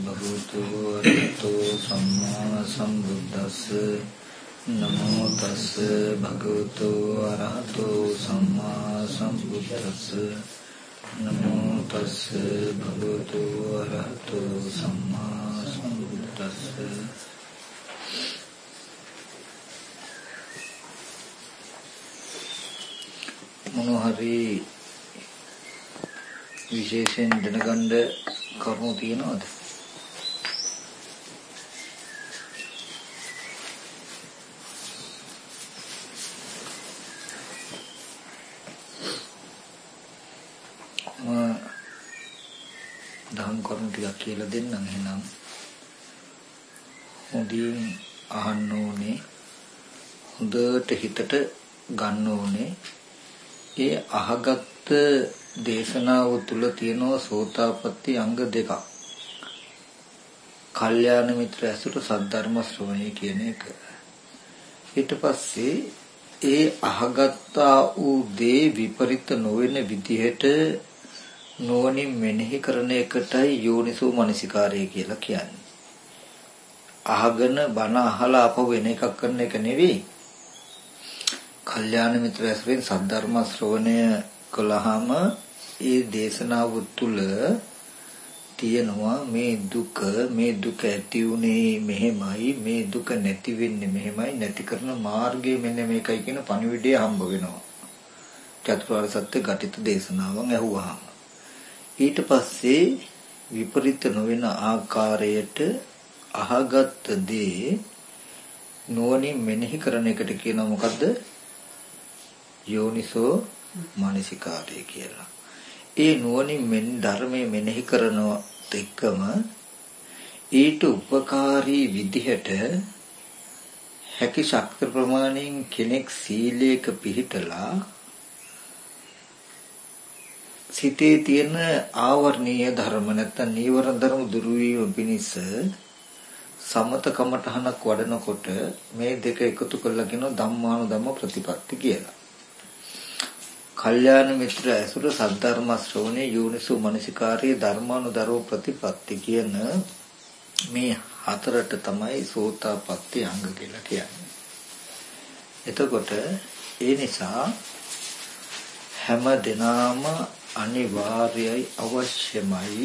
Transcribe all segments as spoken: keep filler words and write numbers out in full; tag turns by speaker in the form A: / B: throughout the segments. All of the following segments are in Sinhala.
A: භගවතු වරහතෝ සම්මා සම්බුද්දස්ස නමෝ තස්ස භගවතු වරහතෝ සම්මා සම්බුද්දස්ස නමෝ තස්ස භගවතු වරහතෝ සම්මා සම්බුද්දස්ස. මොනහරි විශේෂයෙන් දැනගන්න කරුණු තියෙනවද? දහම් කරුණු ටිකක් කියලා දෙන්නම්. එහෙනම් හොඳින් අහන්න ඕනේ, හොඳට හිතට ගන්න ඕනේ. ඒ අහගත්ත දේශනාව තුල තියෙන සෝතාපට්ටි අංග දෙකක්. කල්යාණ මිත්‍ර ඇසුර, සද්ධර්ම ශ්‍රවණය කියන එක. ඊට පස්සේ ඒ අහගත්තා වූ දේ විපරිත නොවන විදිහට නොවනින් මෙනෙහි කරන එකටයි යෝනිසෝ මනසිකාරය කියලා කියන්නේ. අහගෙන බණ අහලා අපව වෙන එකක් කරන එක නෙවෙයි. කල්යාණ මිත්‍ර ඇසුරෙන් සද්ධර්ම ශ්‍රවණය කළාම ඒ දේශනාව තුළ තියෙනවා මේ දුක, මේ දුක ඇති උනේ මෙහෙමයි, මේ දුක නැති වෙන්නේ මෙහෙමයි, නැති කරන මාර්ගය මෙන්න මේකයි කියන පණිවිඩය හම්බ වෙනවා. චතුරාර්ය සත්‍ය ඝටිත දේශනාවන් ඇහුවාම ඊට පස්සේ විපරිත නොවන ආකාරයට අහගත් දේ නොවනින් මෙනෙහි කරන එකට කියනවා මොකද්ද? යෝනිසෝ මනසිකාරය කියලා. ඒ නුවණින් මෙන් ධර්මයේ මෙනෙහි කරනවත් එක්කම ඊට උපකාරී විදිහට හැකි ශක්ති ප්‍රමාණයෙන් කෙනෙක් සීලයක පිහිටලා සිතේ තියෙන ආවර්ණීය ධර්ම නැත්නම් නීවරණ ධර්ම දුරු වීම පිණිස සමත කමඨහනක් වඩනකොට මේ දෙක එකතු කරලා කියනවා ධම්මානුධම්ම ප්‍රතිපatti කියලා. කල්යාණ මිත්‍ර ඇසුර, සද්ධර්ම ශ්‍රවණේ, යෝනිසෝ මනසිකාරයේ ධර්මානුධර්ම ප්‍රතිපatti කියන මේ හතරට තමයි සෝතාපට්ටි අංග කියලා කියන්නේ. එතකොට ඒ නිසා හැම දිනම අනිවාර්යයි, අවශ්‍යමයි,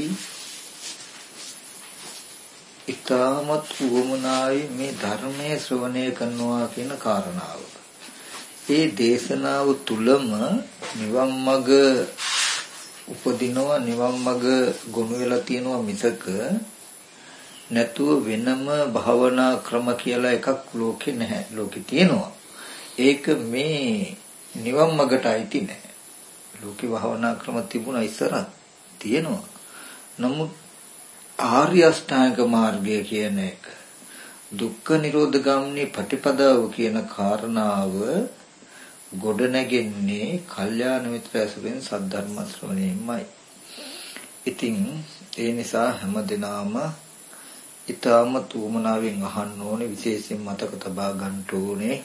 A: ඊටමත් උවමනායි මේ ධර්මයේ ශ්‍රවණය කරනවා කියන කාරණාව. ඒ දේශනාව තුලම නිවන් මඟ උපදිනවා, නිවන් මඟ ගොනු වෙලා තියෙනවා මිසක නැතුව වෙනම භාවනා ක්‍රම කියලා එකක් ලෝකේ නැහැ. ලෝකේ තියෙනවා. ඒක මේ නිවන් මඟට අයිති නැහැ. ලෝකේ භාවනා ක්‍රම තිබුණා ඉස්සරහ තියෙනවා. නමුත් ආර්ය අෂ්ටාංග මාර්ගය කියන එක, දුක්ඛ නිරෝධ ගාමිනී ප්‍රතිපදාව කියන කාරණාව ගොඩ නැගෙන්නේ කල්යාණ මිත්‍ර ඇසුරෙන්, සද්ධර්ම ශ්‍රවණයෙන්මයි. ඉතින් ඒ නිසා හැමදෙනාම ඊටම තුමනාවෙන් අහන්න ඕනේ, විශේෂයෙන් මතක තබා ගන්න ඕනේ.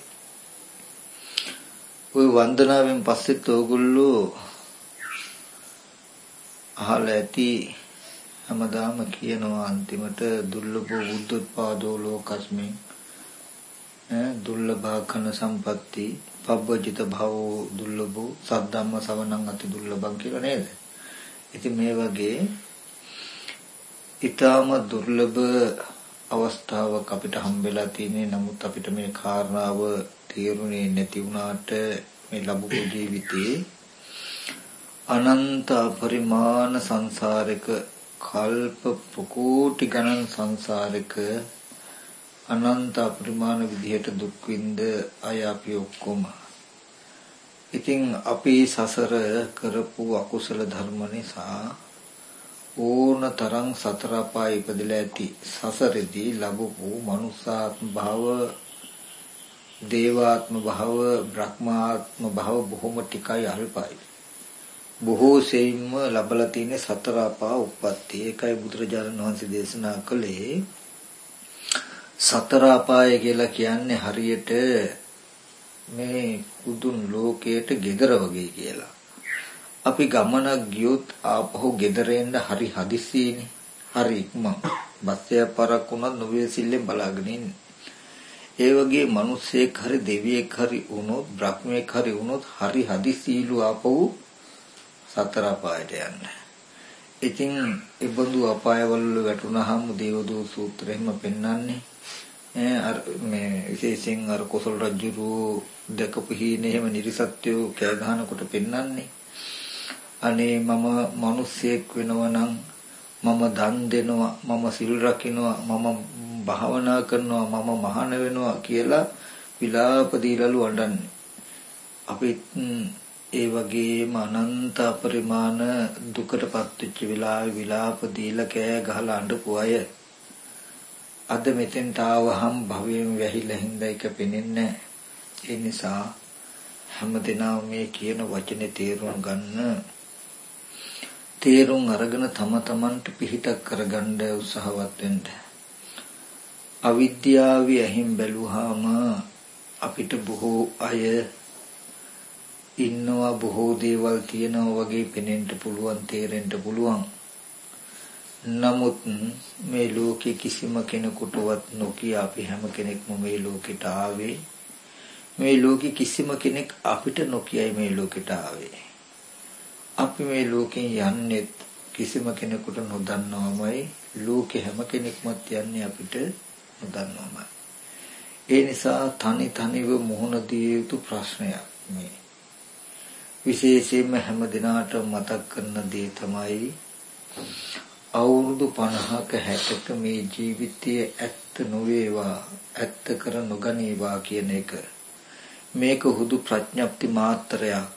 A: ওই වන්දනාවෙන් පස්සෙත් ඕගොල්ලෝ අහලා ඇති, හැමදාම කියනවා අන්තිමට දුර්ලභ බුද්ධෝත්පාදෝ ලෝකස්මින් දුර්ලභකන සම්පatti පබ්බජිත භවෝ දුර්ලභෝ සද්ධම්ම සවණං අති දුර්ලභං කියලා නේද? ඉතින් මේ වගේ ඊටම දුර්ලභ අවස්ථාවක් අපිට හම්බෙලා තියෙන්නේ. නමුත් අපිට මේ කාරණාව තේරුනේ නැති වුණාට මේ ලැබපු ජීවිතේ අනන්ත පරිමාණ සංසාරික කල්ප ප්‍රකෝටි ගණන් සංසාරික අනන්ත පරිමාණ විදිහට දුක් විඳ අය අපි ඔක්කොම. ඉතින් අපි සසර කරපු අකුසල ධර්ම නිසා ඕන තරම් සතර අපාය ඉපදලා ඇති. සසරෙදී ලැබපු මනුෂ්‍යාත්ම භාව, දේවාත්ම භාව, බ්‍රහ්මාත්ම භාව බොහොම ටිකයි, අල්පයි. බොහෝ සෙයින්ම ලැබලා තියෙන සතර අපා උප්පත්ති. ඒකයි බුදුරජාණන් වහන්සේ දේශනා කළේ සතර අපාය කියලා කියන්නේ හරියට මේ කුදුන් ලෝකයට ගෙදර වගේ කියලා. අපි ගමනක් ගියොත් ආපහු ගෙදර එන්න හරි හදිස්සියනේ. හරි ඉක්මන්. බස්සය පරක් වුණත් නොවේ සිල්ලෙන් බලාගෙන ඉන්නේ. ඒ වගේ මිනිස්සෙක් හරි දෙවියෙක් හරි වුණොත් බ්‍රහ්මයෙක් හරි වුණොත් හරි හදිසීලු ආපහු සතර අපායට යන්න. ඉතින් ඒ බඳු අපායවල වැටුණාම දේවදූත සූත්‍රයෙන්ම පෙන්වන්නේ ඈ අර මේ විශේෂයෙන් අර කොසල් රජුරු දැකපු හීනේ එහෙම නිර්සත්‍යෝ කෑ ගහනකොට පෙන්වන්නේ අනේ මම මිනිස්සෙක් වෙනවා නම් මම දන් දෙනවා මම සිල් රකින්නවා මම භාවනා කරනවා මම මහාන වෙනවා කියලා විලාප දීලාලු වඩන්නේ. අපි ඒ වගේම අනන්ත පරිමාණ දුකටපත් වෙච්ච වෙලාවේ විලාප දීලා කෑ ගහලා අඬපු අය අද මෙතෙන්ට ආවහම භවයෙන් වැහිලා හින්දා එක පෙනෙන්නේ. ඒ නිසා හැමදෙනාම මේ කියන වචනේ තේරුම් ගන්න තේරුම් අරගෙන තම තමන්ට පිහිටක් කරගන්න උත්සාහවත් වෙන්න. අවිද්‍යාවේ අහිම් බැලුවාම අපිට බොහෝ අය ඉන්නවා බොහෝ දේවල් තියෙනවා වගේ පෙනෙන්න පුළුවන් තේරෙන්න පුළුවන්. නමුත් මේ ලෝකේ කිසිම කෙනෙකුටවත් නොකිය අපි හැම කෙනෙක්ම මේ ලෝකෙට ආවේ. මේ ලෝකේ කිසිම කෙනෙක් අපිට නොකියයි මේ ලෝකෙට ආවේ. අපි මේ ලෝකෙන් යන්නේ කිසිම කෙනෙකුට නොදන්නවමයි. ලෝකේ හැම කෙනෙක්මත් යන්නේ අපිට නොදන්නවමයි. ඒ නිසා තනි තනිව මුහුණ දිය යුතු ප්‍රශ්නයක් මේ. විශේෂයෙන්ම හැම දිනාට මතක් කරන දේ තමයි අවුරුදු පනහක හැටක මේ ජීවිතයේ ඇත්ත නොවේවා ඇත්ත කර නොගනීවා කියන එක. මේක හුදු ප්‍රඥප්ති මාත්‍රයක්.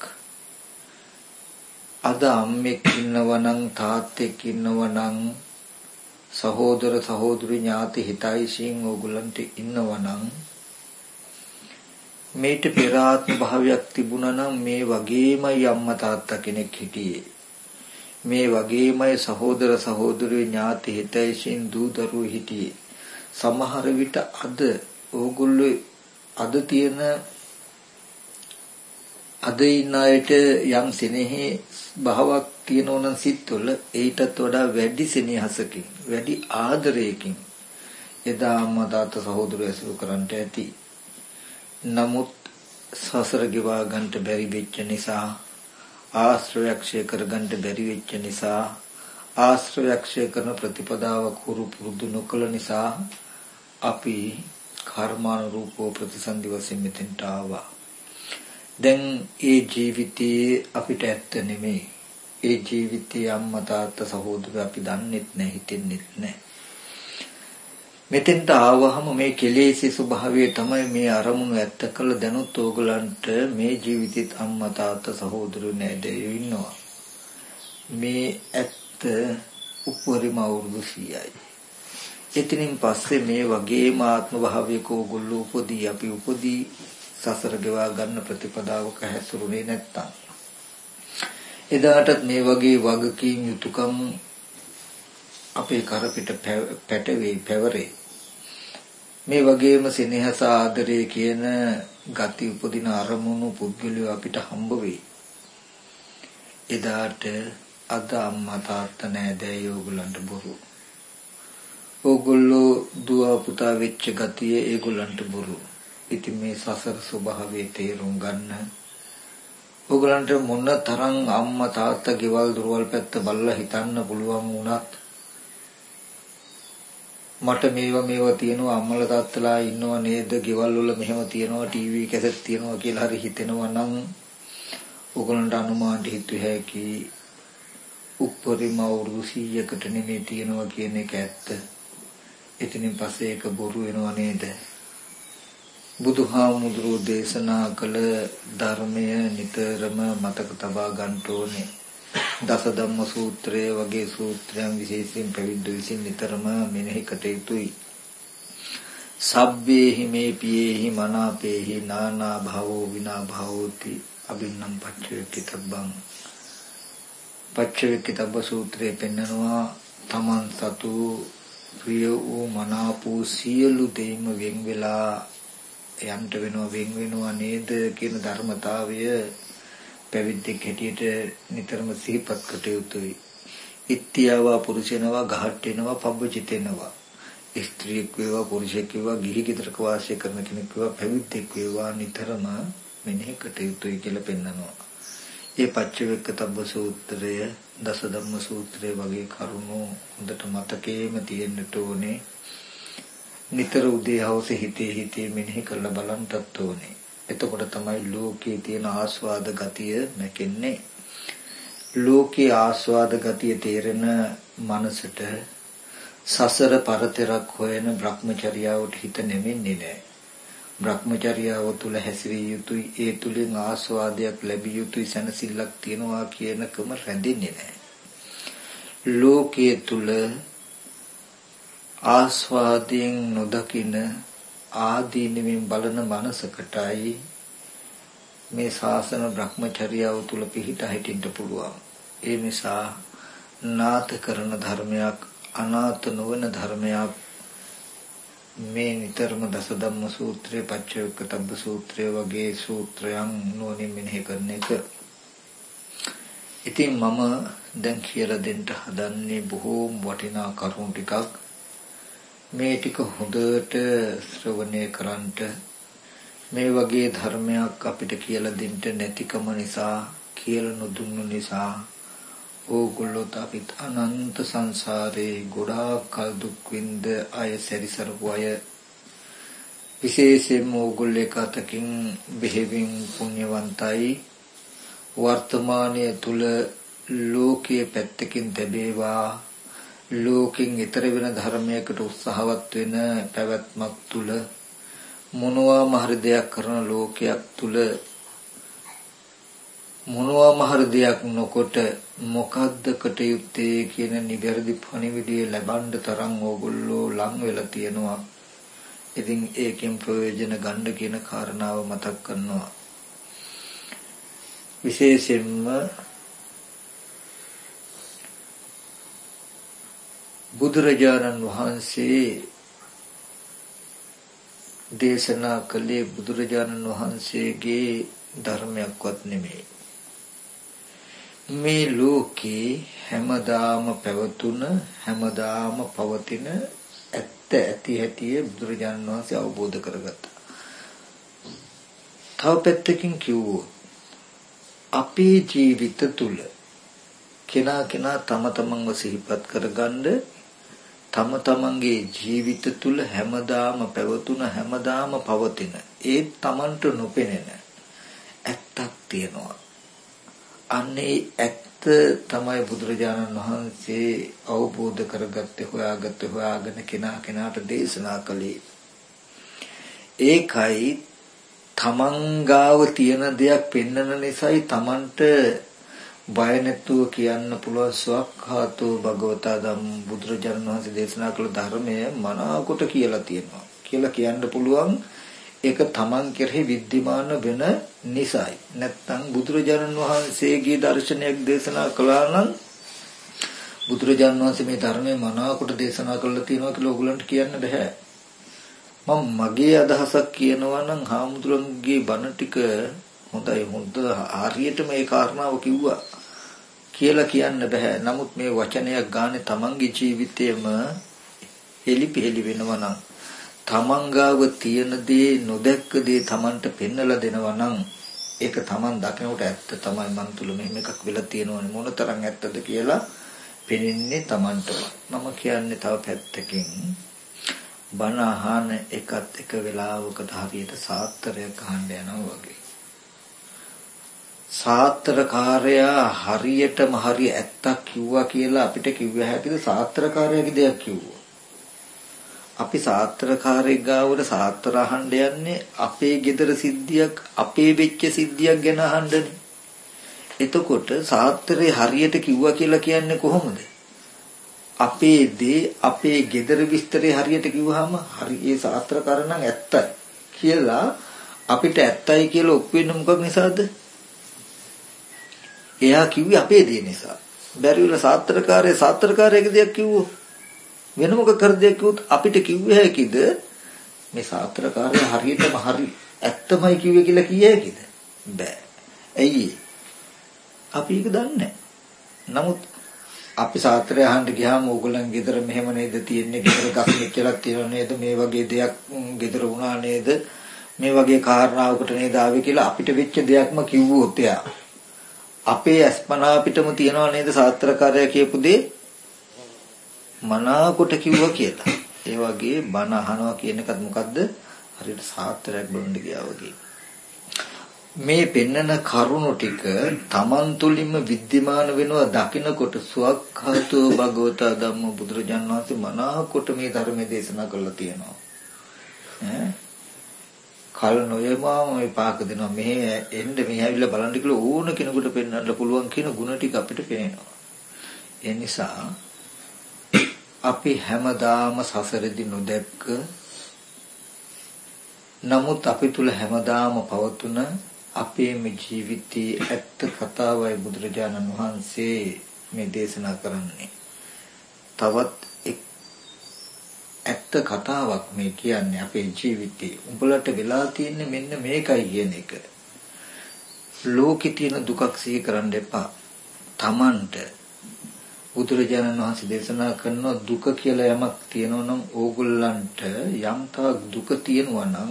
A: අද අම්මෙක් ඉන්නවනම් තාත්තෙක් ඉන්නවනම් සහෝදර සහෝදරි ඥාති හිතයිසින් ඕගොල්ලන්ට ඉන්නවනම් මේට පෙර ආත්ම භාවයක් තිබුණා නම් මේ වගේමයි අම්මා තාත්තා කෙනෙක් හිටියේ. මේ වගේමයි සහෝදර සහෝදරි ඥාති හිතයිසින් දූ දරුවෝ හිටියේ. සමහර විට අද ඕගොල්ලෝ අද තියෙන අද ඉන්න අයට යම් සෙනෙහි භාවයක් තියෙනවා නම් සිත්වල ඊටත් වඩා වැඩි සෙනෙහසකින් වැඩි ආදරයකින් එදා අම්මා තාත්තා සහෝදරයෝ ඇසුරු කරන්ට ඇති. නමුත් සසර ගෙවා ගන්නට බැරි වෙච්ච නිසා ආශ්‍රයක්ෂය කර ගන්නට බැරි වෙච්ච නිසා ආශ්‍රයක්ෂය කරන ප්‍රතිපදාව කුරු පුරුදු නොකළ නිසා අපි කර්මානුරූපව ප්‍රතිසන්දි වශයෙන් මෙතෙන්ට ආවා. දැන් ඒ ජීවිතයේ අපිට ඇත්ත නෙමෙයි. ඒ ජීවිතයේ අම්මා තාත්තා සහෝදරයෝ අපි දන්නෙත් නැහැ හිතෙන්නෙත් නැහැ. මෙතෙන්ට ආවහම මේ කෙලෙසේ ස්වභාවය තමයි මේ අරමුණු ඇත්ත කළ දැනුත් ඕගලන්ට මේ ජීවිතෙත් අම්මා තාත්තා සහෝදරයෝ නැදෙයෝ ඉන්නවා. මේ ඇත්ත උපරිම අවුරුදු සීයයි. එතනින් පස්සේ මේ වගේම ආත්ම භාවයක ඕගොල්ලෝ උපදී අපි උපදී සසර ගෙවා ගන්න ප්‍රතිපදාවක හැසිරුනේ නැත්තම් එදාටත් මේ වගේ වගකීම් යුතුයකම් අපේ කර පිට පැටවේ පැවරේ. මේ වගේම සෙනෙහස ආදරය කියන ගති උපදින අරමුණු පුද්ගලයෝ අපිට හම්බ වෙයි. එදාට අද අම්මා තාත්තා නෑදෑයෝ ඕගොල්ලන්ට බොරු. ඕගොල්ලෝ දුව පුතා වෙච්ච ගතිය ඒගොල්ලන්ට බොරු. ඉතින් මේ සසර ස්වභාවය තේරුම් ගන්න ඕගොල්ලන්ට මොන තරම් අම්මා තාත්තා ගෙවල් දොරවල් පැත්ත බලලා හිතන්න පුළුවන් වුණත් මට මේවා මේවා තියෙනවා අම්මලා තාත්තලා ඉන්නව නේද ගෙවල් වල මෙහෙම තියෙනවා ටීවී කැසට් තියෙනවා කියලා හරි හිතෙනවා නම් ඕගොල්ලන්ට අනුමානට හිතුව හැකි උපරිම අවුරුදු සීයකට නෙමෙයි තියෙනවා කියන එක ඇත්ත. එතනින් පස්සේ ඒක බොරු වෙනව නේද? බුදුහාමුදුරෝ දේශනා කළ ධර්මය නිතරම මතක තබා ගන්න ඕනේ. දස ධම්ම සූත්‍රය වගේ සූත්‍රයන් විශේෂයෙන් පැවිද්ද විසින් නිතරම මෙනෙහි කට යුතුයි. සබ්බේහි මේ පියේහි මනාපේහි නානා භවෝ විනා භවෝති අබින්නම් පච්චවේකිතබ්බං. පච්චවේකිතබ්බ සූත්‍රයේ පෙන්නනවා තමන් සතු ප්‍රිය වූ මනාපූ සියලු දෙයින්ම වෙන් වෙලා යන්ට වෙනවා වෙන් වෙනවා නේද කියන ධර්මතාවය පැවිද්දෙක් හැටියට නිතරම සිහිපත් කට යුතුයි. ඉත්‍යාවා පුරුෂයනවා ගහට වෙනවා පබ්බචිත වෙනවා. ස්ත්‍රියක් වේවා පුරුෂයෙක් වේවා ගිහි ගෙදරක වාසය කරන කෙනෙක් වේවා පැවිද්දෙක් වේවා නිතරම මෙනෙහි කටයුතුයි කියලා පෙන්නනවා. ඒ පච්චවෙක්කතබ්බ සූත්‍රය දස ධම්ම සූත්‍රය වගේ කරුණු හොඳට මතකයේම තියෙන්නට ඕනේ. නිතර උදේ හවස හිතේ හිතේ මෙනෙහි කරලා බලන්නත් ඕනේ. එතකොට තමයි ලෝකයේ තියෙන ආස්වාද ගතිය නැකෙන්නේ. ලෝකයේ ආස්වාද ගතිය තේරෙන මනසට සසර පරතරක් හොයන භ්‍රමචර්යාවට හිත නෙමෙන්නේ නැහැ. භ්‍රමචර්යාව තුළ හැසිරිය යුතුයි, ඒ තුලින් ආස්වාදයක් ලැබිය යුතුයි, සැනසෙල්ලක් තියනවා කියනකම රැඳෙන්නේ නැහැ. ලෝකයේ තුල ආස්වාදයෙන් නොදකින ආදීනමින් බලන මනසකටයි මේ ශාසන භ්‍රමචර්යාව තුල පිහිට හිටින්න පුළුවන්. ඒ නිසා නාත කරන ධර්මයක් අනාත නොවන ධර්මයක් මේ නිතරම දස ධම්ම සූත්‍රය පච්චවෙක්කතබ්බ සූත්‍රය වගේ සූත්‍රයන් නොනින් මෙනෙහි කරන එක. ඉතින් මම දැන් කියලා දෙන්න හදන්නේ බොහෝම වටිනා කරුණු ටිකක්. මේ ටික හොඳට ශ්‍රවණය කරන්ට මේ වගේ ධර්මයක් අපිට කියලා දෙන්න නැතිකම නිසා කියලා නොදුන්නු නිසා ඕගොල්ලෝ අපිට අනන්ත සංසාරේ ගොඩාක් කල් දුක් විඳ අය සැරිසරපු අය විශේෂයෙන්ම ඕගොල්ලෝ එකතකින් බෙහෙවින් පුණ්‍යවන්තයි වර්තමානයේ තුල ලෝකයේ පැත්තකින් තැබේවා ලෝකෙන් ඈතර වෙන ධර්මයකට උත්සාහවත් වෙන පැවැත්මක් තුල මොනවා මහරි දෙයක් කරන ලෝකයක් තුල මොනවා මහරි දෙයක් නොකොට මොකද්ද කටයුත්තේ කියන නිවැරදි පණිවිඩය ලබන්න තරම් ඕගොල්ලෝ ලං වෙලා තියෙනවා. ඉතින් ඒකෙන් ප්‍රයෝජන ගන්න කියන කාරණාව මතක් කරනවා. විශේෂයෙන්ම බුදුරජාණන් වහන්සේ දේශනා කළේ බුදුරජාණන් වහන්සේගේ ධර්මයක්වත් නෙමෙයි. මේ ලෝකේ හැමදාම පැවතුන හැමදාම පවතින ඇත්ත ඇති හැටි බුදුරජාණන් වහන්සේ අවබෝධ කරගත්තා. තව පැත්තකින් කිව්වොත් අපේ ජීවිත තුල කෙනා කෙනා තම තමන්ව සිහිපත් කරගන්න තම තමන්ගේ ජීවිත තුල හැමදාම පැවතුන හැමදාම පවතින ඒ තමන්ට නොපෙනෙන ඇත්තක් තියෙනවා. අන්නේ ඇත්ත තමයි බුදුරජාණන් වහන්සේ අවබෝධ කරගත්තේ හොයාගත්තේ හොයාගෙන කෙනා කෙනාට දේශනා කළේ. ඒකයි තමන් ගාව තියෙන දෙයක් පෙන්වන නිසායි තමන්ට බය නැතුව කියන්න පුළුවන් සවක්ඛාතෝ භගවතා ධම්ම බුදුරජාණන් වහන්සේ දේශනා කළ ධර්මය මනාකොට කියලා තියෙනවා කියලා කියන්න පුළුවන්. ඒක තමන් කෙරෙහි විද්‍යමාන වෙන නිසායි. නැත්තම් බුදුරජාණන් වහන්සේගේ දර්ශනයක් දේශනා කළා නම් බුදුරජාණන් වහන්සේ මේ ධර්මය මනාකොට දේශනා කළා තියෙනවා කියලා ඕගොල්ලන්ට කියන්න බෑ. මම මගේ අදහසක් කියනවා නම් හාමුදුරන්ගේ බණ ටික හොඳයි හොඳ හරියටම ඒ කාරණාව කිව්වා කියලා කියන්න බෑ. නමුත් මේ වචනයක් ගානේ තමන්ගේ ජීවිතේම එලිපෙලි වෙනවා නම් තමන් ගාව තියෙන දේ නොදැක්ක දේ තමන්ට පෙන්වලා දෙනවා නම් ඒක තමන් දකිනකොට ඇත්ත තමයි මන් තුල මෙහෙම එකක් වෙලා තියෙනවනේ මොනතරම් ඇත්තද කියලා පෙනෙන්නේ තමන්ට. මම කියන්නේ තව පැත්තකින් බණ අහන එකත් එක වෙලාවකට හරියට සාත්‍රයක් අහන්න යනවා වගේ. සාත්‍රකාරයා හරියටම හරිය ඇත්තක් කිව්වා කියලා අපිට කිව්ව හැකිද සාත්‍රකාරයාගේ දෙයක් කිව්වා. අපි සාත්‍රකාරයෙක් ගාවට සාත්‍ර අහන්න යන්නේ අපේ gedara සිද්ධියක් අපේ වෙච්ච සිද්ධියක් ගැන අහන්නනේ. එතකොට සාත්‍රේ හරියට කිව්වා කියලා කියන්නේ කොහොමද? අපේ දේ අපේ gedara විස්තරේ හරියට කිව්වහම හරි ඒ සාත්‍රකාර නම් ඇත්තයි කියලා අපිට ඇත්තයි කියලා ඔප්පු වෙන්න මොකක් නිසාද? එයා කිව්වේ අපේ දේ නිසා. බැරි වෙලා සාත්‍රකාරයේ සාත්‍රකාරයේ දෙයක් කිව්වෝ වෙන මොකක් කර දෙයක් කිව්වොත් අපිට කිව්වේ හැකිද මේ සාත්‍රකාරය හරියටම හරි ඇත්තමයි කිව්වේ කියලා කිය හැකිද? බෑ. ඇයි? අපි ඒක දන්නේ නැහැ. නමුත් අපි සාත්‍රය අහන්න ගියාම ඕගොල්ලන් ගෙදර මෙහෙම නේද තියෙන්නේ, ගෙදර ගස් මෙච්චරක් තියෙනව නේද, මේ වගේ දෙයක් ගෙදර වුණා නේද, මේ වගේ කාරණාවකට නේද ආවේ කියලා අපිට වෙච්ච දෙයක්ම කිව්වොත් එයා අපේ අස්පනා පිටම තියනව නේද සාත්‍රකාරයා කියපු දේ මනාකොට කිව්වා කියලා. ඒ වගේ බණ අහනවා කියන එකත් මොකද්ද? හරියට සාත්‍රයක් බලන්න ගියා වගේ. මේ පෙන්නන කරුණු ටික තමන් තුළින්ම විද්‍යමාන වෙනවා දකිනකොට සුවක්ඛාතෝ භගවතා ධම්ම බුදුරජාණන් වහන්සේ මනාකොට මේ ධර්මයේ දේශනා කරලා තියෙනවා. ඈ කල් නොයමාම මේ පාක දෙනවා. මෙහෙ එන්න මෙහෙ ඇවිල්ලා බලන්න කියලා ඕන කෙනෙකුට පෙන්වන්න පුළුවන් කියන ಗುಣ ටික අපිට පේනවා. ඒ නිසා අපි හැමදාම සසරෙදි නොදැක්ක නමුත් අපි තුල හැමදාම පවතුන අපේ මේ ජීවිතයේ ඇත්ත කතාවයි බුදුරජාණන් වහන්සේ මේ දේශනා කරන්නේ. තවත් ඇත්ත කතාවක් මේ කියන්නේ අපේ ජීවිතේ. උඹලට වෙලා තියෙන්නේ මෙන්න මේකයි කියන එක. ලෝකේ තියෙන දුකක් සිහි කරන්න එපා. Tamanට බුදුරජාණන් වහන්සේ දේශනා කරන දුක කියලා යමක් තියෙනවා නම් ඕගොල්ලන්ට යම් තාක් දුක තියෙනවා නම්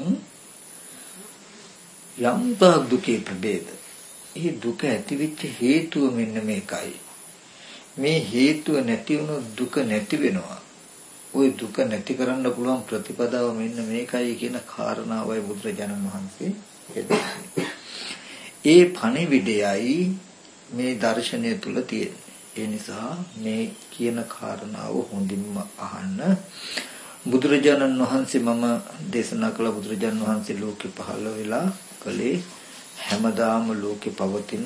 A: යම් තාක් දුකේ ප්‍රභේද. ඒ දුක ඇතිවෙච්ච හේතුව මෙන්න මේකයි. මේ හේතුව නැති වුණොත් දුක නැති වෙනවා. ওই දුක නැති කරන්න පුළුවන් ප්‍රතිපදාව මෙන්න මේකයි කියන කාරණාවයි බුදුරජාණන් වහන්සේ දෙන්නේ. ඒ පණිවිඩයයි මේ දර්ශනය තුල තියෙන්නේ. ඒ නිසා මේ කියන කාරණාව හොඳින්ම අහන්න. බුදුරජාණන් වහන්සේ මම දේශනා කළ බුදුරජාණන් වහන්සේ ලෝකෙ පහළ වෙලා කලේ හැමදාම ලෝකෙ පවතින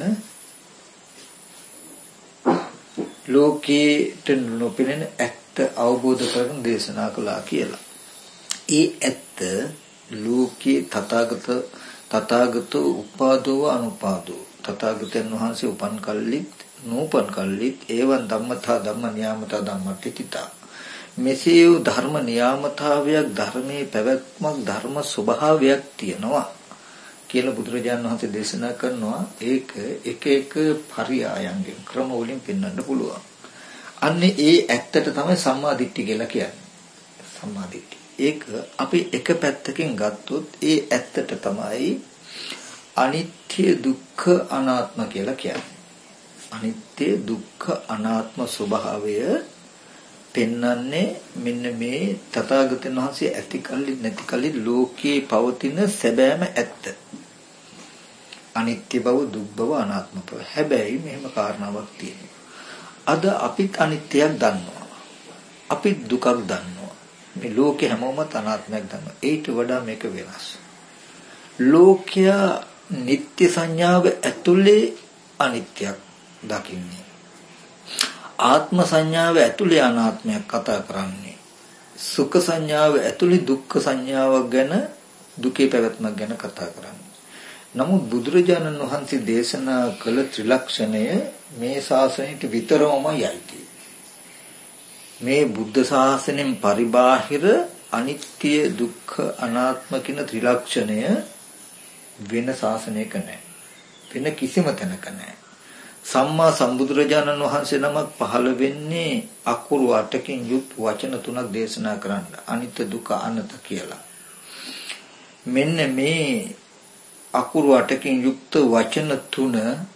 A: ලෝකේට නොපෙනෙන ඇත්ත අවබෝධ කරගෙන දේශනා කළා කියලා. ඒ ඇත්ත ලෝකේ තථාගත තථාගත උපාදෝ අනුපාදෝ තථාගතයන් වහන්සේ උපන් කල්ලිත් නූපන් කල්ලිත් ඒවන් ධම්මතා ධම්ම නියාමතා ධම්මටිතිතා මෙසේ වූ ධර්ම නියාමතාවයක් ධර්මයේ පැවැත්මක් ධර්ම ස්වභාවයක් තියෙනවා කියලා බුදුරජාණන් වහන්සේ දේශනා කරනවා. ඒක එක එක පරියායන්ගෙන් ක්‍රම වලින් පෙන්වන්න පුළුවන්. අන්නේ ඒ ඇත්තට තමයි සම්මා දිට්ඨිය කියලා කියන්නේ. සම්මා දිට්ඨිය. ඒක අපි එක පැත්තකින් ගත්තොත් ඒ ඇත්තට තමයි අනිත්‍ය දුක්ඛ අනාත්ම කියලා කියන්නේ. අනිත්‍ය දුක්ඛ අනාත්ම ස්වභාවය පෙන්වන්නේ මෙන්න මේ තථාගතයන් වහන්සේ ඇති කල්ලි නැති කල්ලි ලෝකේ පවතින සැබෑම ඇත්ත. අනිත්‍ය බව, දුක් බව, අනාත්ම බව. හැබැයි මෙහෙම කාරණාවක් තියෙනවා. අද අපිත් අනිත්‍යයක් දන්නවා. අපිත් දුකක් දන්නවා. මේ ලෝකේ හැමෝම අනාත්මයක් දන්නවා. ඒට වඩා මේක වෙනස්. ලෝකයා නිත්‍ය සංඥාව ඇතුලේ අනිත්‍යයක් දකින්නේ. ආත්ම සංඥාව ඇතුලේ අනාත්මයක් කතා කරන්නේ. සුඛ සංඥාව ඇතුලේ දුක්ඛ සංඥාවක් ගැන, දුකේ පැවැත්මක් ගැන කතා කරන්නේ. නමුත් බුදුරජාණන් වහන්සේ දේශනා කළ ත්‍රිලක්ෂණය මේ ශාසනයට විතරමයි යයි. මේ බුද්ධ ශාසනයෙන් පරිබාහිර අනිත්‍ය දුක්ඛ අනාත්ම කියන ත්‍රිලක්ෂණය වෙන ශාසනයක නැහැ. වෙන කිසිම තැනක නැහැ. සම්මා සම්බුදුරජාණන් වහන්සේ නමක් පහළ වෙන්නේ අකුරු අටකින් යුත් වචන තුනක් දේශනා කරන්න. අනිත්‍ය දුක අනත කියලා. මෙන්න මේ අකුරු අටකින් යුක්ත වචන තුන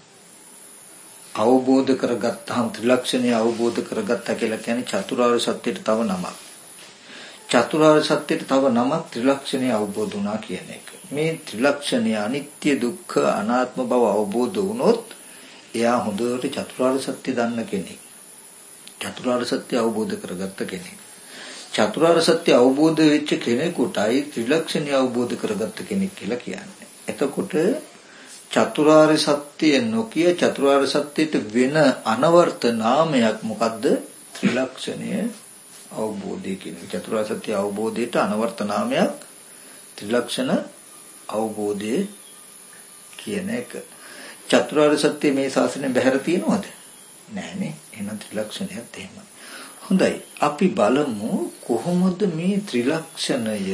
A: අවබෝධ කරගත්තාම ත්‍රිලක්ෂණය අවබෝධ කරගත්තා කියලා කියන්නේ චතුරාර්ය සත්‍යයට තව නමක්. චතුරාර්ය සත්‍යයට තව නමක් ත්‍රිලක්ෂණය අවබෝධ වුණා කියන එක. මේ ත්‍රිලක්ෂණය අනිත්‍ය දුක්ඛ අනාත්ම බව අවබෝධ වුණොත් එයා හොඳට චතුරාර්ය සත්‍ය දන්න කෙනෙක්. චතුරාර්ය සත්‍ය අවබෝධ කරගත්ත කෙනෙක්. චතුරාර්ය සත්‍ය අවබෝධ වෙච්ච කෙනෙකුටයි ත්‍රිලක්ෂණය අවබෝධ කරගත්ත කෙනෙක් කියලා කියන්නේ. එතකොට චතුරාර්ය සත්‍ය නොකිය චතුරාර්ය සත්‍යයට වෙන අනවර්ථ නාමයක් මොකද්ද? ත්‍රිලක්ෂණය අවබෝධය කියන්නේ. චතුරාර්ය සත්‍ය අවබෝධයට අනවර්ථ නාමයක් ත්‍රිලක්ෂණ අවබෝධය කියන එක. චතුරාර්ය සත්‍ය මේ ශාසනයෙන් බැහැර තියෙනවද? නැහැනේ. එහෙනම් ත්‍රිලක්ෂණයත් එහෙමයි. හොඳයි. අපි බලමු කොහොමද මේ ත්‍රිලක්ෂණය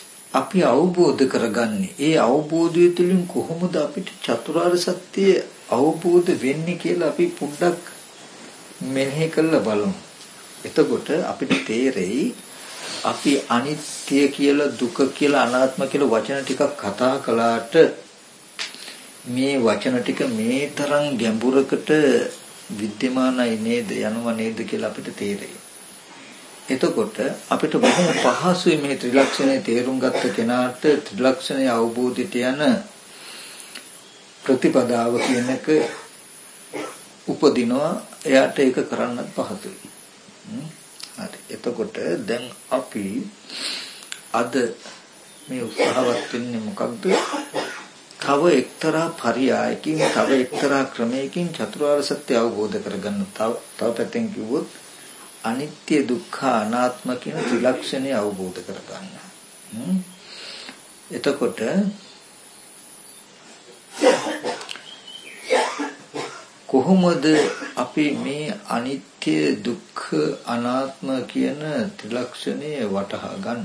A: අපි අවබෝධ කරගන්නේ. ඒ අවබෝධය තුළින් කොහොමද අපිට චතුරාර්ය සත්‍ය අවබෝධ වෙන්නේ කියලා අපි පොඩ්ඩක් මෙනෙහි කරලා බලමු. එතකොට අපිට තේරෙයි අපි අනිත්‍ය කියලා දුක කියලා අනාත්ම කියලා වචන ටිකක් කතා කළාට මේ වචන ටික මේ තරම් ගැඹුරකට විද්‍යමානයි නේද යනවා නේද කියලා අපිට තේරෙයි. එතකොට අපිට බොහොම පහසුයි මේ ත්‍රිලක්ෂණය තේරුම් ගත්ත කෙනාට ත්‍රිලක්ෂණය අවබෝධයට යන ප්‍රතිපදාව කියන එක උපදිනවා. එයාට ඒක කරන්නත් පහසුයි. හරි. එතකොට දැන් අපි අද මේ උත්සාහවත් වෙන්නේ මොකක්ද? තව එක්තරා පරියායකින් තව එක්තරා ක්‍රමයකින් චතුරාර්ය සත්‍ය අවබෝධ කරගන්න. තව තව පැත්තෙන් කිව්වොත් අනිත්‍ය දුක්ඛ අනාත්ම කියන ත්‍රිලක්ෂණය අවබෝධ කරගන්න. එතකොට කොහොමද අපි මේ අනිත්‍ය දුක්ඛ අනාත්ම කියන ත්‍රිලක්ෂණය වටහා ගන්න?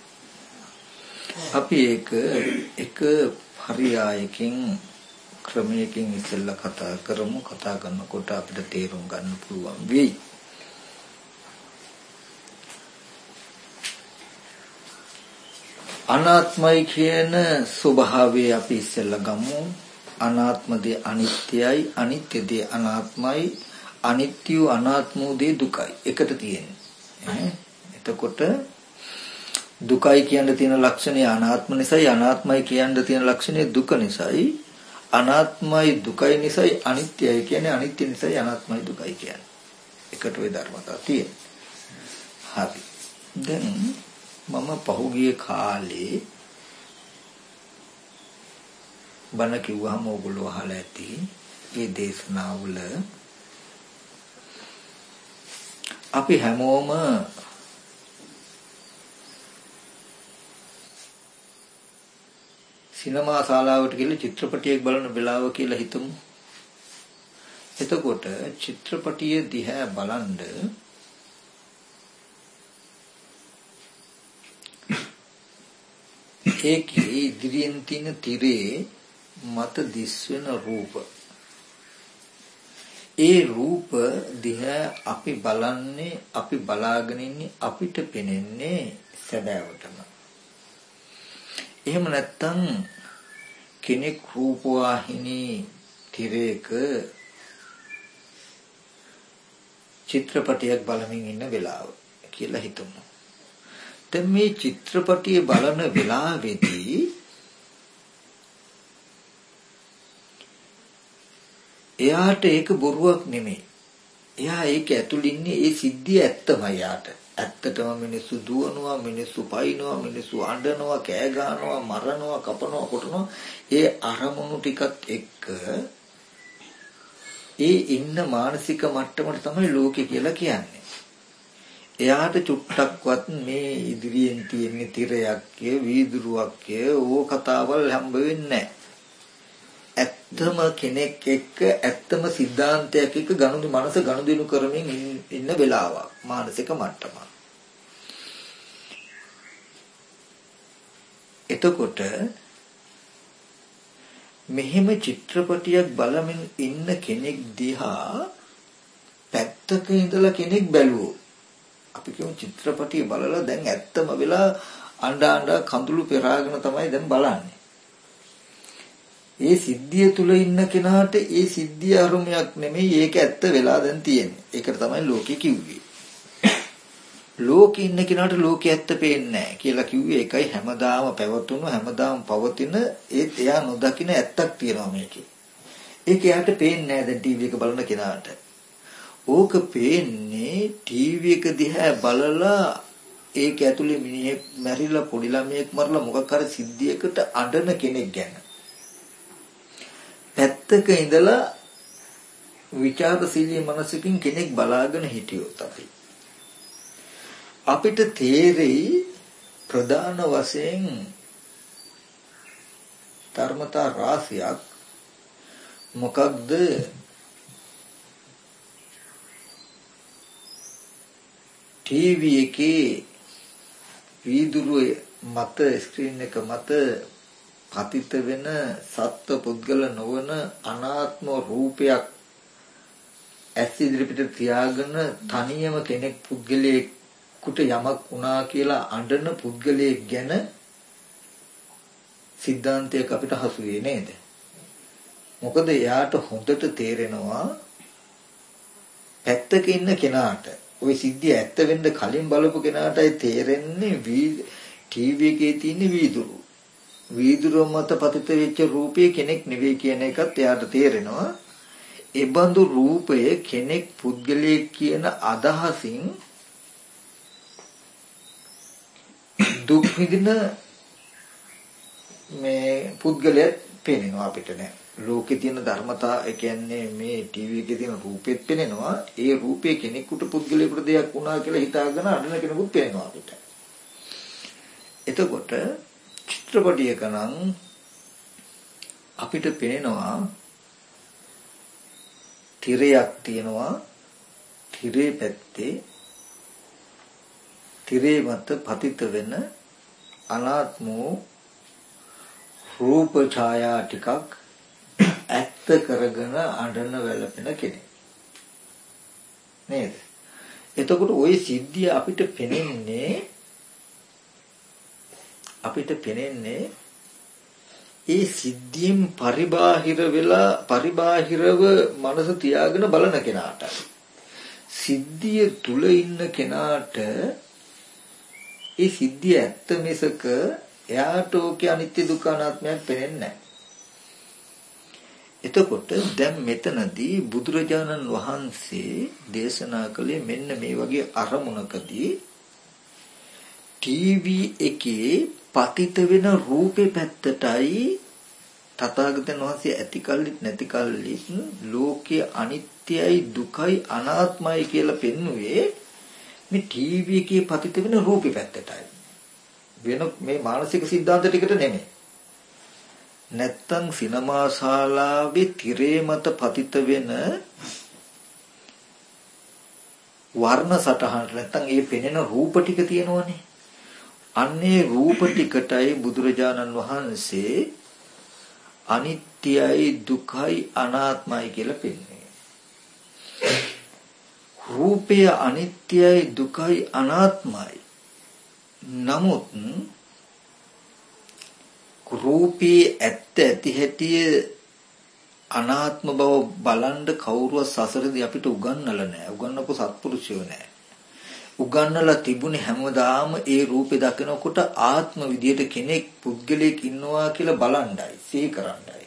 A: අපි ඒක එක පරියායකින් ක්‍රමයකින් ඉස්සෙල්ලා කතා කරමු. කතා කරනකොට අපිට තේරුම් ගන්න පුළුවන් වෙයි. අනාත්මයි කියන ස්වභාවය අපි ඉස්සෙල්ලා ගමු. අනාත්ම දේ අනිත්‍යයි, අනිත්‍ය දේ අනාත්මයි, අනිත්‍ය අනාත්ම දේ දුකයි. එකට තියෙන්නේ. එතකොට දුකයි කියන්න තියෙන ලක්ෂණය අනාත්ම නිසායි, අනාත්මයි කියන්න තියෙන ලක්ෂණය දුක නිසායි, අනාත්මයි දුකයි නිසායි අනිත්‍යයි කියන්නේ, අනිත්‍ය නිසායි අනාත්මයි දුකයි කියන්නේ. එකට ওই ධර්මතා තියෙන්නේ. හරි. දැන් මම පහුගිය කාලේ බණ කිව්වහම ඕගොල්ලෝ අහලා ඇති මේ දේශනාවල අපි හැමෝම සිනමා ශාලාවට ගිහලා චිත්‍රපටයක් බලන වෙලාව කියලා හිතමු. එතකොට චිත්‍රපටිය දිහා බලන්ද ඒකේ ඉදිරියෙන් තියෙන තිරේ මත දිස්වෙන රූප, ඒ රූප දිහා අපි බලන්නේ, අපි බලාගෙන ඉන්නේ, අපිට පෙනෙන්නේ සැබෑවටම. එහෙම නැත්තම් කෙනෙක් රූපවාහිනී තිරයක චිත්‍රපටයක් බලමින් ඉන්න වෙලාව කියලා හිතමු. දැන් මේ චිත්‍රපටිය බලන වෙලාවේදී එයාට ඒක බොරුවක් නෙමෙයි. එයා ඒක ඇතුළේ ඉන්නේ, ඒ සිද්ධිය ඇත්තමයි යාට. ඇත්තටම මිනිස්සු දුවනවා, මිනිස්සු පයින්නවා, මිනිස්සු අඬනවා, කෑ ගහනවා, මරනවා, කපනවා, කොටනවා. ඒ අරමුණු ටිකත් එක්ක ඒ ඉන්න මානසික මට්ටමට තමයි ලෝකේ කියලා කියන්නේ. එයාට චුට්ටක්වත් මේ ඉදිරියෙන් තියෙන තිරයක්, වීදුරුවක්, ඕ කතාවල් හම්බ වෙන්නේ නැහැ. ඇත්තම කෙනෙක් එක්ක ඇත්තම සිද්ධාන්තයක් එක්ක ගනුදෙනු මනස ගනුදෙනු කරමින් ඉන්න වෙලාවක්, මානසික මට්ටම. එතකොට මෙහෙම චිත්‍රපටියක් බලමින් ඉන්න කෙනෙක් දිහා පැත්තක ඉඳලා කෙනෙක් බැලුවොත්, අපි කියමු චිත්‍රපටිය බලලා දැන් ඇත්තම වෙලා අඬ අඬ කඳුළු පෙරාගෙන තමයි දැන් බලන්නේ. ඒ සිද්ධිය තුල ඉන්න කෙනාට ඒ සිද්ධිය අරුමයක් නෙමෙයි, ඒක ඇත්ත වෙලා දැන් තියෙන්නේ. ඒකට තමයි ලෝකෙ කිව්වේ. ලෝකෙ ඉන්න කෙනාට ලෝකෙ ඇත්ත පේන්නේ නැහැ කියලා කිව්වේ ඒකයි. හැමදාම පැවතුණු, හැමදාම පවතින, ඒත් එයා නොදකින ඇත්තක් තියෙනවා මේකේ. ඒක එයාට පේන්නේ නැහැ දැන් ටීවී එක බලන කෙනාට. ඕක පේන්නේ ටීවී එක දිහා බලලා ඒක ඇතුලේ මිනිහෙක් මැරිලා, පොඩි ළමයෙක් මරලා, මොකක් හරි සිද්ධියකට අඬන කෙනෙක් ගැන. පැත්තක ඉඳලා විචාරශීලී මනසකින් කෙනෙක් බලාගෙන හිටියොත් අපි අපිට තේරෙයි ප්‍රධාන වශයෙන් ධර්මතා රාශියක්. මොකක්ද? ටීවී එකේ වීදුරුවේ මත, ස්ක්‍රීන් එක මත පතිත වෙන සත්ව පුද්ගල නොවන අනාත්ම රූපයක් ඇස් ඉදිරිපිට තියාගෙන තනියම කෙනෙක් පුද්ගලයෙකුට යමක් වුණා කියලා අඬන පුද්ගලයෙක් ගැන සිද්ධාන්තයක් අපිට හසු වෙන්නේ නේද? මොකද එයාට හොඳට තේරෙනවා පැත්තක ඉන්න කෙනාට ওই සිද්ධිය ඇත්ත වෙන්න කලින් බලපු කෙනාටයි තේරෙන්නේ ටීවී එකේ තියෙන වීදුරු. වීදුරුව මත පතිත වෙච්ච රූපේ කෙනෙක් නෙවෙයි කියන එකත් එයාට තේරෙනවා. ඒ බඳු රූපය කෙනෙක් පුද්ගලයෙක් කියන අදහසින් දුක් විඳින මේ පුද්ගලයෙක් පේනවා අපිට නෑ. ලෝකේ තියෙන ධර්මතා ඒ කියන්නේ මේ ටීවී එකේ තියෙන රූපෙත් පේනවා. ඒ රූපේ කෙනෙකුට පුද්ගලයෙකුට දෙයක් වුණා කියලා හිතාගෙන අඬන කෙනෙකුත් පේනවා අපිට. එතකොට චිත්‍රපටියක නම් අපිට පේනවා තිරයක් තියෙනවා. තිරේ පැත්තේ තිරේ මත පතිත වෙන අනාත්ම රූප ඡායා ටිකක් ඇත්ත කරගෙන අඬන වැළපෙන කෙනෙක් නේද? එතකොට ওই සිද්ධිය අපිට පෙනෙන්නේ අපිට පෙනෙන්නේ ඒ සිද්ධියෙන් පරිබාහිර වෙලා පරිබාහිරව මනස තියාගෙන බලන කෙනාට. සිද්ධිය තුල ඉන්න කෙනාට ඒ සිද්ධිය ඇත්ත මිසක එයාට ඕකේ අනිත්‍ය දුක්ඛ අනාත්මයක් පේන්නේ නැහැ. එතකොට දැන් මෙතනදී බුදුරජාණන් වහන්සේ දේශනා කළේ මෙන්න මේ වගේ අරමුණකදී ටීවී එකේ පතිත වෙන රූපේ පැත්තටයි තථාගතයන් වහන්සේ ඇති කල්ලිත් නැති කල්ලිත් ලෝකයේ අනිත්‍යයි දුකයි අනාත්මයි කියලා පෙන්වුවේ මේ ටීවී එකේ පතිත වෙන රූපේ පැත්තටයි. වෙන මේ මානසික સિદ્ધාන්ත ටිකට නෙමෙයි. නැත්තම් සිනමා ශාලාවේ තිරේ මත පතිත වෙන වර්ණ සටහනට නැත්තම් ඒ පෙනෙන රූප ටික තියෙනවනේ. අන්නේ රූප ටිකටයි බුදුරජාණන් වහන්සේ අනිත්‍යයි දුකයි අනාත්මයි කියලා පෙන්වන්නේ. රූපය අනිත්‍යයි දුකයි අනාත්මයි. නමුත් රූපී ඇත්ත ඇති හැටි අනාත්ම බව බලන්න කවුරුවත් සසරදී අපිට උගන්වලා නැහැ. උගන්වපු සත්පුරුෂයෝ නැහැ. උගන්වලා තිබුණේ හැමදාම ඒ රූපේ දකිනකොට ආත්ම විදියට කෙනෙක් පුද්ගලයෙක් ඉන්නවා කියලා බලණ්ඩයි, සිහි කරණ්ඩයි.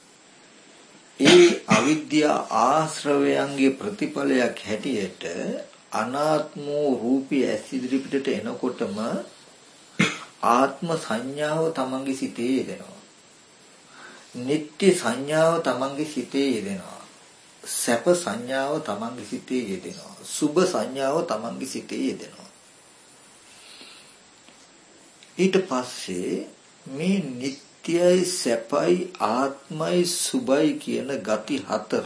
A: ඒ අවිද්‍යා ආශ්‍රවයන්ගේ ප්‍රතිඵලයක් හැටියට අනාත්ම රූපී ඇස් ඉදිරිපිටට එනකොටම ආත්ම සංඥාව තමන්ගේ සිතේ යෙදෙනවා. නිට්ටය සංඥාව තමන්ගේ සිතේ යෙදෙනවා. සැප සංඥාව තමන්ගේ සිතේ යෙදෙනවා. සුභ සංඥාව තමන්ගේ සිතේ යෙදෙනවා. ඊට පස්සේ මේ නිට්ටයයි සැපයි ආත්මයි සුභයි කියන ගති හතර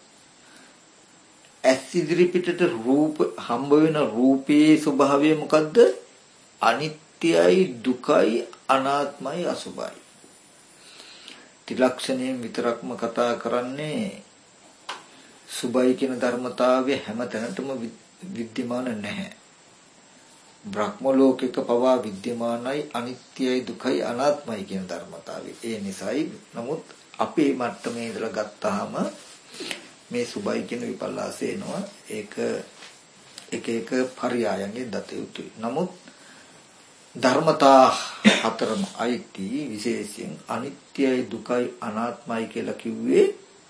A: ඇස් ඉදිරි පිටට රූප හම්බ වෙන රූපේ ස්වභාවය මොකද්ද? අනිත්‍යයි දුකයි අනාත්මයි අසුභයි. ත්‍රිලක්ෂණයෙන් විතරක්ම කතා කරන්නේ සුභයි කියන ධර්මතාවය හැමතැනටම විද්‍යමාන නැහැ. බ්‍රහ්ම ලෝකයක පවා විද්‍යමානයි අනිත්‍යයි දුකයි අනාත්මයි කියන ධර්මතාවය. ඒ නිසායි නමුත් අපේ මට්ටමේ ඉඳලා ගත්තාම මේ සුභයි කියන විපල්ලාසය එනවා. ඒක එක එක පරයයන්ගෙන් දත යුතුයි. නමුත් ධර්මතා හතරම අයිති විශේෂයෙන් අනිත්‍යයි දුකයි අනාත්මයි කියලා කිව්වේ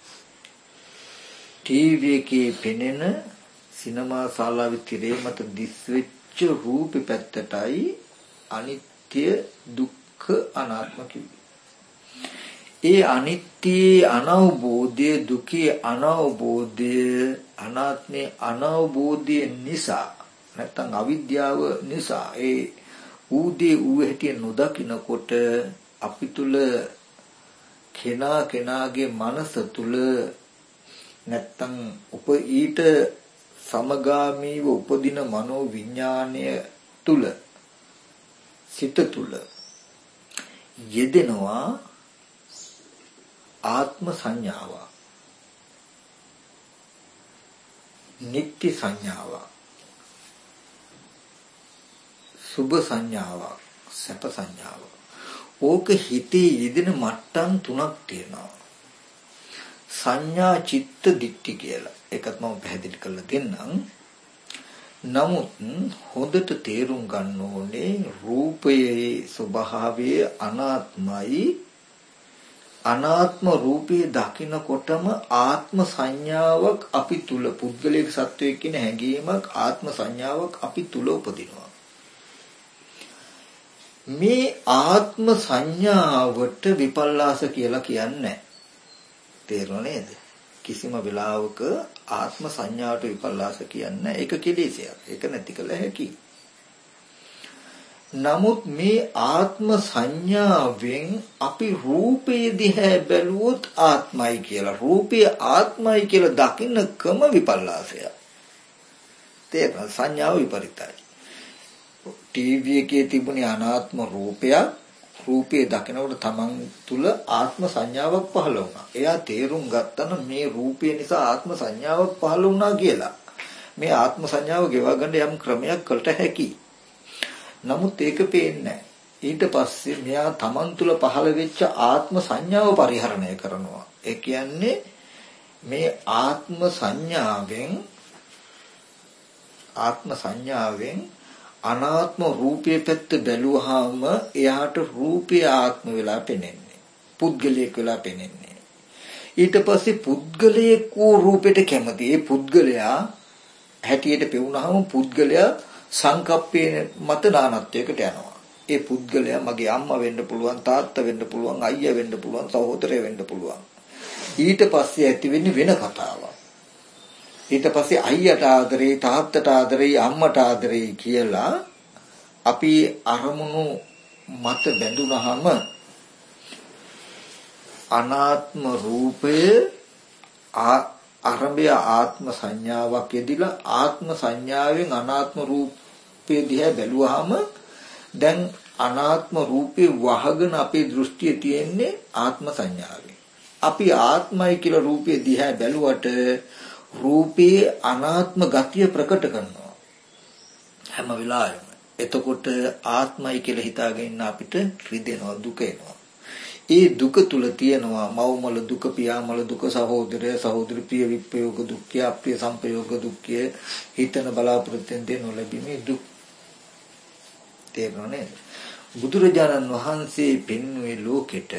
A: ටීවී එකේ පෙනෙන සිනමා ශාලාවේ තිරේ මත දිස්වෙච්ච රූපෙ පැත්තටයි අනිත්‍ය දුක්ඛ අනාත්ම කිව්වේ. ඒ අනිත්‍යයේ අනවබෝධය දුකේ අනවබෝධය අනාත්මේ අනවබෝධය නිසා නැත්තම් අවිද්‍යාව නිසා ඒ ඌදී ඌ හැටිය නොදකිනකොට අපි තුල කෙනා කෙනාගේ මනස තුල නැත්තම් උප ඊට සමගාමීව උපදින මනෝ විඥාණය තුල සිත තුල යෙදෙනවා ආත්ම සංඥාව, නිත්‍ය සංඥාව, සුභ සංඥාව, සැප සංඥාව. ඕක හිතේ යෙදෙන මට්ටම් තුනක් තියෙනවා. සංඥා, චිත්ත, දිට්ඨි කියලා. ඒකත් මම පැහැදිලි කරලා දෙන්නම්. නමුත් හොඳට තේරුම් ගන්න ඕනේ රූපයේ ස්වභාවය අනාත්මයි. අනාත්ම රූපේ දකිනකොටම ආත්ම සංඥාවක් අපි තුල, පුද්ගලික සත්වයේ කියන හැඟීමක්, ආත්ම සංඥාවක් අපි තුල උපදිනවා. මේ ආත්ම සංඥාවට විපල්ලාස කියලා කියන්නේ. තේරුණා නේද? කිසිම වෙලාවක ආත්ම සංඥාවට විපල්ලාස කියන්නේ ඒක කෙලෙසයක්. ඒක නැති කළ හැකියි. නමුත් මේ ආත්ම සංඥාවෙන් අපි රූපේ දිහා බැලුවොත් ආත්මයි කියලා, රූපේ ආත්මයි කියලා දකින්නකම විපල්ලාසයක්. තේරුණා? සංඥාව විපරිතයි. ටීවී එකේ තිබුණේ අනාත්ම රූපයක්, රූපේ දකිනකොට තමන් තුල ආත්ම සංඥාවක් පහළ වුණා. එයා තේරුම් ගත්තා මේ රූපය නිසා ආත්ම සංඥාවක් පහළ වුණා කියලා. මේ ආත්ම සංඥාව ගෙවා ගන්න යම් ක්‍රමයක් කළට හැකියි. නමුත් ඒක පේන්නේ නැහැ. ඊට පස්සේ මෙයා තමන් තුල පහළ වෙච්ච ආත්ම සංඥාව පරිහරණය කරනවා. ඒ කියන්නේ මේ ආත්ම සංඥාවෙන් ආත්ම සංඥාවෙන් අනාත්ම රූපයේ පැත්ත බැලුවාම එයාට රූපය ආත්ම වෙලා පෙනෙන්නේ. පුද්ගලයෙක් වෙලා පෙනෙන්නේ. ඊට පස්සේ පුද්ගලයෙක් වූ රූපයට කැමති. ඒ පුද්ගලයා හැටියට පෙවුනහම පුද්ගලයා සංකප්පයේ මත නානත්වයකට යනවා. ඒ පුද්ගලයා මගේ අම්මා වෙන්න පුළුවන්, තාත්තා වෙන්න පුළුවන්, අයියා වෙන්න පුළුවන්, සහෝදරයා වෙන්න පුළුවන්. ඊට පස්සේ ඇති වෙන්නේ වෙන කතාවක්. ඊට පස්සේ අයියට ආදරේ, තාත්තට ආදරේ, අම්මට ආදරේ කියලා අපි අරමුණු මත බැඳුනහම අනාත්ම රූපය ආරම්භය ආත්ම සංඥාවක් යෙදිලා ආත්ම සංඥාවෙන් අනාත්ම රූපය දිහා බැලුවාම දැන් අනාත්ම රූපේ වහගෙන අපේ දෘෂ්ටිය තියෙන්නේ ආත්ම සංඥාවෙන්. අපි ආත්මයි කියලා රූපේ දිහා බැලුවට රූපේ අනාත්ම ගතිය ප්‍රකට කරනවා හැම වෙලාවෙම. එතකොට ආත්මයි කියලා හිතාගෙන ඉන්න අපිට රිදෙනවා, දුක එනවා. ඒ දුක තුල තියෙනවා මව්මල දුක, පියාමල දුක, සහෝදරය සහෝදරි ප්‍රිය විප්‍රයෝග දුක්ඛය, අප්‍රිය සංපයෝග දුක්ඛය, හිතන බලාපොරොත්තුෙන් දෙන නොලැබීමේ දුක්. තේරුණා නේද? බුදුරජාණන් වහන්සේ පෙන්වුවේ ලෝකෙට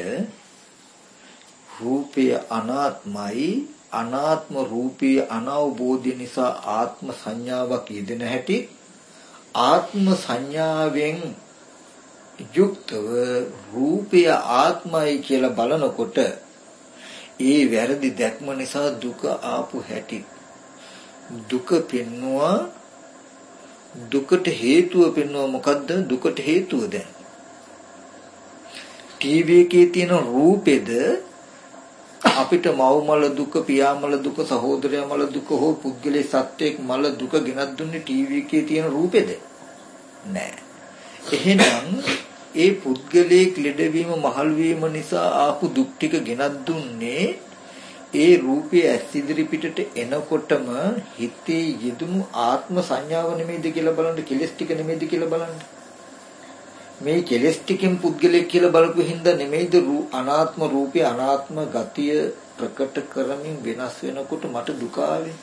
A: රූපය අනාත්මයි, අනාත්ම රූපී අනවබෝධය නිසා ආත්ම සංඥාවක් යෙදෙන හැටි, ආත්ම සංඥාවෙන් යුක්තව රූපය ආත්මයි කියලා බලනකොට ඒ වැරදි දැක්ම නිසා දුක ආපු හැටි, දුක පෙන්නවා. දුකට හේතුව පෙන්නවා. මොකද්ද දුකට හේතුව? දැන් ටීවී එකේ තියෙන රූපෙද අපිට මව්මල දුක, පියාමල දුක, සහෝදරයාමල දුක හෝ පුද්ගලයේ සත්‍යයක් මල දුක ගෙනත් දුන්නේ ටීවී එකේ තියෙන රූපෙද? නෑ. එහෙනම් ඒ පුද්ගලයේ ක්ලෙඩවීම, මහල් වීම නිසා ආපු දුක් ටික ගෙනත් දුන්නේ ඒ රූපය ඇස් ඉදිරි පිටට එනකොටම හිතේ යෙදුණු ආත්ම සංඥාව නෙමෙයිද කියලා බලන්න, කෙලස් ටික නෙමෙයිද කියලා බලන්න. මේ කෙලස් ටිකෙන් පුද්ගලයෙක් කියලා බලපු හින්දා නෙමෙයිද අනාත්ම රූපේ අනාත්ම ගතිය ප්‍රකට කරමින් වෙනස් වෙනකොට මට දුක ආවේ.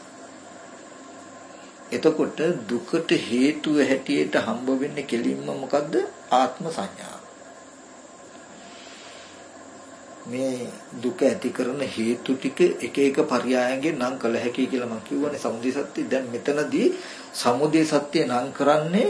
A: එතකොට දුකට හේතුව හැටියට හම්බ වෙන්නේ කෙලින්ම මොකද්ද? ආත්ම සංඥාව. මේ දුක ඇති කරන හේතු ටික එක එක පරයයන්ගෙන් නම් කළ හැකි කියලා මම කිව්වනේ. සමුදය සත්‍ය. දැන් මෙතනදී සමුදය සත්‍ය නම් කරන්නේ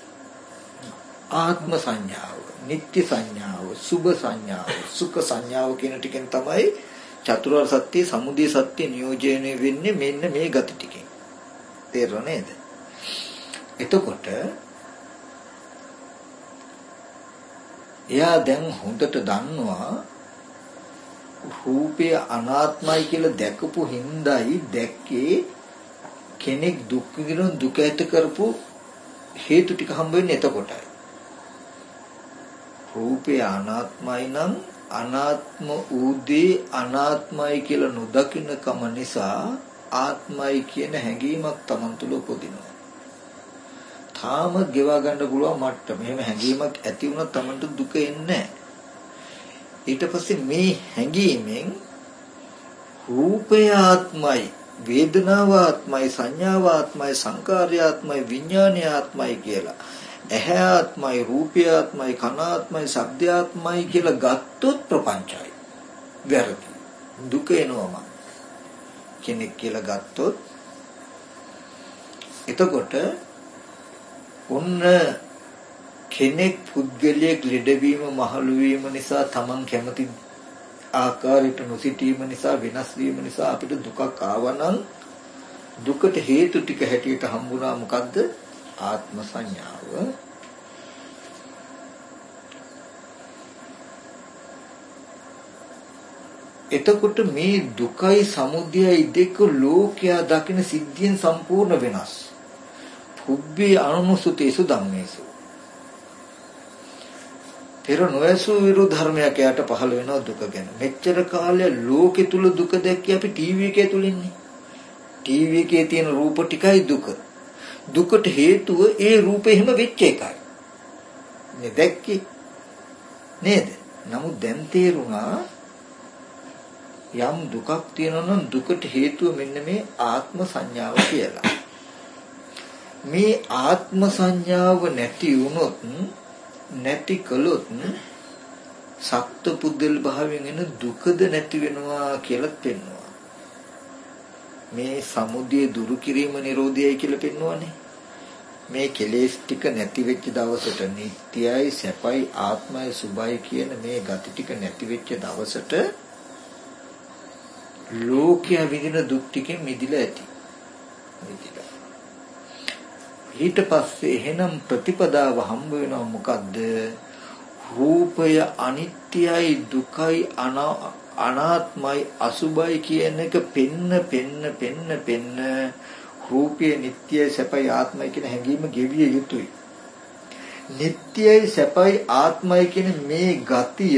A: ආත්ම සංඥාව, නිත්‍ය සංඥාව, සුභ සංඥාව, සුඛ සංඥාව කියන ටිකෙන් තමයි චතුරාර්ය සත්‍ය, සමුදය සත්‍ය නියෝජනය වෙන්නේ මෙන්න මේ ගති ටිකෙන්. තේරුණා නේද? එතකොට එයා දැන් හොඳට දන්නවා රූපය අනාත්මයි කියලා දැකපු හින්දායි දැක්කේ කෙනෙක් දුක් විඳින දුක ඇති කරපු හේතු ටික හම්බ වෙන්නේ එතකොටයි. රූපය අනාත්මයි නම් අනාත්ම ඌදී අනාත්මයි කියලා නොදකින්න කම නිසා ආත්මයි කියන හැඟීමක් Taman තුල උපදිනවා. තාම ගෙවා ගන්න පුළුවන් මට්ටම. මෙහෙම හැඟීමක් ඇති වුණොත් Tamanට දුක එන්නේ නැහැ. ඊට පස්සේ මේ හැඟීමෙන් රූපය ආත්මයි, වේදනාව ආත්මයි, සංඥාව ආත්මයි, සංකාරය ආත්මයි, විඥානය ආත්මයි කියලා ඇහැ ආත්මයි, රූපය ආත්මයි, කන ආත්මයි, ශබ්ද ආත්මයි කියලා ගත්තොත් ප්‍රපංචයි. වැරදි. දුක එනවම කෙනෙක් කියලා ගත්තොත් එතකොට ඔන්න කෙනෙක් පුද්ගලයෙක් ලෙඩවීම මහලු වීම නිසා Taman කැමති ආකාරයට නොසිටීම නිසා වෙනස් වීම නිසා අපිට දුකක් ආවනම් දුකට හේතු ටික හැටියට හම්බුණා මොකද්ද? ආත්ම සංඥාව. එතකොට මේ දුකයි සමුදයයි දෙක ලෝකයා දකින සිද්ධියෙන් සම්පූර්ණ වෙනස්. පුබ්බේ අනුසුතේසු ධම්මේසු. පෙර නොයසු විරු ධර්මයක් යට පහළ වෙනවා දුක ගැන. මෙච්චර කාලය ලෝකෙ තුල දුක දැක්කේ අපි ටීවී එකේ තුලින්නේ. ටීවී එකේ තියෙන රූප ටිකයි දුක. දුකට හේතුව ඒ රූපෙ එහෙම වෙච්ච එකයි. මේ දැක්කේ නේද? නමුත් දැන් තේරුණා යම් දුකක් තියෙනවා නම් දුකට හේතුව මෙන්න මේ ආත්ම සංඥාව කියලා. මේ ආත්ම සංඥාව නැති වුණොත් නැති කළොත් සත්ත්ව පුද්ගල භාවයෙන් එන දුකද නැති වෙනවා කියලා පෙන්වනවා. මේ සමුදය දුරු කිරීම නිරෝධයයි කියලා පෙන්වන්නේ. මේ කෙලෙස් ටික නැති වෙච්ච දවසට නිට්ටයයි සැපයි ආත්මයි සුභයි කියන මේ ගති ටික නැති වෙච්ච දවසට ලෝකයා විඳින දුක් ටිකෙන් මිදිලා ඇති. මිදිලා. ඊට පස්සේ එහෙනම් ප්‍රතිපදාව හම්බ වෙනවා මොකද්ද? රූපය අනිත්‍යයි දුකයි අනාත්මයි අසුභයි කියන එක පෙන්න පෙන්න පෙන්න පෙන්න රූපය නිට්ටයයි සැපයි ආත්මයි කියන හැඟීම ගෙවිය යුතුයි. නිට්ටයයි සැපයි ආත්මයි කියන මේ ගතිය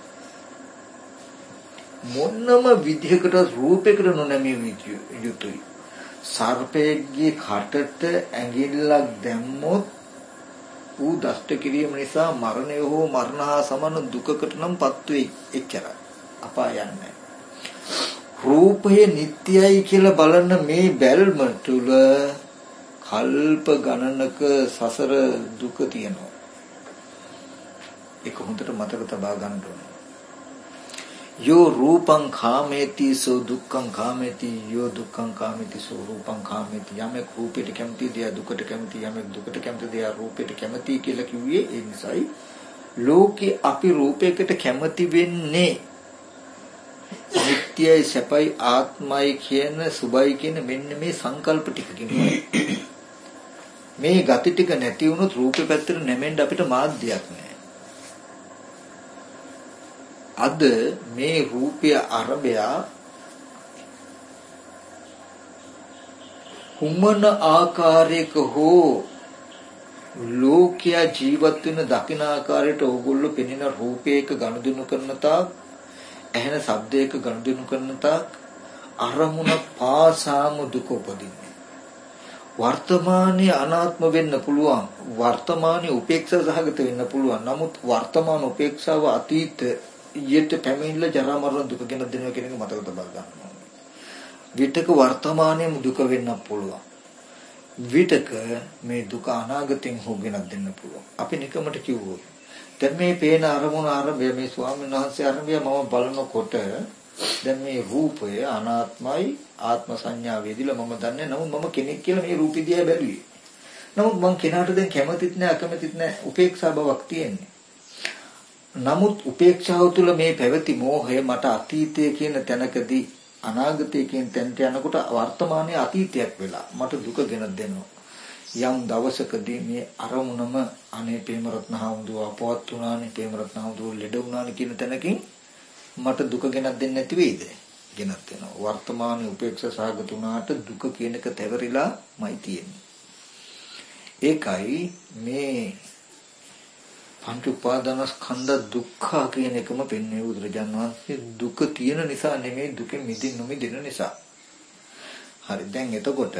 A: මොනම විදිහකට රූපයකට නොනැමිය යුතුයි. සර්පයේ කටට ඇඟිල්ලක් දැම්මොත් ඌ දෂ්ට කිරීම නිසා මරණය හෝ මරණ හා සමාන දුකකට නම්පත් වෙයි. එච්චරයි. අපායන්නේ. රූපය නිට්ටයයි කියලා බලන මේ බැල්ම තුල කල්ප ගණනක සසර දුක තියෙනවා. ඒක හොඳට මතක තබා ගන්න ඕනේ. යෝ රූපං කාමේති සෝ දුක්ඛං කාමේති යෝ දුක්ඛං කාමේති සෝ රූපං කාමේති. යමෙක් රූපයට කැමති දෙය දුකට කැමති, යමෙක් දුකට කැමති දෙය රූපයට කැමති කියලා කිව්වේ ඒ නිසායි. ලෝකේ අපි රූපයකට කැමති වෙන්නේ නිට්ටයයි සැපයි ආත්මයි කියන සුභයි කියන මෙන්න මේ සංකල්ප ටිකකින්. මේ ගති ටික නැති වුණොත් රූපේ පැත්තට නැමෙන්න අපිට මාධ්‍යයක් නැහැ. අද මේ රූපය අරබය කුමන ආකාරයක හෝ ලෝකයා ජීවත් වෙන දකින ආකාරයට ඕගොල්ලෝ පෙනෙන රූපයක ගනුදෙනු කරන තාක්, ඇහෙන ශබ්දයක ගනුදෙනු කරන තාක් අරමුණ පාසාම දුක උපදින්නේ. වර්තමානයේ අනාත්ම වෙන්න පුළුවන්, වර්තමානයේ උපේක්ෂා සහගත වෙන්න පුළුවන්. නමුත් වර්තමාන උපේක්ෂාව අතීත ඊට පැමිණිලා ජරා මරණ දුක ගැන දෙනවා කියන එක මතක තබා ගන්න ඕනේ. විතක වර්තමානයේම දුක වෙන්න පුළුවන්. විතක මේ දුක අනාගතෙන් හොගෙනක් දෙන්න පුළුවන්. අපි නිකමට කිව්වොත් දැන් මේ පේන අරමුණ ආරම්භය මේ ස්වාමීන් වහන්සේ ආරම්භය මම බලනකොට දැන් මේ රූපය අනාත්මයි ආත්ම සංඥා වේදිලා මම දන්නේ. නමුත් මම කෙනෙක් කියලා මේ රූපෙ දිහා බැලුවේ. නමුත් මං කෙනාට දැන් කැමතිත් නැහැ අකමැතිත් නැහැ උපේක්ෂා බවක් තියෙන්නේ. නමුත් උපේක්ෂාව තුළ මේ පැවති මෝහය මට අතීතය කියන තැනකදී අනාගතය කියන තැනට යනකොට වර්තමානයේ අතීතයක් වෙලා මට දුක ගෙන දෙනවා. යම් දවසකදී මේ අරමුණම අනේ ප්‍රේමරත්න හඳුව අපවත් වුණානේ, ප්‍රේමරත්න හඳුව ලෙඩ වුණානේ කියන තැනකින් මට දුක ගෙනත් දෙන්නේ නැති වෙයිද? ගෙනත් වෙනවා. වර්තමානයේ උපේක්ෂා සහගත වුණාට දුක කියන එක තැවරිලාමයි තියෙන්නේ. ඒකයි මේ පංච උපාදානස්කන්ධ දුක්ඛ කියන එකම පෙන්වන්නේ බුදුරජාණන් වහන්සේ. දුක තියෙන නිසා නෙමෙයි, දුකෙන් මිදින් නොමිදෙන නිසා. හරි. දැන් එතකොට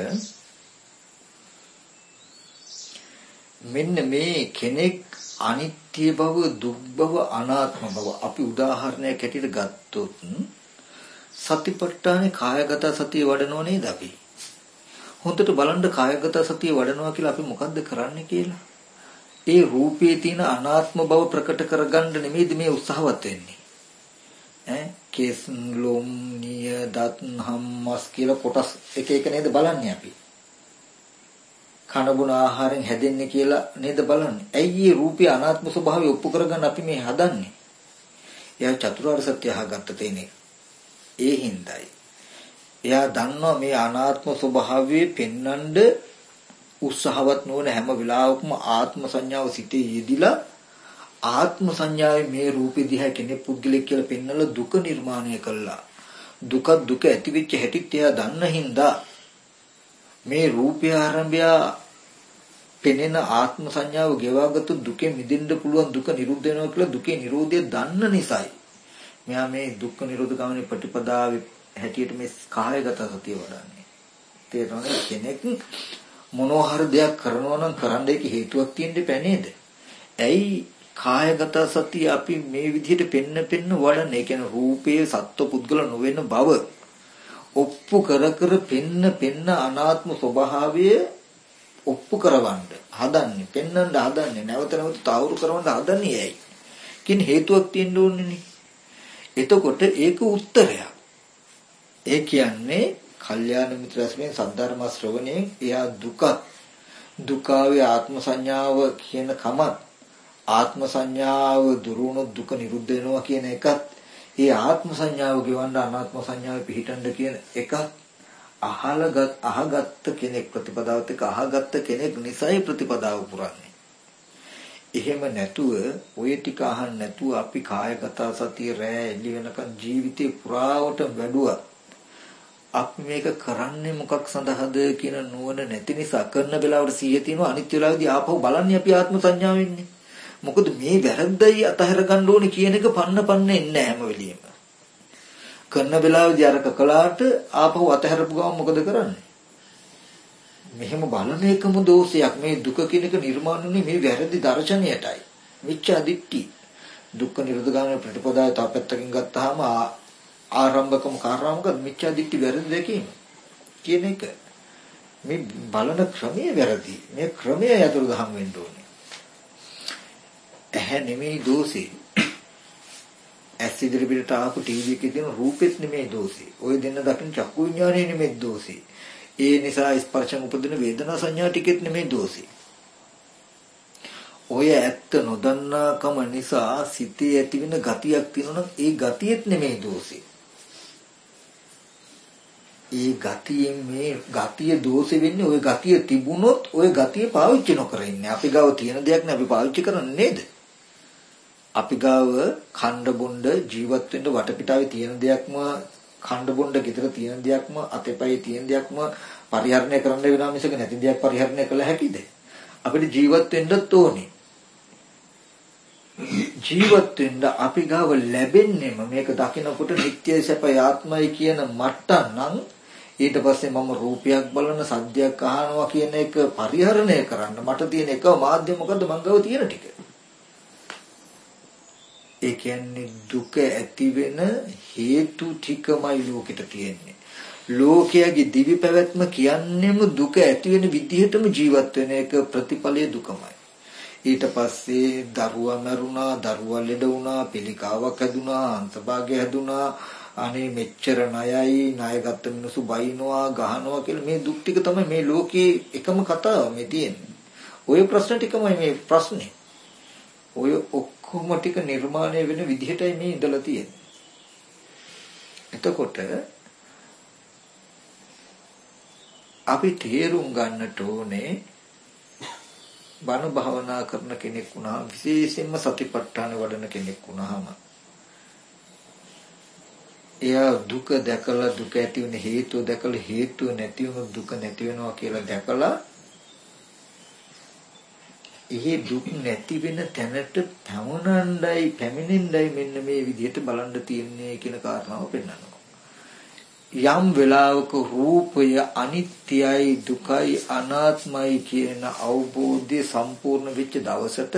A: මෙන්න මේ කෙනෙක් අනිත්‍ය බව, දුක් බව, අනාත්ම බව අපි උදාහරණයක් හැටියට ගත්තොත් සතිපට්ඨානේ කායගත සතිය වඩනව නේද අපි? හොඳට බලන්න කායගත සතිය වඩනවා කියලා අපි මොකද්ද කරන්නේ කියලා. ඒ රූපයේ තියෙන අනාත්ම බව ප්‍රකට කරගන්න නෙමෙයිද මේ උත්සාහවත් වෙන්නේ. ඈ කේස් ලොම් නිය දත් හම්මස් කියලා කොටස් එක එක නේද බලන්නේ අපි. කන බොන ආහාරයෙන් හැදෙන්නේ කියලා නේද බලන්නේ. ඇයි මේ රූපේ අනාත්ම ස්වභාවය ඔප්පු කරගන්න අපි මේ හදන්නේ? එයා චතුරාර්ය සත්‍ය අහගත්ත තේනේ. ඒ හින්දායි. එයා දන්නවා මේ අනාත්ම ස්වභාවය පෙන්වන්න උත්සාහවත් නොවන හැම වෙලාවකම ආත්ම සංඥාව සිටේ යෙදිලා ආත්ම සංඥාවේ මේ රූපෙ දිහා කෙනෙක් පුද්ගලෙක් කියලා පෙන්වලා දුක නිර්මාණය කළා. දුක දුක ඇතිවෙච්ච හැටිත් එයා දන්න හින්දා මේ රූපය ආරම්භය පෙනෙන ආත්ම සංඥාව ගෙවාගත්තු දුකෙන් මිදෙන්න පුළුවන්, දුක නිරුද්ධ වෙනවා කියලා දුකේ නිරෝධය දන්න නිසායි මෙයා මේ දුක්ඛ නිරෝධ ගමනේ ප්‍රතිපදාවේ හැටියට මේ කායගත සතිය වඩන්නේ. තේරෙනවද? කෙනෙක් මොනවා හරි දෙයක් කරනවා නම් කරන්න ඒක හේතුවක් තියෙන්න බෑ නේද? ඇයි කායගත සතිය අපි මේ විදිහට පෙන්න පෙන්න වඩන්නේ? ඒ කියන්නේ රූපයේ සත්ව පුද්ගල නොවන බව ඔප්පු කර කර පෙන්න පෙන්න අනාත්ම ස්වභාවය ඔප්පු කරවන්න හදන්නේ, පෙන්වන්න හදන්නේ, නැවත නැවත තාවුරු කරවන්න හදන්නේ ඇයි? කින් හේතුවක් තියෙන්න ඕනේ. එතකොට ඒක උත්තරයක්. ඒ කියන්නේ කල්යාණ මිත්‍රස්මෙන් සද්ධර්ම ශ්‍රවණයෙන් එයා දුක දුකාවේ ආත්ම සංඥාව කියන කමත් ආත්ම සංඥාව දුරුණු දුක නිරුද්ධ වෙනවා කියන එකත් ඒ ආත්ම සංඥාව ගෙවන්න අනාත්ම සංඥාව පිහිටන්න කියන එකත් අහලගත් අහගත්ත කෙනෙක් ප්‍රතිපදාවත් එක්ක අහගත්ත කෙනෙක් නිසයි ප්‍රතිපදාව පුරන්නේ. එහෙම නැතුව ඔය ටික අහන්න නැතුව අපි කායගත සතිය රැ එළි වෙනකන් ජීවිතේ පුරාවට වැඩුවා. අපි මේක කරන්නේ මොකක් සඳහාද කියන නුවණ නැති නිසා කරන වෙලාවට සිහිය තියෙනවා, අනිත් වෙලාවේදී ආපහු බලන්නේ අපි ආත්ම සංඥාව වෙන්නේ. මොකද මේ වැරද්දයි අතහැර ගන්න ඕනේ කියන එක පන්න පන්න එන්නේ හැම වෙලෙම. කරන වෙලාවේදී අරක කළාට ආපහු අතහැරපු ගමන් මොකද කරන්නේ? මෙහෙම බලන එකම දෝෂයක්. මේ දුක කියන එක නිර්මාණුනේ මේ වැරදි දර්ශනයටයි. මිච්ඡා දිට්ඨි. දුක්ඛ නිරෝධ ගාමී ප්‍රතිපදාව තාපත්තකින් ගත්තාම ආරම්භකම කාරණාමක මිච්ඡා දිට්ඨි වැරදි දැකීම කියන එක. මේ බලන ක්‍රමයේ වැරදි. මේ ක්‍රමය යතුරු දහම් වෙන්න ඕනේ. ඇහැ නෙමෙයි දෝෂේ. ඇස් ඉදිරි පිටට ආපු ටීවී එකේ තියෙන රූපෙත් නෙමෙයි දෝෂේ. ඔය දෙන්න දකින්න චක්කු විඥානය නෙමෙයි දෝෂේ. ඒ නිසා ස්පර්ශන උපදින වේදනා සංඥා ටිකෙත් නෙමෙයි දෝෂේ. ඔය ඇත්ත නොදන්නාකම නිසා සිතේ ඇතිවෙන ගතියක් තියෙනවා, ඒ ගතියෙත් නෙමෙයි දෝෂේ. ඒ ගතියෙන් මේ ගතිය දෝෂෙ වෙන්නේ ඔය ගතිය තිබුණොත් ඔය ගතිය පාවිච්චි නොකර ඉන්නේ. අපි ගාව තියෙන දෙයක් නේ අපි පාවිච්චි කරන්නේ නේද? අපි ගාව ඛණ්ඩ බොණ්ඩ ජීවත් වෙන්න වටපිටාවේ තියෙන දෙයක්ම ඛණ්ඩ බොණ්ඩ ගෙදර තියෙන දෙයක්ම අතේපයි තියෙන දෙයක්ම පරිහරණය කරන්න වෙනවා මිසක නැති දෙයක් පරිහරණය කළ හැකිද? අපිට ජීවත් වෙන්නත් ඕනේ. ජීවත් වෙන්න අපි ගාව ලැබෙන්නේම මේක දකිනකොට නිත්‍ය සැපයි ආත්මයි කියන මට්ටම් නම් ඊට පස්සේ මම රූපයක් බලන සද්දයක් අහනවා කියන එක පරිහරණය කරන්න මට තියෙන එක මාධ්‍යම මොකද්ද? මං ගාව තියෙන ටික. ඒ කියන්නේ දුක ඇති වෙන හේතු ටිකමයි ලෝකෙට තියෙන්නේ. ලෝකයේ දිවි පැවැත්ම කියන්නේම දුක ඇති වෙන විදිහටම ජීවත් වෙන එක ප්‍රතිඵලයේ දුකමයි. ඊට පස්සේ දරුවා මරුණා, දරුවා ලෙඩ වුණා, පිළිකාවක් හැදුනා, අන්තභාගය හැදුනා, අනේ මෙච්චර ණයයි, ණය ගත්ත මිනිස්සු බයිනවා, ගහනවා කියලා මේ දුක් ටික තමයි මේ ලෝකේ එකම කතාව මේ තියෙන්නේ. ওই ප්‍රශ්න ටිකමයි මේ ප්‍රශ්නේ. ඔය ඔක්කොම ටික නිර්මාණය වෙන විදිහටයි මේ ඉඳලා තියෙන්නේ. එතකොට අපි තේරුම් ගන්නට ඕනේ බණ භාවනා කරන කෙනෙක් වුණා, විශේෂයෙන්ම සතිපට්ඨාන වඩන කෙනෙක් වුණාම එයා දුක දැකලා දුක ඇති වෙන හේතුව දැකලා හේතුව නැති වුණු දුක නැති වෙනවා කියලා දැකලා ඒ දුක් නැති වෙන තැනට පැමුණණ්ඩයි පැමිණෙන්නයි මෙන්න මේ විදිහට බලන්න තියෙන්නේ කියන කාරණාව පෙන්වනවා. යම් වෙලාවක රූපය අනිත්‍යයි දුකයි අනාත්මයි කියන අවබෝධය සම්පූර්ණ වෙච්ච දවසට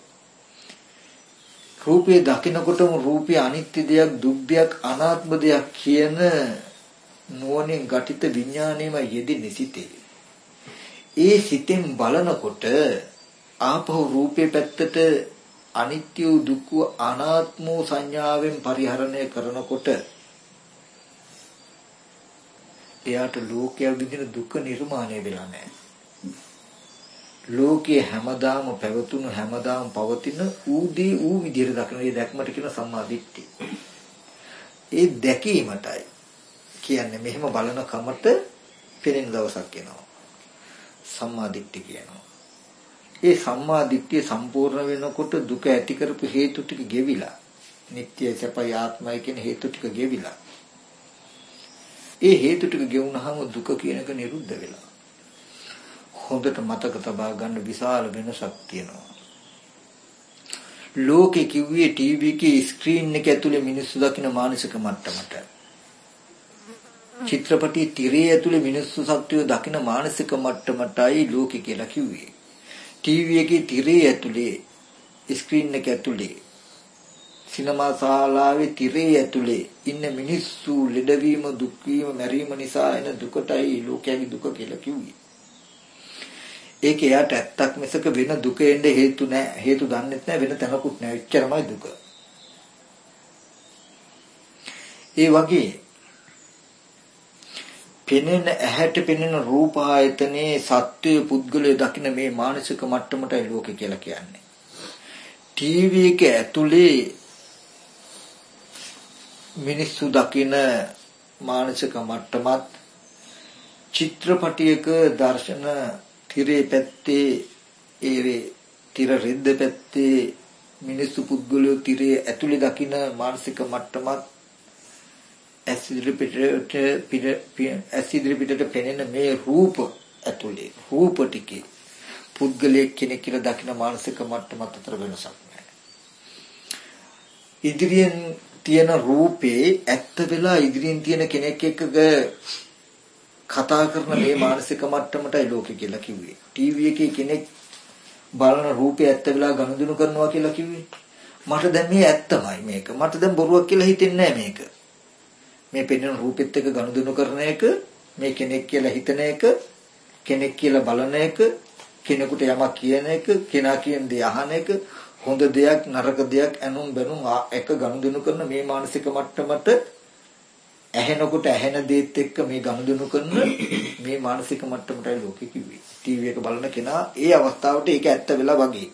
A: රූපය දකිනකොටම රූපය අනිත්‍ය දෙයක් දුක් දෙයක් අනාත්ම දෙයක් කියන නුවණින් ගටිත විඥාණයම යෙදෙන්නේ සිටේ. ඒ සිතෙන් බලනකොට ආපහු රූපේ පැත්තට අනිත්‍ය දුක්ඛ අනාත්ම සංඥාවෙන් පරිහරණය කරනකොට එයාට ලෝකයේ විදින දුක නිර්මාණය වෙලා නැහැ. ලෝකයේ හැමදාම පැවතුණු හැමදාම පවතින ඌදී ඌ විදිහට දකින ඒ දැක්මට කියන සම්මා දිට්ඨිය. ඒ දැකීමටයි කියන්නේ මෙහෙම බලන කමට පෙනෙන දවසක් එනවා. සම්මා දිට්ඨිය කියනවා. ඒ සම්මා දිට්ඨිය සම්පූර්ණ වෙනකොට දුක ඇති කරපු හේතු ටික ගෙවිලා නිට්ටය සපය ආත්මය කියන හේතු ටික ගෙවිලා ඒ හේතු ටික ගෙවුනහම දුක කියන එක නිරුද්ධ වෙලා හොඳට මතක තබා ගන්න විශාල වෙනසක් තියෙනවා. ලෝකේ කිව්වේ ටීවී එකේ ස්ක්‍රීන් එක ඇතුලේ මිනිස්සු දකින මානසික මට්ටමට. චිත්‍රපටි තිරේ ඇතුලේ මිනිස්සු සත්‍යය දකින මානසික මට්ටමටයි ලෝකේ කියලා කිව්වේ. ටීවී එකේ තිරේ ඇතුලේ ස්ක්‍රීන් එක ඇතුලේ සිනමා ශාලාවේ තිරේ ඇතුලේ ඉන්න මිනිස්සු ලෙඩවීම දුක් වීම මැරීම නිසා එන දුකටයි ලෝකයේ දුක කියලා කිව්වේ. ඒක එයාට ඇත්තක් මිසක වෙන දුක එන්න හේතු නැහැ. හේතු දන්නෙත් නැහැ වෙන තැනකුත් නැහැ. එච්චරමයි දුක. ඒ වගේ පෙනෙන ඇහැට පෙනෙන රූප ආයතනේ සත්‍ය පුද්ගලය දකින මේ මානසික මට්ටමටයි ලෝකය කියලා කියන්නේ. ටීවී එක ඇතුලේ මිනිස්සු දකින මානසික මට්ටමත් චිත්‍රපටයක දර්ශන තිරේ පැත්තේ ඒ තිර රෙද්ද පැත්තේ මිනිස්සු පුද්ගලයෝ තිරේ ඇතුලේ දකින මානසික මට්ටමත් ඇස් ඉදිරි පිටට පෙනෙන මේ රූප ඇතුලේ රූප ටිකේ පුද්ගලයෙක් කෙනෙක් කියලා දකින මානසික මට්ටමත් අතර වෙනසක් නැහැ. ඉදිරියෙන් තියෙන රූපේ ඇත්ත වෙලා ඉදිරියෙන් තියෙන කෙනෙක් එක්ක කතා කරන මේ මානසික මට්ටමටයි ලෝකෙ කියලා කිව්වේ. ටීවී එකේ කෙනෙක් බලන රූපේ ඇත්ත වෙලා ගනුදෙනු කරනවා කියලා කිව්වේ. මට දැන් මේ ඇත්තමයි මේක. මට දැන් බොරුවක් කියලා හිතෙන්නේ නැහැ මේක. මේ පෙනෙන රූපෙත් එක්ක ගනුදෙනු කරන එක, මේ කෙනෙක් කියලා හිතන එක, කෙනෙක් කියලා බලන එක, කෙනෙකුට යමක් කියන එක, කෙනා කියන දේ අහන එක, හොඳ දෙයක් නරක දෙයක් ඇනුම් බැනුම් එක ගනුදෙනු කරන මේ මානසික මට්ටමට ඇහෙනකොට ඇහෙන දේත් එක්ක මේ ගනුදෙනු කරන මේ මානසික මට්ටමටයි ලෝකෙ කිව්වේ. ටීවී එක බලන කෙනා ඒ අවස්ථාවට ඒක ඇත්ත වෙලා වගේ.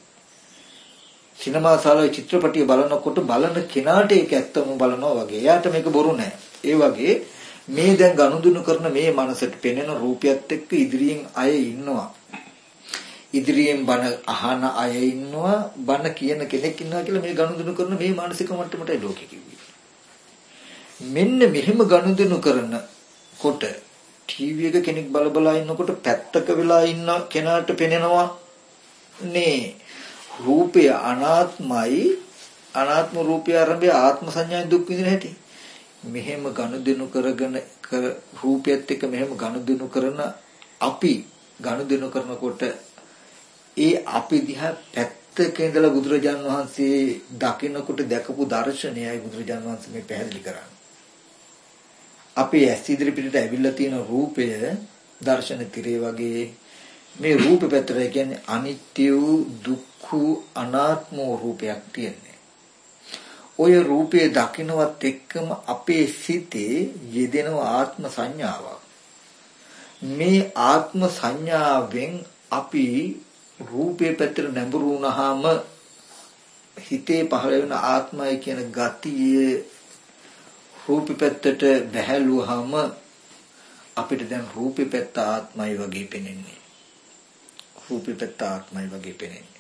A: සිනමා ශාලාවේ චිත්‍රපටිය බලනකොට බලන කෙනාට ඒක ඇත්තම බලනවා වගේ. එයාට මේක බොරු නෑ. ඒ වගේ මේ දැන් ගනුදෙනු කරන මේ මනසට පෙනෙන රූපයත් එක්ක ඉදිරියෙන් අය ඉන්නවා. ඉදිරියෙන් බන අහන අය ඉන්නවා. බන කියන කෙනෙක් ඉන්නවා කියලා මේ ගනුදෙනු කරන මේ මානසික මට්ටමටයි ලෝකෙ කිව්වේ. මෙන්න මෙහෙම ගනුදෙනු කරනකොට ටීවී එක කෙනෙක් බල බලා ඉන්නකොට පැත්තක වෙලා ඉන්න කෙනාට පෙනෙනවා නේ රූපය අනාත්මයි අනාත්ම රූපය ආරම්භය ආත්ම සංඥා දුක් විඳින හැටි. මෙහෙම ගනුදෙනු කරගෙන රූපයත් එක්ක මෙහෙම ගනුදෙනු කරන අපි ගනුදෙනු කරනකොට ඒ අපි දිහා පැත්තක ඉඳලා බුදුරජාන් වහන්සේ දකින්නකොට දැකපු දර්ශනයයි බුදුරජාන් වහන්සේ මේ පැහැදිලි කරන්නේ. අපේ ඇස් ඉදිරි පිටට ඇවිල්ලා තියෙන රූපය දර්ශන තිරේ වගේ මේ රූප පැත්තට කියන්නේ අනිත්‍ය වූ දුක්ඛ අනාත්ම රූපයක් තියෙන්නේ. ඔය රූපේ දකින්නවත් එක්කම අපේ සිතේ යෙදෙන ආත්ම සංඥාවක්. මේ ආත්ම සංඥාවෙන් අපි රූපේ පැත්තට නැඹුරු වුණාම හිතේ පහළ වෙන ආත්මය කියන ගතිය රූපේ පැත්තට බැහැලුවාම අපිට දැන් රූපේ පැත්ත ආත්මයි වගේ පෙනෙන්නේ. රූපේ පැත්ත ආත්මයි වගේ පෙනෙන්නේ.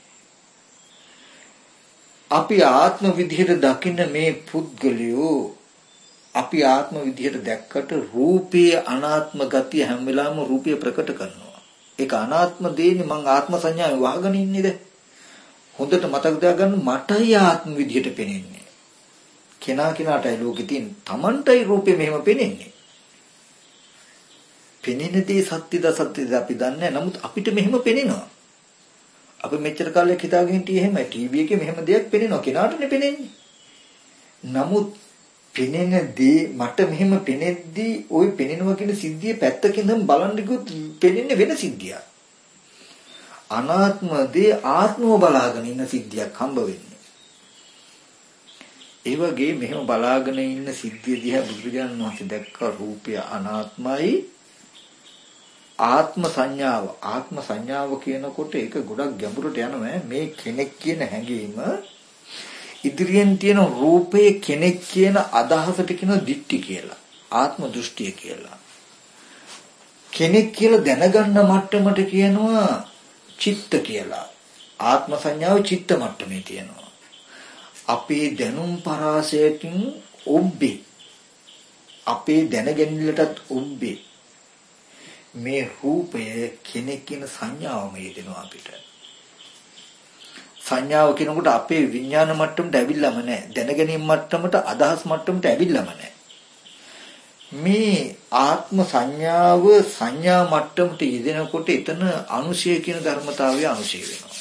A: අපි ආත්ම විදිහට දකින්න මේ පුද්ගලයෝ අපි ආත්ම විදිහට දැක්කට රූපයේ අනාත්ම ගතිය හැම වෙලාවෙම රූපය ප්‍රකට කරනවා. ඒක අනාත්ම දෙන්නේ මං ආත්ම සංඥාවෙන් වහගෙන ඉන්නේද? හොඳට මතක තියාගන්න මටයි ආත්ම විදියට පෙනෙන්නේ. කෙනා කෙනාටයි ලෝකෙ තියෙන තමන්ටයි රූපේ මෙහෙම පෙනෙන්නේ. පෙනෙනදී සත්‍යද සත්‍යද අපි දන්නේ නැහැ. නමුත් අපිට මෙහෙම පෙනෙනවා. අපි මෙච්චර කාලයක් හිතාගෙන හිටියේ එහෙමයි. ටීවී එකේ මෙහෙම දෙයක් පෙනෙනවා. කෙනාටනේ පෙනෙන්නේ. නමුත් පෙනෙන දේ මට මෙහෙම පෙනෙද්දී ওই පෙනෙනවා කියන සිද්ධිය පැත්තකින්ම බලන්න ගියොත් පෙනෙන්නේ වෙන සිද්ධියක්. අනාත්ම දේ ආත්මව බලාගෙන ඉන්න සිද්ධියක් හම්බ වෙන්නේ. ඒ වගේ මෙහෙම බලාගෙන ඉන්න සිද්ධිය දිහා බුදුරජාණන් වහන්සේ දැක්ක රූපය අනාත්මයි. ආත්ම සංඥාව ආත්ම සංඥාව කියනකොට ඒක ගොඩක් ගැඹුරට යනවා. මේ කෙනෙක් කියන හැඟීම ඉදිරියෙන් තියෙන රූපයේ කෙනෙක් කියන අදහසට කියන දිට්ඨි කියලා. ආත්ම දෘෂ්ටිය කියලා. කෙනෙක් කියලා දැනගන්න මට්ටමට කියනවා චිත්ත කියලා. ආත්ම සංඥාව චිත්ත මට්ටමේ තියෙනවා. අපේ දැනුම් පරාසයකින් ඔබ්බේ. අපේ දැනගැනිල්ලටත් ඔබ්බේ. මේ රූපය කෙනෙක් කියන සංඥාවම යෙදෙනවා අපිට. සංඥාව කියනකොට අපේ විඥාන මට්ටමට ඇවිල්ලාම නැහැ. දැනගැනීම මට්ටමට අදහස් මට්ටමට ඇවිල්ලාම නැහැ. මේ ආත්ම සංඥාව සංඥා මට්ටමට යෙදෙනකොට එතන අනුශය කියන ධර්මතාවය අනුශය වෙනවා.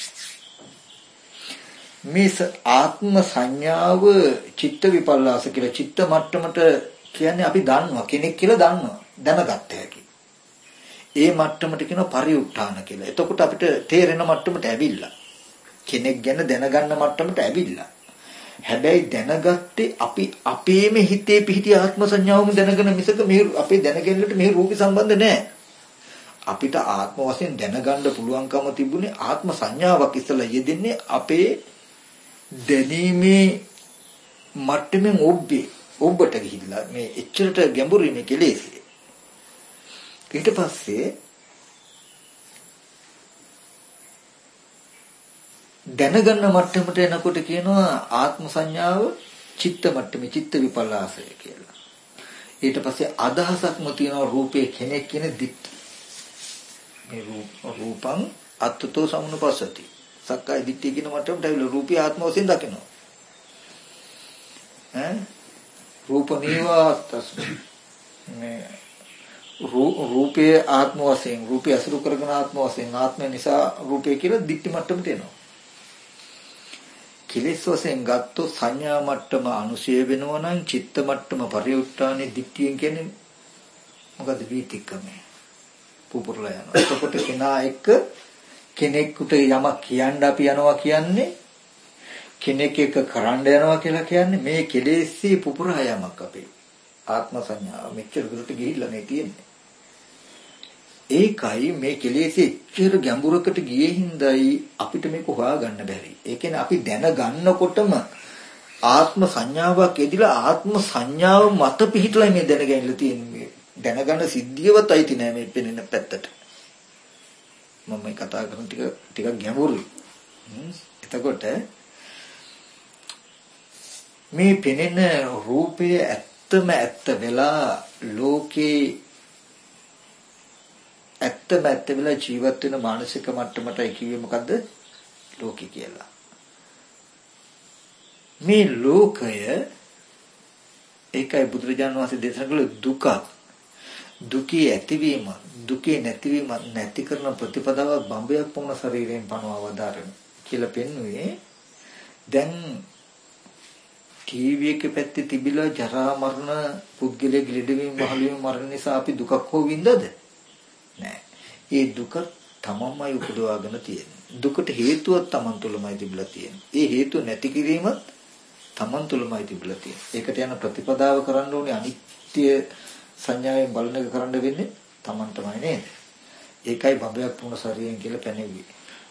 A: මේ ආත්ම සංඥාව චිත්ත විපල්ලාස කියලා චිත්ත මට්ටමට කියන්නේ අපි දන්නවා කෙනෙක් කියලා දන්නවා දැනගත්ත හැකි. ඒ මට්ටමට කියනවා පරිඋත්ථාන කියලා. එතකොට අපිට තේරෙන මට්ටමට ඇවිල්ලා. කෙනෙක් ගැන දැනගන්න මට්ටමට ඇවිල්ලා. හැබැයි දැනගත්තේ අපි අපේම හිතේ පිහිටි ආත්ම සංඥාවම දැනගෙන මිසක මේ අපේ දැනගැනීමට මේ රූපي සම්බන්ධ නැහැ. අපිට ආත්ම වශයෙන් දැනගන්න පුළුවන්කම තිබුණේ ආත්ම සංඥාවක් ඉස්සලා යෙදෙන්නේ අපේ දැනීමේ මට්ටමින් ඔබ්බේ ඔබට ගිහිල්ලා මේ එච්චරට ගැඹුරින් මේ කෙලෙසේ. ඊට පස්සේ දැනගන්න මට්ටමට එනකොට කියනවා ආත්ම සංඥාව චිත්ත මට්ටමේ චිත්ත විපල්ලාසය කියලා. ඊට පස්සේ අදහසක්ම තියෙනවා රූපේ කෙනෙක් කියන දිට්ඨි. මේ රූපං අත්තතෝ සමුනුපස්සති. සක්කාය දිට්ඨිය කියන මට්ටමට ඇවිල්ලා රූපී ආත්ම වශයෙන් දකිනවා. ඈ රූප නීවාතස් මේ රූපේ ආත්ම වශයෙන් රූපය අසුරු කරගෙන ආත්ම වශයෙන් ආත්මය නිසා රූපය කියලා දිට්ඨි මට්ටමට එනවා. කෙලෙස් වශයෙන් ගත්තොත් සංඥා මට්ටම අනුශය වෙනවා නම් චිත්ත මට්ටම පරිඋත්ථානේ දිට්ඨියෙන් කියන්නේ මොකද වීතික්කමයි පුපුරලා යනවා. එතකොට කෙනා එක්ක කෙනෙකුට යමක් කියන්න අපි යනවා කියන්නේ කෙනෙක් එක්ක කරන්න යනවා කියලා කියන්නේ මේ කෙලෙස්සේ පුපුරා යමක් අපේ ආත්ම සංඥාව මෙච්චර දුරට ගිහිල්ලා නේ තියෙන්නේ. ඒකයි මේ කෙලෙස්සේ එච්චර ගැඹුරකට ගියේ හින්දායි අපිට මේක හොයාගන්න බැරි. ඒ කියන්නේ අපි දැනගන්නකොටම ආත්ම සංඥාවක් එදිලා ආත්ම සංඥාව මත පිහිටලා මේ දැනගැනලා තියෙන්නේ. දැනගන්න සිද්ධියවත් අයිති නෑ මේ පෙනෙන පැත්තට. මම මේ කතා කරන ටික ටිකක් ගැඹුරුයි. එතකොට මේ පෙනෙන රූපය ඇත්තම ඇත්ත වෙලා ලෝකේ ඇත්තම ඇත්ත වෙලා ජීවත් වෙන මානසික මට්ටමටයි කිව්වේ මොකද්ද? ලෝකේ කියලා. මේ ලෝකය ඒකයි බුදුරජාණන් වහන්සේ දේශනා කළ දුක. දුකේ ඇතිවීම, දුකේ නැතිවීම නැති කරන ප්‍රතිපදාව බඹයක් වුණ ශරීරයෙන් පනවා වදාරන කියලා පෙන්වුවේ. දැන් ටීවී එකේ පැත්තේ තිබිලා ජරා මරණ පුද්ගලයෙක් ලෙඩවීම මහලුවීම මරණ නිසා අපි දුකක් හෝ වින්දද? නෑ. ඒ දුක තමන්මයි උපදවාගෙන තියෙන්නේ. දුකට හේතුවක් තමන් තුළමයි තිබිලා තියෙන්නේ. ඒ හේතුව නැති කිරීමත් තමන් තුළමයි තිබිලා තියෙන්නේ. ඒකට යන ප්‍රතිපදාව කරන්න ඕනේ අනිත්‍ය සංඥාවෙන් බලන එක කරන්න වෙන්නේ තමන්ටමයි නේද? ඒකයි බඹයක් වුණ ශරීරයෙන් කියලා පැනෙන්නේ.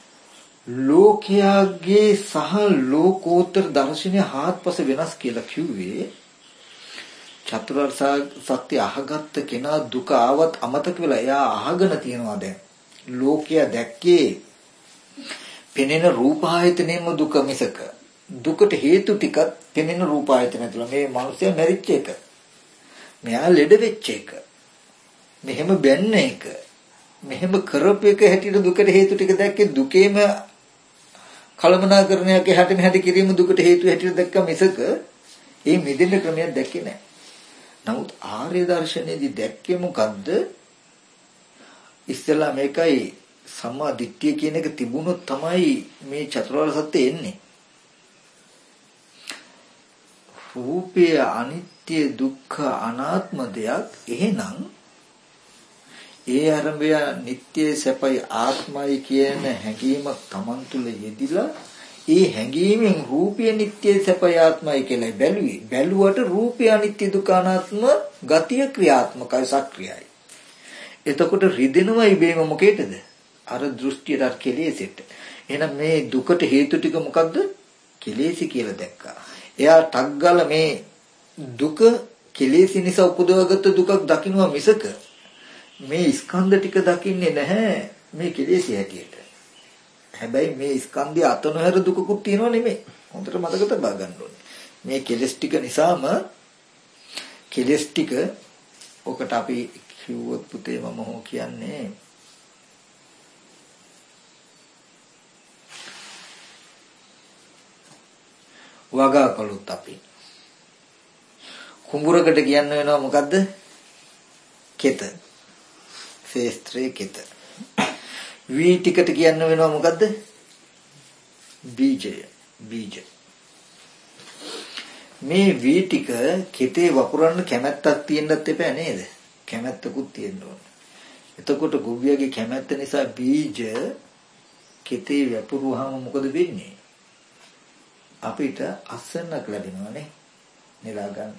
A: ලෝකයාගේ සහ ලෝකෝත්තර දර්ශනය හාත්පස වෙනස් කියලා කිව්වේ චතුරාර්ය සත්‍ය අහගත්ත කෙනා දුක ආවත් අමතක වෙලා එයා අහගෙන තියනවා. දැන් ලෝකයා දැක්කේ පෙනෙන රූප ආයතනෙම දුක මිසක දුකට හේතු ටිකක් පෙනෙන රූප ආයතන තුළ මේ මිනිස්සයා මැරිච්ච එක, මෙයා ලෙඩ වෙච්ච එක, මෙහෙම බැන්න එක, මෙහෙම කරපු එක හැටියට දුකට හේතු ටික දැක්කේ දුකේම කලමනාකරණයක් එහාට මෙහාට කිරීම දුකට හේතු හැටියට දැක්ක මිසක ඒ මිදෙන්න ක්‍රමයක් දැක්කේ නැහැ. නමුත් ආර්ය දර්ශනයේදී දැක්කේ මොකද්ද? ඉස්සෙල්ලා මේකයි සම්මා දිට්ඨිය කියන එක තිබුණොත් තමයි මේ චතුරාර්ය සත්‍ය එන්නේ. රූපය අනිත්‍ය දුක්ඛ අනාත්ම දෙයක්. එහෙනම් ඒ ආරම්භය නිට්ටය සැපයි ආත්මයි කියන හැඟීමක් Taman තුල යෙදිලා ඒ හැඟීමෙන් රූපය නිට්ටය සැපයි ආත්මයි කියලා බැලුවේ. බැලුවට රූපය අනිත්‍ය දුක්ඛ අනාත්ම ගතිය ක්‍රියාත්මකයි සක්‍රියයි. එතකොට රිදෙනවා ඉබේම මොකේද? අර දෘෂ්ටියට අර කෙලෙසෙට. එහෙනම් මේ දුකට හේතු ටික මොකද්ද? කෙලෙසි කියලා දැක්කා. එයා ටක් ගාලා මේ දුක කෙලෙසි නිසා උපදවගත්ත දුකක් දකින්නවා මිසක මේ ස්කන්ධ ටික දකින්නේ නැහැ මේ කෙලෙසි හැටියට. හැබැයි මේ ස්කන්ධය අත නොහැර දුකකුත් තියෙනව නෙමෙයි. හොඳට මතක තබා ගන්න ඕනේ. මේ කෙලෙස් ටික නිසාම කෙලෙස් ටික ඔකට අපි කිව්වොත් පුතේ මම හෝ කියන්නේ වගා කළොත් අපි කුඹුරකට කියන්න වෙනවා මොකද්ද? කෙත. ශේස්ත්‍රයේ කෙත. වී ටිකට කියන්න වෙනවා මොකද්ද? බීජය. බීජ. මේ වී ටික කෙතේ වපුරන්න කැමැත්තක් තියෙන්නත් එපා නේද? කැමැත්තකුත් තියෙන්න ඕන. එතකොට ගොවියගේ කැමැත්ත නිසා බීජ කෙතේ වපුරුවාම මොකද වෙන්නේ? අපිට අස්සන්නක් ලැබෙනවා නේ. නෙලා ගන්න.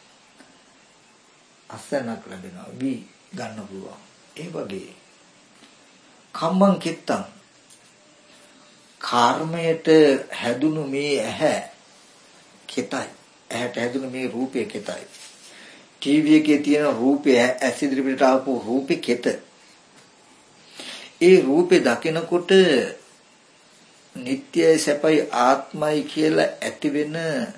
A: අස්සන්නක් ලැබෙනවා. වී ගන්න පුළුවන්. ඒ වගේ කම්මං කෙත්තං කර්මයට හැදුණු මේ ඇහැ කෙතයි. ඇහැට හැදුණු මේ රූපය කෙතයි. ටීවී එකේ තියෙන රූපය ඇස් ඉදිරියට ආපු රූපේ කෙත. ඒ රූපේ දකිනකොට නිට්ටයයි සැපයි ආත්මයි කියලා ඇති වෙන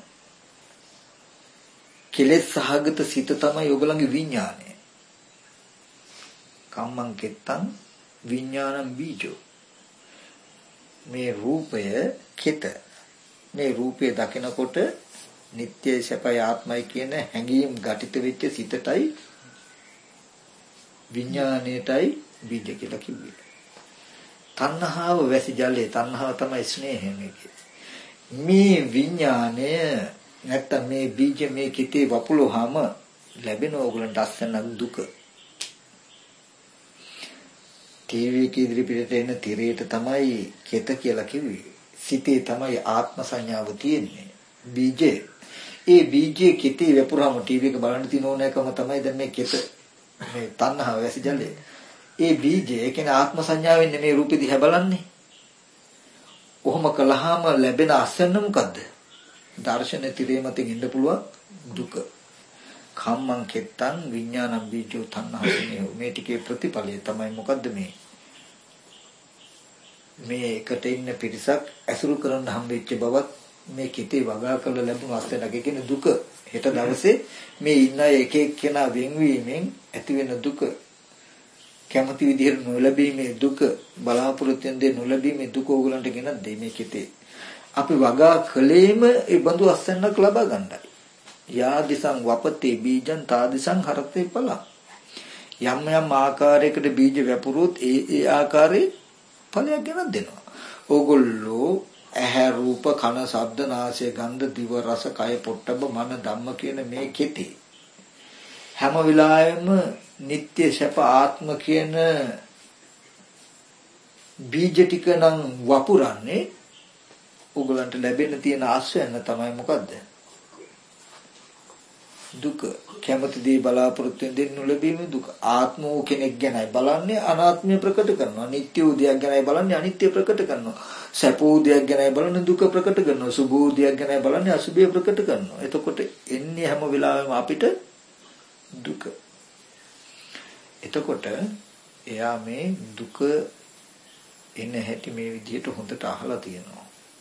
A: කෙලෙස් සහගත සිත තමයි ඔයගලගේ විඥානය. කම්මං කෙත්තං විඥානං බීජෝ. මේ රූපය කෙත. මේ රූපය දකිනකොට නිට්ටයයි සැපයි ආත්මයි කියන හැඟීම් ඝටිත වෙච්ච සිතටයි විඥාණයටයි බීජ කියලා කිව්වේ. තණ්හාව වැසි ජලයේ තණ්හාව තමයි ස්නේහය මේකේ. මේ විඥාණය නැත්තම් මේ බීජ මේ කිතේ වපුලුවාම ලැබෙන ඕගලන්ට අස්සන දුක. ටීවී එකේ ඉදිරියට එන තිරයට තමයි කෙත කියලා කිව්වේ. සිතේ තමයි ආත්ම සංඥාව තියෙන්නේ. බීජේ. ඒ බීජේ කිතේ වපුරාම ටීවී එක බලන්න තියෙන ඕනෑකම තමයි දැන් මේ කෙත මේ තණ්හාව වැසි ජලයේ. ඒ බීජය ඒ කියන්නේ ආත්ම සංඥාවෙන් මේ රූපෙ දිහා බලන්නේ. කොහොම කළාම ලැබෙන අස්සන්න මොකද්ද? දර්ශන තිරේ මතින් ඉන්න පුළුවන් දුක. කම්මං කෙත්තං විඥානං බීජෝ තණ්හාවේ මේ ටිකේ ප්‍රතිඵලය තමයි මොකද්ද මේ? මේ එකට ඉන්න පිරිසක් ඇසුරු කරන්න හම්බෙච්ච බවත් මේ කිතේ වගා කරලා ලැබුණු අස්සනක කියන දුක. හෙට දවසේ මේ ඉන්න එක එක්කෙනා වෙන්වීමෙන් ඇති වෙන දුක. කැමති විදිහට නොලැබීමේ දුක බලාපොරොත්තුෙන් දෙ නොලැබීමේ දුක ඕගලන්ට ගෙනත් දෙයි මේ කිතේ. අපි වගා කලේම ඒ බඳු අස්සන්නක් ලබා ගන්නයි. යා දිසං වපතේ බීජං තා දිසං හරතේ පලං. යම් යම් ආකාරයකට බීජ වැපුරුවොත් ඒ ඒ ආකාරයේ ඵලයක් ගෙනත් දෙනවා. ඕගොල්ලෝ ඇහැ රූප කන ශබ්ද නාසය ගන්ධ දිව රස කය පොට්ටබ මන ධම්ම කියන මේ කෙතේ හැම වෙලාවෙම නිට්ටය සැප ආත්ම කියන බීජ ටික නම් වපුරන්නේ ඔයගලන්ට ලැබෙන්න තියෙන ආශ්‍රයන තමයි මොකද්ද? දුක. කැමති දේ බලාපොරොත්තු වෙන නොලැබීමේ දුක. ආත්මෝ කෙනෙක් ගැනයි බලන්නේ අනාත්මය ප්‍රකට කරනවා. නිට්ටය වූ දෙයක් ගැනයි බලන්නේ අනිත්‍ය ප්‍රකට කරනවා. සැප වූ දෙයක් ගැනයි බලන්නේ දුක ප්‍රකට කරනවා. සුභ වූ දෙයක් ගැනයි බලන්නේ අසුභය ප්‍රකට කරනවා. එතකොට එන්නේ හැම වෙලාවෙම අපිට දුක. එතකොට එයා මේ දුක එන හැටි මේ විදිහට හොඳට අහලා තියෙනවා.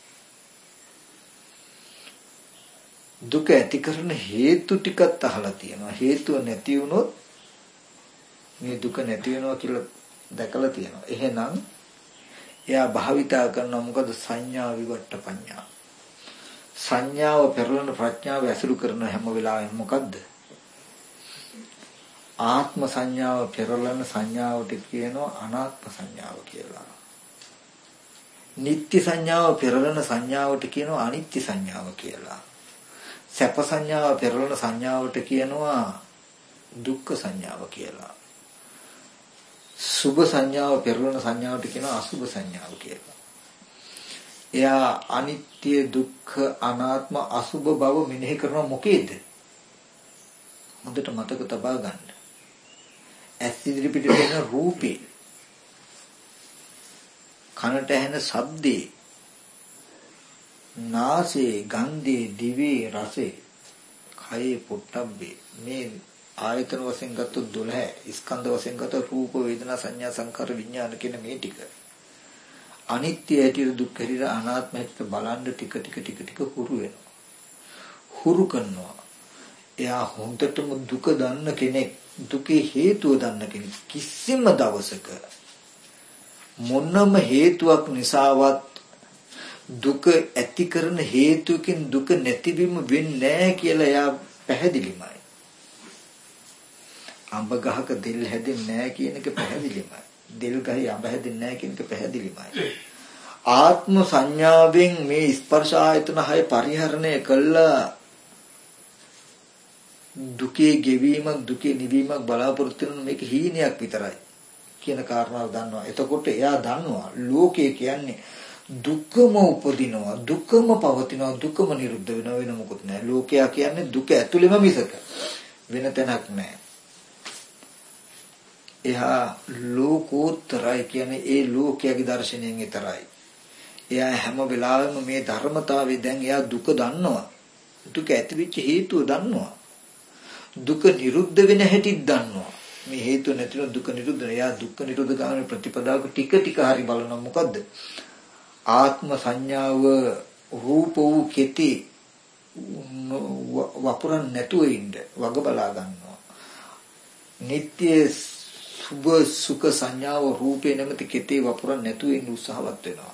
A: දුක ඇති කරන හේතු ටිකත් අහලා තියෙනවා. හේතුව නැති වුණොත් මේ දුක නැති වෙනවා කියලා දැකලා තියෙනවා. එහෙනම් එයා භාවිතා කරන මොකද සංඥා විවට්ට පඤ්ඤා. සංඥාව පෙරලන ප්‍රඥාව ඇසුරු කරන හැම වෙලාවෙම මොකද්ද? ආත්ම සංඥාව පෙරලන සංඥාවට කියනවා අනාත්ම සංඥාව කියලා. නිත්‍ය සංඥාව පෙරලන සංඥාවට කියනවා අනිත්‍ය සංඥාව කියලා. සැප සංඥාව පෙරලන සංඥාවට කියනවා දුක්ඛ සංඥාව කියලා. සුභ සංඥාව පෙරලන සංඥාවට කියනවා අසුභ සංඥාව කියලා. එයා අනිත්‍ය දුක්ඛ අනාත්ම අසුභ බව මෙනෙහි කරන මොකේද? හොඳට මතක තබා ගන්න. ඇස් ඉදිරි පිටට එන රූපේ, කනට ඇහෙන ශබ්දේ, නාසයේ ගන්ධේ, දිවේ රසේ, කයේ පොට්ටබ්බේ, මේ ආයතන වශයෙන් ගත්තොත් දොළහ, ස්කන්ධ වශයෙන් ගත්තොත් රූප වේදනා සංඥා සංකාර විඥාන කියන මේ ටික අනිත්‍ය ඇටියට දුක්ඛ ඇටියට අනාත්ම ඇටියට බලන්න ටික ටික ටික ටික හුරු වෙනවා. හුරු කරනවා. එයා හොඳටම දුක දන්න කෙනෙක්, දුකේ හේතුව දන්න කෙනෙක්. කිසිම දවසක මොනම හේතුවක් නිසාවත් දුක ඇති කරන හේතුවකින් දුක නැතිවීම වෙන්නේ නැහැ කියලා එයා පැහැදිලිමයි. අඹ ගහක දෙල් හැදෙන්නේ නැහැ කියන එක පැහැදිලිමයි. දෙල් ගහේ අඹ හැදෙන්නේ නැහැ කියන එක පැහැදිලිමයි. ආත්ම සංඥාවෙන් මේ ස්පර්ශ ආයතන හය පරිහරණය කළා දුකේ ගෙවීමක් දුකේ නිවීමක් බලාපොරොත්තු වෙන මේක හීනයක් විතරයි කියන කාරණාව දන්නවා. එතකොට එයා දන්නවා ලෝකය කියන්නේ දුකම උපදිනවා, දුකම පවතිනවා, දුකම නිරුද්ධ වෙනවා, වෙන මොකුත් නැහැ. ලෝකයා කියන්නේ දුක ඇතුළෙම මිසක වෙන තැනක් නැහැ. එයා ලෝකෝත්තරයි කියන්නේ ඒ ලෝකයේ දර්ශනයෙන් විතරයි. එයා හැම වෙලාවෙම මේ ධර්මතාවය දැන් එයා දුක දන්නවා. දුක ඇතිවෙච්ච හේතුව දන්නවා. දුක නිරුද්ධ වෙන හැටි දන්නවා. මේ හේතුව නැතිව දුක නිරුද්ධ වෙනවා. එයා දුක්ඛ නිරෝධ ගාමී ප්‍රතිපදාවක ටික ටික හරි බලනවා. මොකද්ද? ආත්ම සංඥාව රූප වූ කෙටි වපුරන් නැතුව ඉන්න වග බලා ගන්නවා. නিত্য සුභ සුඛ සංඥාව රූපේ නැමැති කෙටි වපුරන් නැතුව ඉන්න උත්සාහවත් වෙනවා.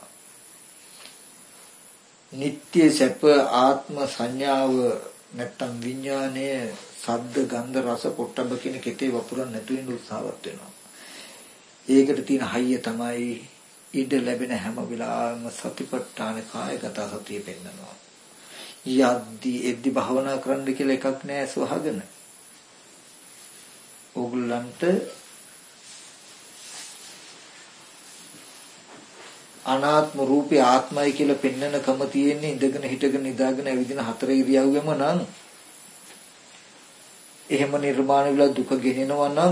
A: නিত্য සැප ආත්ම සංඥාව නැත්තම් විඥානයේ ශබ්ද ගන්ධ රස පොට්ටබ්බ කියන කෙටි වපුරන් නැතුව ඉන්න උත්සාහවත් වෙනවා. ඒකට තියෙන හයිය තමයි ඉඩ ලැබෙන හැම වෙලාවෙම සතිපට්ඨාන කායගත සතිය පෙන්නනවා. යද්දි එද්දි භාවනා කරන්න කියලා එකක් නෑ සවහගෙන. ඕගොල්ලන්ට අනාත්ම රූපේ ආත්මයි කියලා පෙන්වන කම තියෙන්නේ ඉඳගෙන හිටගෙන නිදාගෙන ඇවිදින හතර ඉරියව්වෙම නම් එහෙම නිර්මාණ වෙලා දුක ගෙනෙනවා නම්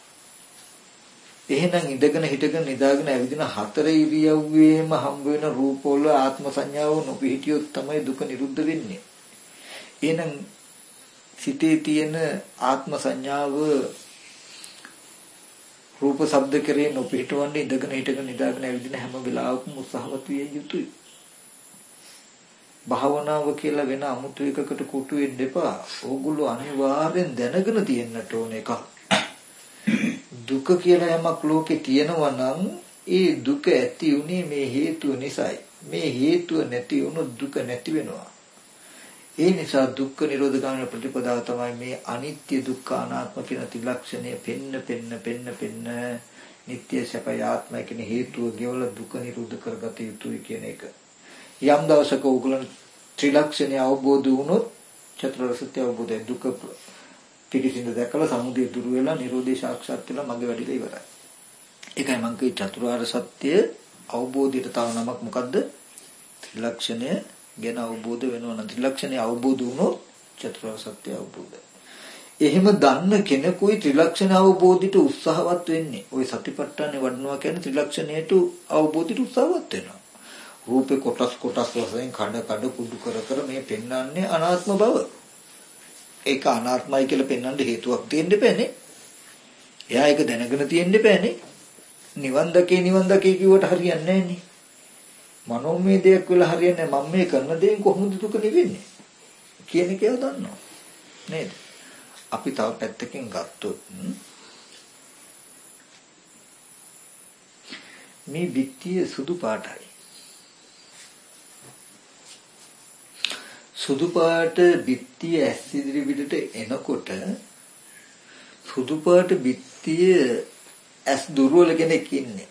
A: එහෙනම් ඉඳගෙන හිටගෙන නිදාගෙන ඇවිදින හතර ඉරියව්වේම හම්බ වෙන රූපවල ආත්ම සංඥාව නොපිහිටියොත් තමයි දුක නිරුද්ධ වෙන්නේ. එහෙනම් සිතේ තියෙන ආත්ම සංඥාව රූප ශබ්ද කරේ නොපිහිටවන්නේ ඉඳගෙන හිටගෙන නිදාගෙන ඇවිදින හැම වෙලාවකම උත්සාහවත් විය යුතුයි. භාවනාව කියලා වෙන අමුතු එකකට කොටු වෙන්න එපා. ඕගොල්ලෝ අනිවාර්යෙන් දැනගෙන තියෙන්නට ඕන එකක්. දුක කියලා යමක් ලෝකේ තියෙනවා නම් ඒ දුක ඇති උනේ මේ හේතුව නිසායි. මේ හේතුව නැති වුණොත් දුක නැති වෙනවා. ඒ නිසා දුක්ඛ නිරෝධ ගාමී ප්‍රතිපදාව තමයි මේ අනිත්‍ය දුක්ඛ අනාත්ම කියන ත්‍රිලක්ෂණය පෙන්න පෙන්න පෙන්න පෙන්න නිට්ටය සැපය ආත්මය කියන හේතුව ගෙවල දුක නිරෝධ කරගත යුතුයි කියන එක. යම් දවසක උගලන් ත්‍රිලක්ෂණය අවබෝධ වුණොත් චතුරාර්ය සත්‍ය අවබෝධය දුක පිටිසින්ද දැකලා සමුදය දුරු වෙලා නිරෝධය සාක්ෂාත් වෙලා මගේ වැඩිලා ඉවරයි. ඒකයි මම කිය චතුරාර්ය සත්‍ය අවබෝධයට තව නමක් මොකද්ද? ත්‍රිලක්ෂණය ගැන අවබෝධ වෙනවා නම් ත්‍රිලක්ෂණය අවබෝධ වුණොත් චතුරාර්ය සත්‍ය අවබෝධය. එහෙම දන්න කෙනෙකුයි ත්‍රිලක්ෂණ අවබෝධයට උත්සාහවත් වෙන්නේ. ওই සතිපට්ඨානේ වඩනවා කියන්නේ ත්‍රිලක්ෂණයට අවබෝධයට උත්සාහවත් වෙනවා. රූපේ කොටස් කොටස් වශයෙන් කඩ කඩ කුඩු කර කර මේ පෙන්වන්නේ අනාත්ම බව. ඒක අනාත්මයි කියලා පෙන්වන්න හේතුවක් තියෙන්න බෑනේ. එයා ඒක දැනගෙන තියෙන්න බෑනේ. නිවන් දකේ නිවන් දකේ කිව්වට හරියන්නේ නැහනේ. මනෝමය දෙයක් වෙලා හරියන්නේ මම මේ කරන දේෙන් කොහොමද දුක නිවෙන්නේ කියන එක එයා දන්නවා නේද? අපි තව පැත්තකින් ගත්තොත් මේ බිත්තිය සුදු පාටයි. සුදු පාට බිත්තිය ඇස් ඉදිරි පිටට එනකොට සුදු පාට බිත්තිය ඇස් දුර්වල කෙනෙක් ඉන්නේ.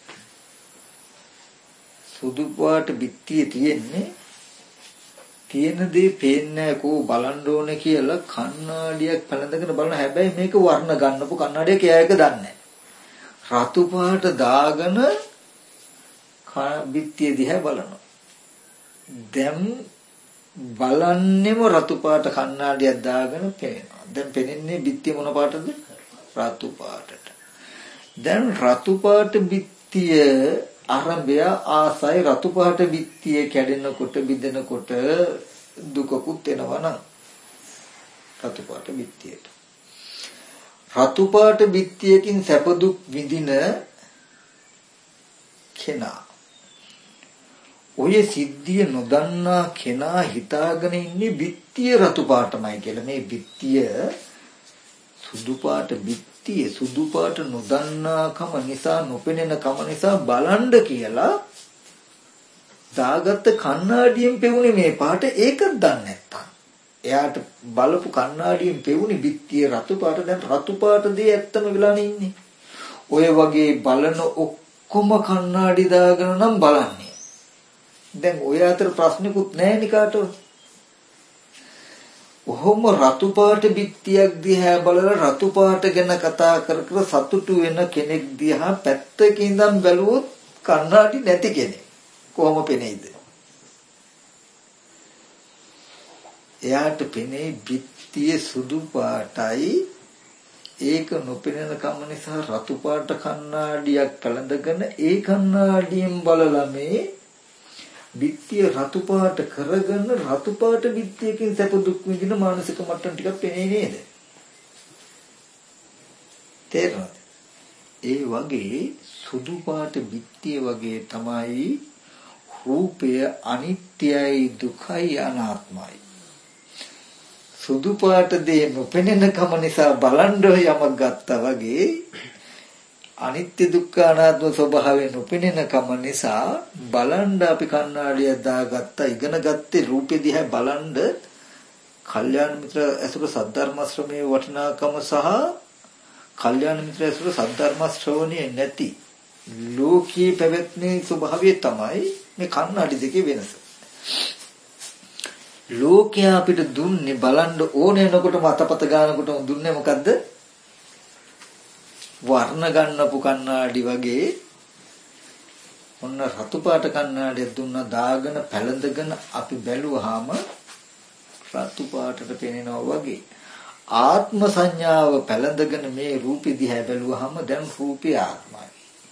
A: සුදු පාට බිත්තිය තියෙන්නේ තියෙන දේ පේන්නේ කෝ බලන්න ඕනේ කියලා කණ්ණාඩියක් පැලඳගෙන බලන හැබැයි මේක වර්ණ ගන්නපු කණ්ණාඩියක එයාක දන්නේ රතු පාට දාගෙන බිත්තිය දිහා බලනවා. දැන් බලන්නෙම රතු පාට කණ්ණාඩියක් දාගෙන පේනවා. දැන් පේන්නේ බිත්තිය මොන පාටද? රතු පාටට. දැන් රතු පාට බිත්තිය ආරම්භය ආසයි රතු පාට බිත්තිය කැඩෙනකොට බිඳෙනකොට දුකකුත් එනවා නම් රතු පාට බිත්තියට. රතු පාට බිත්තියකින් සැප දුක් විඳින කෙනා ඔය සිද්ධිය නොදන්නා කෙනා හිතාගෙන ඉන්නේ බිත්තිය රතු පාටමයි කියලා. මේ බිත්තිය සුදු පාට බිත්තිය සුදු පාට නොදන්නා කම නිසා නොපෙනෙන කම නිසා බලන්න කියලා දාගත්ත කණ්ණාඩියෙන් පෙවුනේ මේ පාට ඒකත් දන්නේ නැත්තම් එයාට බලපු කණ්ණාඩියෙන් පෙවුනේ බිත්තිය රතු පාට. දැන් රතු පාට දේ ඇත්තම වෙලානේ ඉන්නේ. ඔය වගේ බලන ඔක්කොම කණ්ණාඩි දාගෙන නම් බලන්නේ. දැන් ඔය අතර ප්‍රශ්නිකුත් නැහැ නේ කාටවත්. ඔහොම රතු පාට බිත්තියක් දිහා බලලා රතු පාට ගැන කතා කර කර සතුටු වෙන කෙනෙක් දිහා පැත්තක ඉඳන් බැලුවොත් කණ්ණාඩි නැති කෙනෙක් කොහොම පෙනෙයිද? එයාට පෙනේ බිත්තිය සුදු පාටයි ඒක නොපෙනෙන කම නිසා රතු පාට කණ්ණාඩියක් පැලඳගෙන ඒ කණ්ණාඩියෙන් බලලා මේ බිත්තිය රතු පාට කරගෙන රතු පාට බිත්තියකින් සැප දුක් විඳින මානසික මට්ටම් ටිකක් පෙනේ නේද? තේරෙනවද? ඒ වගේ සුදු පාට බිත්තිය වගේ තමයි රූපය අනිත්‍යයි දුකයි අනාත්මයි. සුදු පාට දේ නොපෙනෙන කම නිසා බලන්න යමක් ගත්තා වගේ අනිත්‍ය දුක්ඛ අනාත්ම ස්වභාවය නොපෙනෙන කම නිසා බලන්න අපි කණ්ණාඩිය දාගත්තා ඉගෙන ගත්තේ රූපෙ දිහා බලන්න කල්යාණ මිත්‍ර ඇසුර සද්ධර්ම ශ්‍රමයේ වටිනාකම සහ කල්යාණ මිත්‍ර ඇසුර සද්ධර්ම ශ්‍රවණිය නැති ලෝකී පැවැත්මේ ස්වභාවය තමයි මේ කණ්ණාඩි දෙකේ වෙනස. ලෝකයා අපිට දුන්නේ බලන්න ඕනේ නකොට මතපත ගන්නකොට දුන්නේ මොකද්ද? වර්ණ ගන්නපු කණ්ණාඩි වගේ ඔන්න රතු පාට කණ්ණාඩියක් දුන්නා දාගෙන පැලඳගෙන අපි බැලුවාම රතු පාටට පේනවා වගේ ආත්ම සංඥාව පැලඳගෙන මේ රූපෙ දිහා බැලුවාම දැන් රූපය ආත්මයි.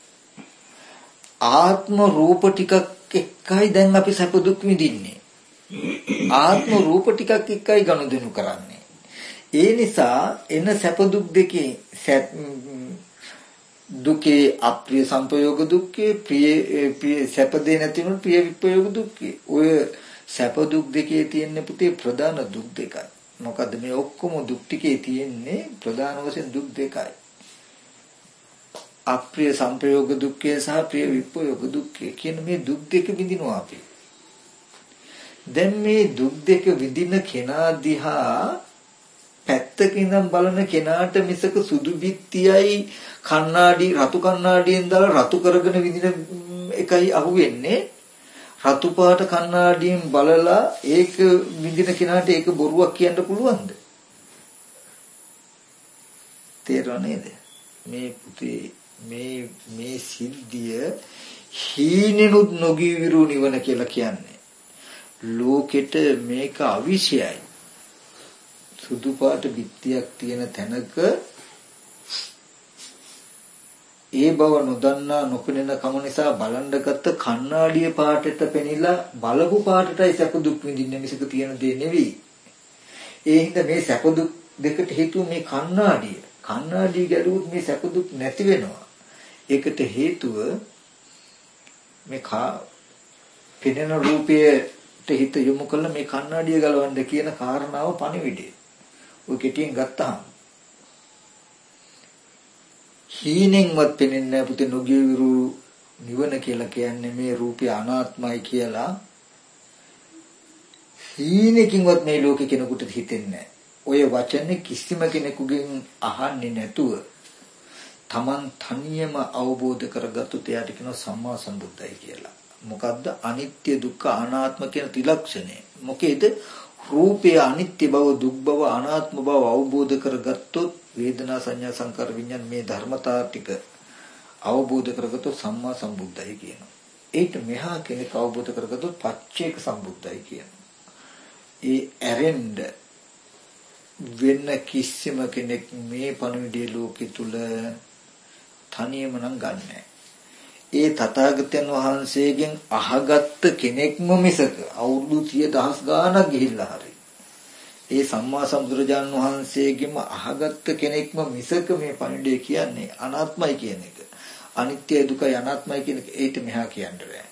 A: ආත්ම රූප ටිකක් එක්කයි දැන් අපි සැප දුක් විඳින්නේ. ආත්ම රූප ටිකක් එක්කයි ගනුදෙනු කරන්නේ. ඒ නිසා එන සැප දුක් දෙකේ දුකේ අප්‍රිය සංපයෝග දුක්ඛේ ප්‍රිය ප්‍රිය සැප දෙ නැති වුණු ප්‍රිය විපයෝග දුක්ඛේ. ඔය සැප දුක් දෙකේ තියෙන පුතේ ප්‍රධාන දුක් දෙකයි. මොකද මේ ඔක්කොම දුක් ටිකේ තියෙන්නේ ප්‍රධාන වශයෙන් දුක් දෙකයි. අප්‍රිය සංපයෝග දුක්ඛේ සහ ප්‍රිය විපයෝග දුක්ඛේ කියන මේ දුක් දෙක විඳිනවා අපි. දැන් මේ දුක් දෙක විඳින කෙනා දිහා පැත්තක ඉඳන් බලන කෙනාට මිසක සුදු බිත්තියයි කණ්ණාඩි රතු කණ්ණාඩියෙන් දාලා රතු කරගෙන විඳින එකයි අහුවෙන්නේ. රතු පාට කණ්ණාඩියෙන් බලලා ඒක විඳින කෙනාට ඒක බොරුවක් කියන්න පුළුවන්ද? තේරෙනව නේද? මේ පුතේ මේ මේ සිද්ධිය හීනෙනුත් නොගී විරු නිවන කියලා කියන්නේ. ලෝකෙට මේක අවිෂයයි. සුදු පාට බිත්තියක් තියෙන තැනක ඒ බව නොදන්නා නොපෙනෙන කම නිසා බලන්න ගත්ත කණ්ණාඩිය පාටට පෙනිලා බලපු පාටටයි සැප දුක් විඳින්න මිසක තියෙන දේ නෙවෙයි. ඒ හින්දා මේ සැප දුක් දෙකට හේතුව මේ කණ්ණාඩිය. කණ්ණාඩිය ගැලුවොත් මේ සැප දුක් නැති වෙනවා. ඒකට හේතුව මේ පෙනෙන රූපයට හිත යොමු කළ මේ කණ්ණාඩිය ගලවන්න කියන කාරණාව පණිවිඩය. ඔය කෙටියෙන් ගත්තාම හීනෙන්වත් පෙනෙන්නේ නැහැ පුතේ නොගිය විරු නිවන කියලා කියන්නේ මේ රූපය අනාත්මයි කියලා හීනකින්වත් මේ ලෝකේ කෙනෙකුට හිතෙන්නේ නැහැ. ඔය වචනේ කිසිම කෙනෙකුගෙන් අහන්නේ නැතුව Taman තනියම අවබෝධ කරගත්තොත් එයාට කියනවා සම්මා සම්බුද්දයි කියලා. මොකද්ද? අනිත්‍ය දුක්ඛ අනාත්ම කියන ත්‍රිලක්ෂණය. මොකේද? රූපය අනිත්‍ය බව, දුක් බව, අනාත්ම බව අවබෝධ කරගත්තොත් වේදනා සංඥා සංකාර විඥාන මේ ධර්මතා ටික අවබෝධ කරගත්තොත් සම්මා සම්බුද්දයි කියනවා. ඒකට මෙහා කෙනෙක් අවබෝධ කරගත්තොත් පච්චේක සම්බුද්දයි කියනවා. ඒ ඇරෙන්න වෙන කිසිම කෙනෙක් මේ පණවිඩේ ලෝකෙ තුල තනියම නම් ගන්නෑ. ඒ තථාගතයන් වහන්සේගෙන් අහගත්ත කෙනෙක්ම මිසක අවුරුදු සිය දහස් ගාණක් ගිහිල්ලා හරි ඒ සම්මා සම්බුදුරජාණන් වහන්සේගෙම අහගත්ත කෙනෙක්ම මිසක මේ පණිවිඩය කියන්නේ අනාත්මයි කියන එක. අනිත්‍ය දුකයි අනාත්මයි කියන එක ඒිට මෙහා කියන්න බෑ.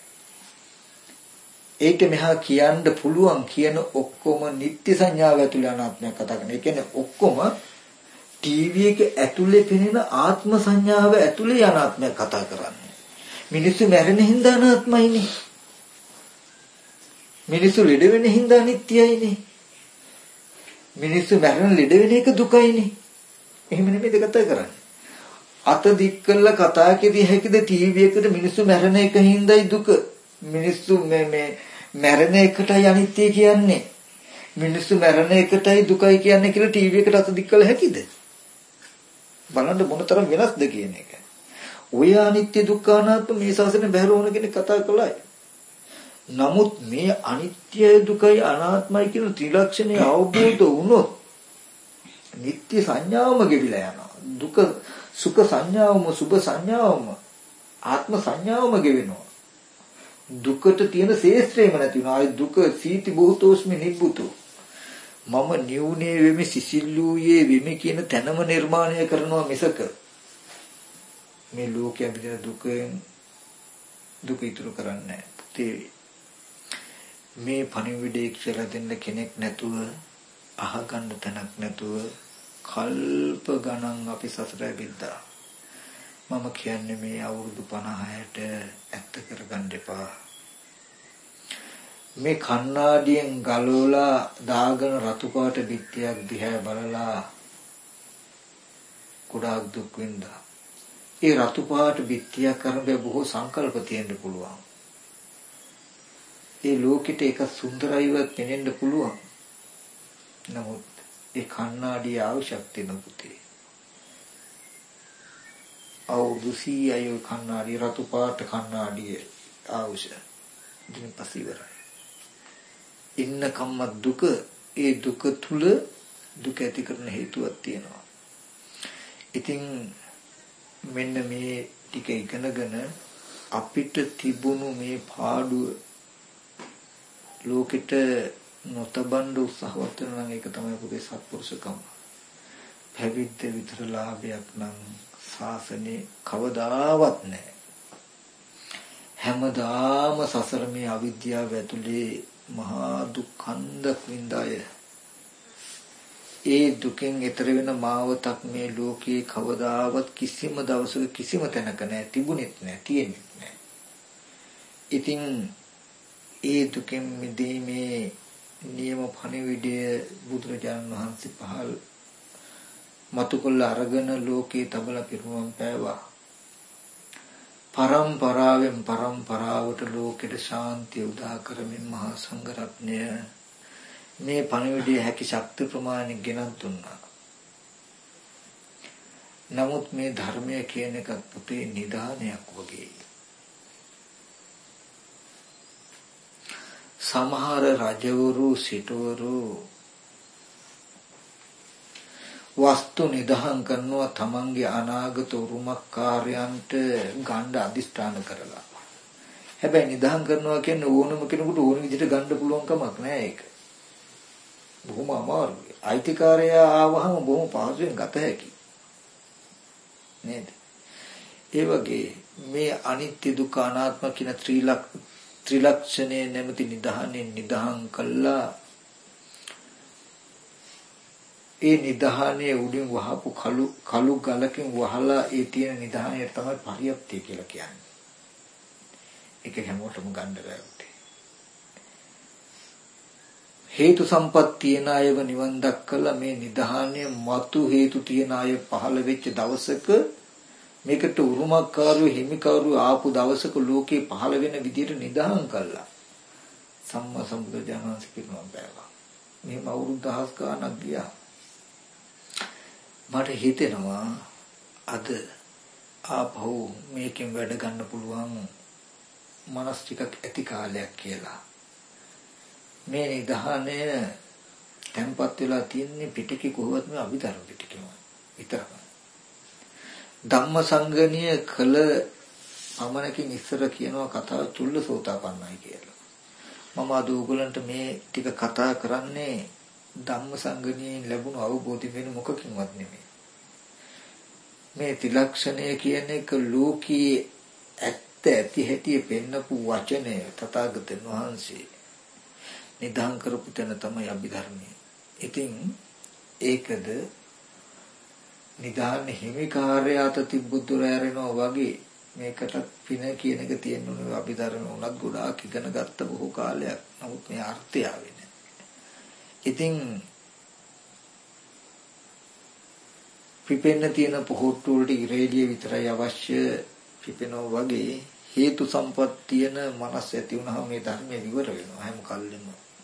A: ඒිට මෙහා කියන්න පුළුවන් කියන ඔක්කොම නිත්‍ය සංඥාව ඇතුළේ අනාත්මයක් කතා කරන. ඒ කියන්නේ ඔක්කොම ටීවී එක ඇතුලේ පෙනෙන ආත්ම සංඥාව ඇතුලේ අනාත්මයක් කතා කරන්නේ. මිනිස්සු මැරෙන හින්දා අනාත්මයිනේ. මිනිස්සු ලෙඩ වෙන හින්දා නිට්ටයයිනේ. මිනිස්සු මැරෙන ලෙඩ වෙන එක දුකයිනේ. එහෙම නෙමෙයිද කතා කරන්නේ. අත දික් කළා කතා කිරි හැකිද ටීවී එකට මිනිස්සු මැරෙන එක හින්දායි දුක. මිනිස්සු මේ මේ මැරෙන එකටයි අනිත්‍ය කියන්නේ. මිනිස්සු මැරෙන එකටයි දුකයි කියන්නේ කියලා ටීවී එකට අත දික් කළ හැකිද? බලන්න මොනතරම් වෙනස්ද කියන එක. ඔය අනිත්‍ය දුක්ඛ අනාත්ම මේ ශාසනය බැහැර වුණ කෙනෙක් කතා කළායි. නමුත් මේ අනිත්‍ය දුකයි අනාත්මයි කියන ත්‍රිලක්ෂණය අවබෝධ වුණොත් නිත්‍ය සංඥාවම ගෙවිලා යනවා. දුක සුඛ සංඥාවම සුභ සංඥාවම ආත්ම සංඥාවම ගෙවෙනවා. දුකට තියෙන ශේෂ්ත්‍රයම නැති වෙනවා. ආයි දුක සීති බොහෝතෝස්මි නිබ්බුතෝ. මම නියුනේ වෙමි සිසිල්ලුයේ වෙමි කියන තැනම නිර්මාණය කරනවා මිසක මේ ලෝකයේ විදින දුකෙන් දුක ඉතුරු කරන්නේ නැහැ. මේ පණිවිඩය කියලා දෙන්න කෙනෙක් නැතුව අහගන්න තැනක් නැතුව කල්ප ගණන් අපි සසර ඇවිල්ලා. මම කියන්නේ මේ අවුරුදු පනහට ඇත්ත කරගන්න එපා. මේ කණ්ණාඩියෙන් ගලවලා දාගෙන රතු පාට බිත්තියක් දිහා බලලා ගොඩාක් දුක් විඳා. ඒ රතු පාට බිත්තියක් කරඹ බොහෝ සංකල්ප තියෙන්න පුළුවන්. ඒ ලෝකෙට එක සුන්දරයිව පෙනෙන්න පුළුවන්. නමුත් ඒ කණ්ණාඩිය අවශ්‍යක්තිය නොපුතේ. අවුරුදු සීයයි කණ්ණාඩිය රතු පාට කණ්ණාඩිය අවශ්‍ය. ඉතින් පස්සේ ඉන්න කම්ම දුක ඒ දුක තුල දුක ඇති කරන හේතුවක් තියෙනවා. ඉතින් මෙන්න මේ ටික ඉගෙනගෙන අපිට තිබුණු මේ පාඩුව ලෝකෙට නොතබන්න උත්සාහවත් වෙනවා නම් ඒක තමයි පුතේ සත්පුරුෂකම. පැවිද්ද විතර ලාභයක් නම් ශාසනේ කවදාවත් නැහැ. හැමදාම සසර මේ අවිද්‍යාව ඇතුලේ මහා දුක්ඛන්දක් විඳාය. ඒ දුකෙන් ඈතර වෙන මාවතක් මේ ලෝකේ කවදාවත් කිසිම දවසක කිසිම තැනක නැහැ, තිබුණෙත් නැහැ, තියෙන්නෙත් නැහැ. ඉතින් ඒ දුකෙන් මිදීමේ නියම පණිවිඩය බුදුරජාණන් වහන්සේ පහළ මතුකොල්ල අරගෙන ලෝකේ තබලා පිරුණම් පෑවා. පරම්පරාවෙන් පරම්පරාවට ලෝකෙට ශාන්තිය උදා කරමින් මහා සංඝරත්නය මේ පණිවිඩය හැකි ශක්ති ප්‍රමාණය ගෙනත් දුන්නා. නමුත් මේ ධර්මය කියන එක පුතේ නිදානයක් වගේ. සමහර රජවරු සිටවරු වස්තු නිදහම් කරනවා තමන්ගේ අනාගත උරුමක් කාර්යයන්ට ගන්න අදිස්ථාන කරලා. හැබැයි නිදහම් කරනවා කියන්නේ ඕනම කෙනෙකුට ඕන විදිහට ගන්න පුළුවන් කමක් නෑ ඒක. බොහොම අමාරුයි. අයිතිකාරයා ආවහම බොහොම පහසුවෙන් ගත හැකියි. නේද? ඒ වගේ මේ අනිත්‍ය දුක්ඛ අනාත්ම කියන ත්‍රිලක් ත්‍රිලක්ෂණේ නැමැති නිදහනේ නිදහම් කළා. ඒ නිදහනේ උඩින් වහපු කළු කළු ගලකින් වහලා ඒ තියෙන නිදහනේ තමයි පරියප්තිය කියලා කියන්නේ. ඒක හැමෝටම ගන්න බෑ. හේතු සම්පත් තියන අයව නිවන් දක්කලා මේ නිධානය මතු හේතු තියන අය පහළ වෙච්ච දවසක මේකට උරුමකාරව හිමිකාරව ආපු දවසක ලෝකේ පහළ වෙන විදිහට නිධාන කළා. සම්මා සම්බුදුරජාණන් වහන්සේ කියනවා බෑවා. මේ අවුරුදු දහස් ගාණක් ගියා. මට හිතෙනවා අද ආපහු මේකෙන් වැඩ ගන්න පුළුවන් මනස් ටිකක් ඇති කාලයක් කියලා. මේ නිධානය tempat වෙලා තියෙන්නේ පිටකේ කොහොමද මේ අභිධර්ම පිටකේම විතරයි. ධම්මසංගණිය කළ පමණකින් ඉස්සර කියනවා කතාව චුල්ලසෝතාපන්නයි කියලා. මම අද ඕගලන්ට මේ ටික කතා කරන්නේ ධම්මසංගණියෙන් ලැබුණු අවබෝධය වෙන මොකකින්වත් නෙමෙයි. මේ ත්‍රිලක්ෂණය කියන එක ලෝකී ඇත්ත ඇති හැටි පෙන්නපු වචනය තථාගතයන් වහන්සේ නිදාන් කරපු තැන තමයි අභිධර්මයේ. ඉතින් ඒකද නිදාන හිමිකාර්ය අත තිබුදුර ඇරෙනවා වගේ මේකට පින කියන එක තියෙනුනේ අභිධර්ම උනත් ගොඩාක් ඉගෙන ගත්ත බොහෝ කාලයක්. නමුත් මේ අර්ථය ආවේ නැහැ. ඉතින් පිපෙන්න තියෙන පොහොට්ටු වලට ඉරේලිය විතරයි අවශ්‍ය පිපෙනවා වගේ හේතු සම්පත් තියෙන මනස ඇති වුණාම මේ ධර්මයේ විවර වෙනවා හැම කල්ලිම.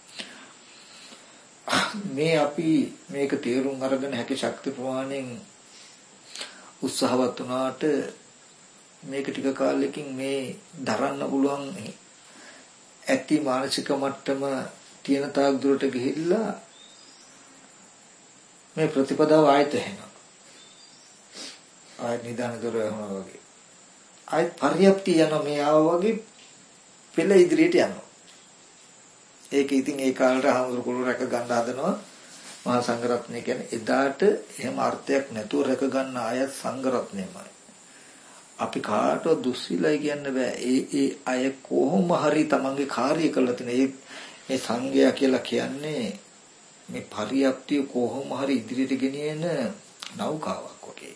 A: මේ අපි මේක තේරුම් අරගෙන හැකි ශක්ති ප්‍රමාණයෙන් උත්සාහවත් වුණාට මේක ටික කාලෙකින් මේ දරන්න පුළුවන් ඇති මානසික මට්ටම තියෙන තාක් දුරට ගිහිල්ලා මේ ප්‍රතිපදාව ආයත වෙනවා. ආය නිදාන දොර යනවා වගේ. ආය පරියප්තිය යන මේ ආව වගේ පෙළ ඉදිරියට යනවා. ඒක ඉතින් ඒ කාලේට හාමුදුරු කුළු රැක ගන්න හදනවා මහා සංඝරත්නය කියන්නේ එදාට එහෙම අර්ථයක් නැතුව රැක ගන්න අය සංඝරත්නයමයි. අපි කාටවත් දුස්සීලයි කියන්න බෑ. ඒ ඒ අය කොහොම හරි තමන්ගේ කාර්ය කළා තියෙන ඒ මේ සංඝයා කියලා කියන්නේ මේ පරියප්තිය කොහොම හරි ඉදිරියට ගෙනියන නෞකාවක් වගේ.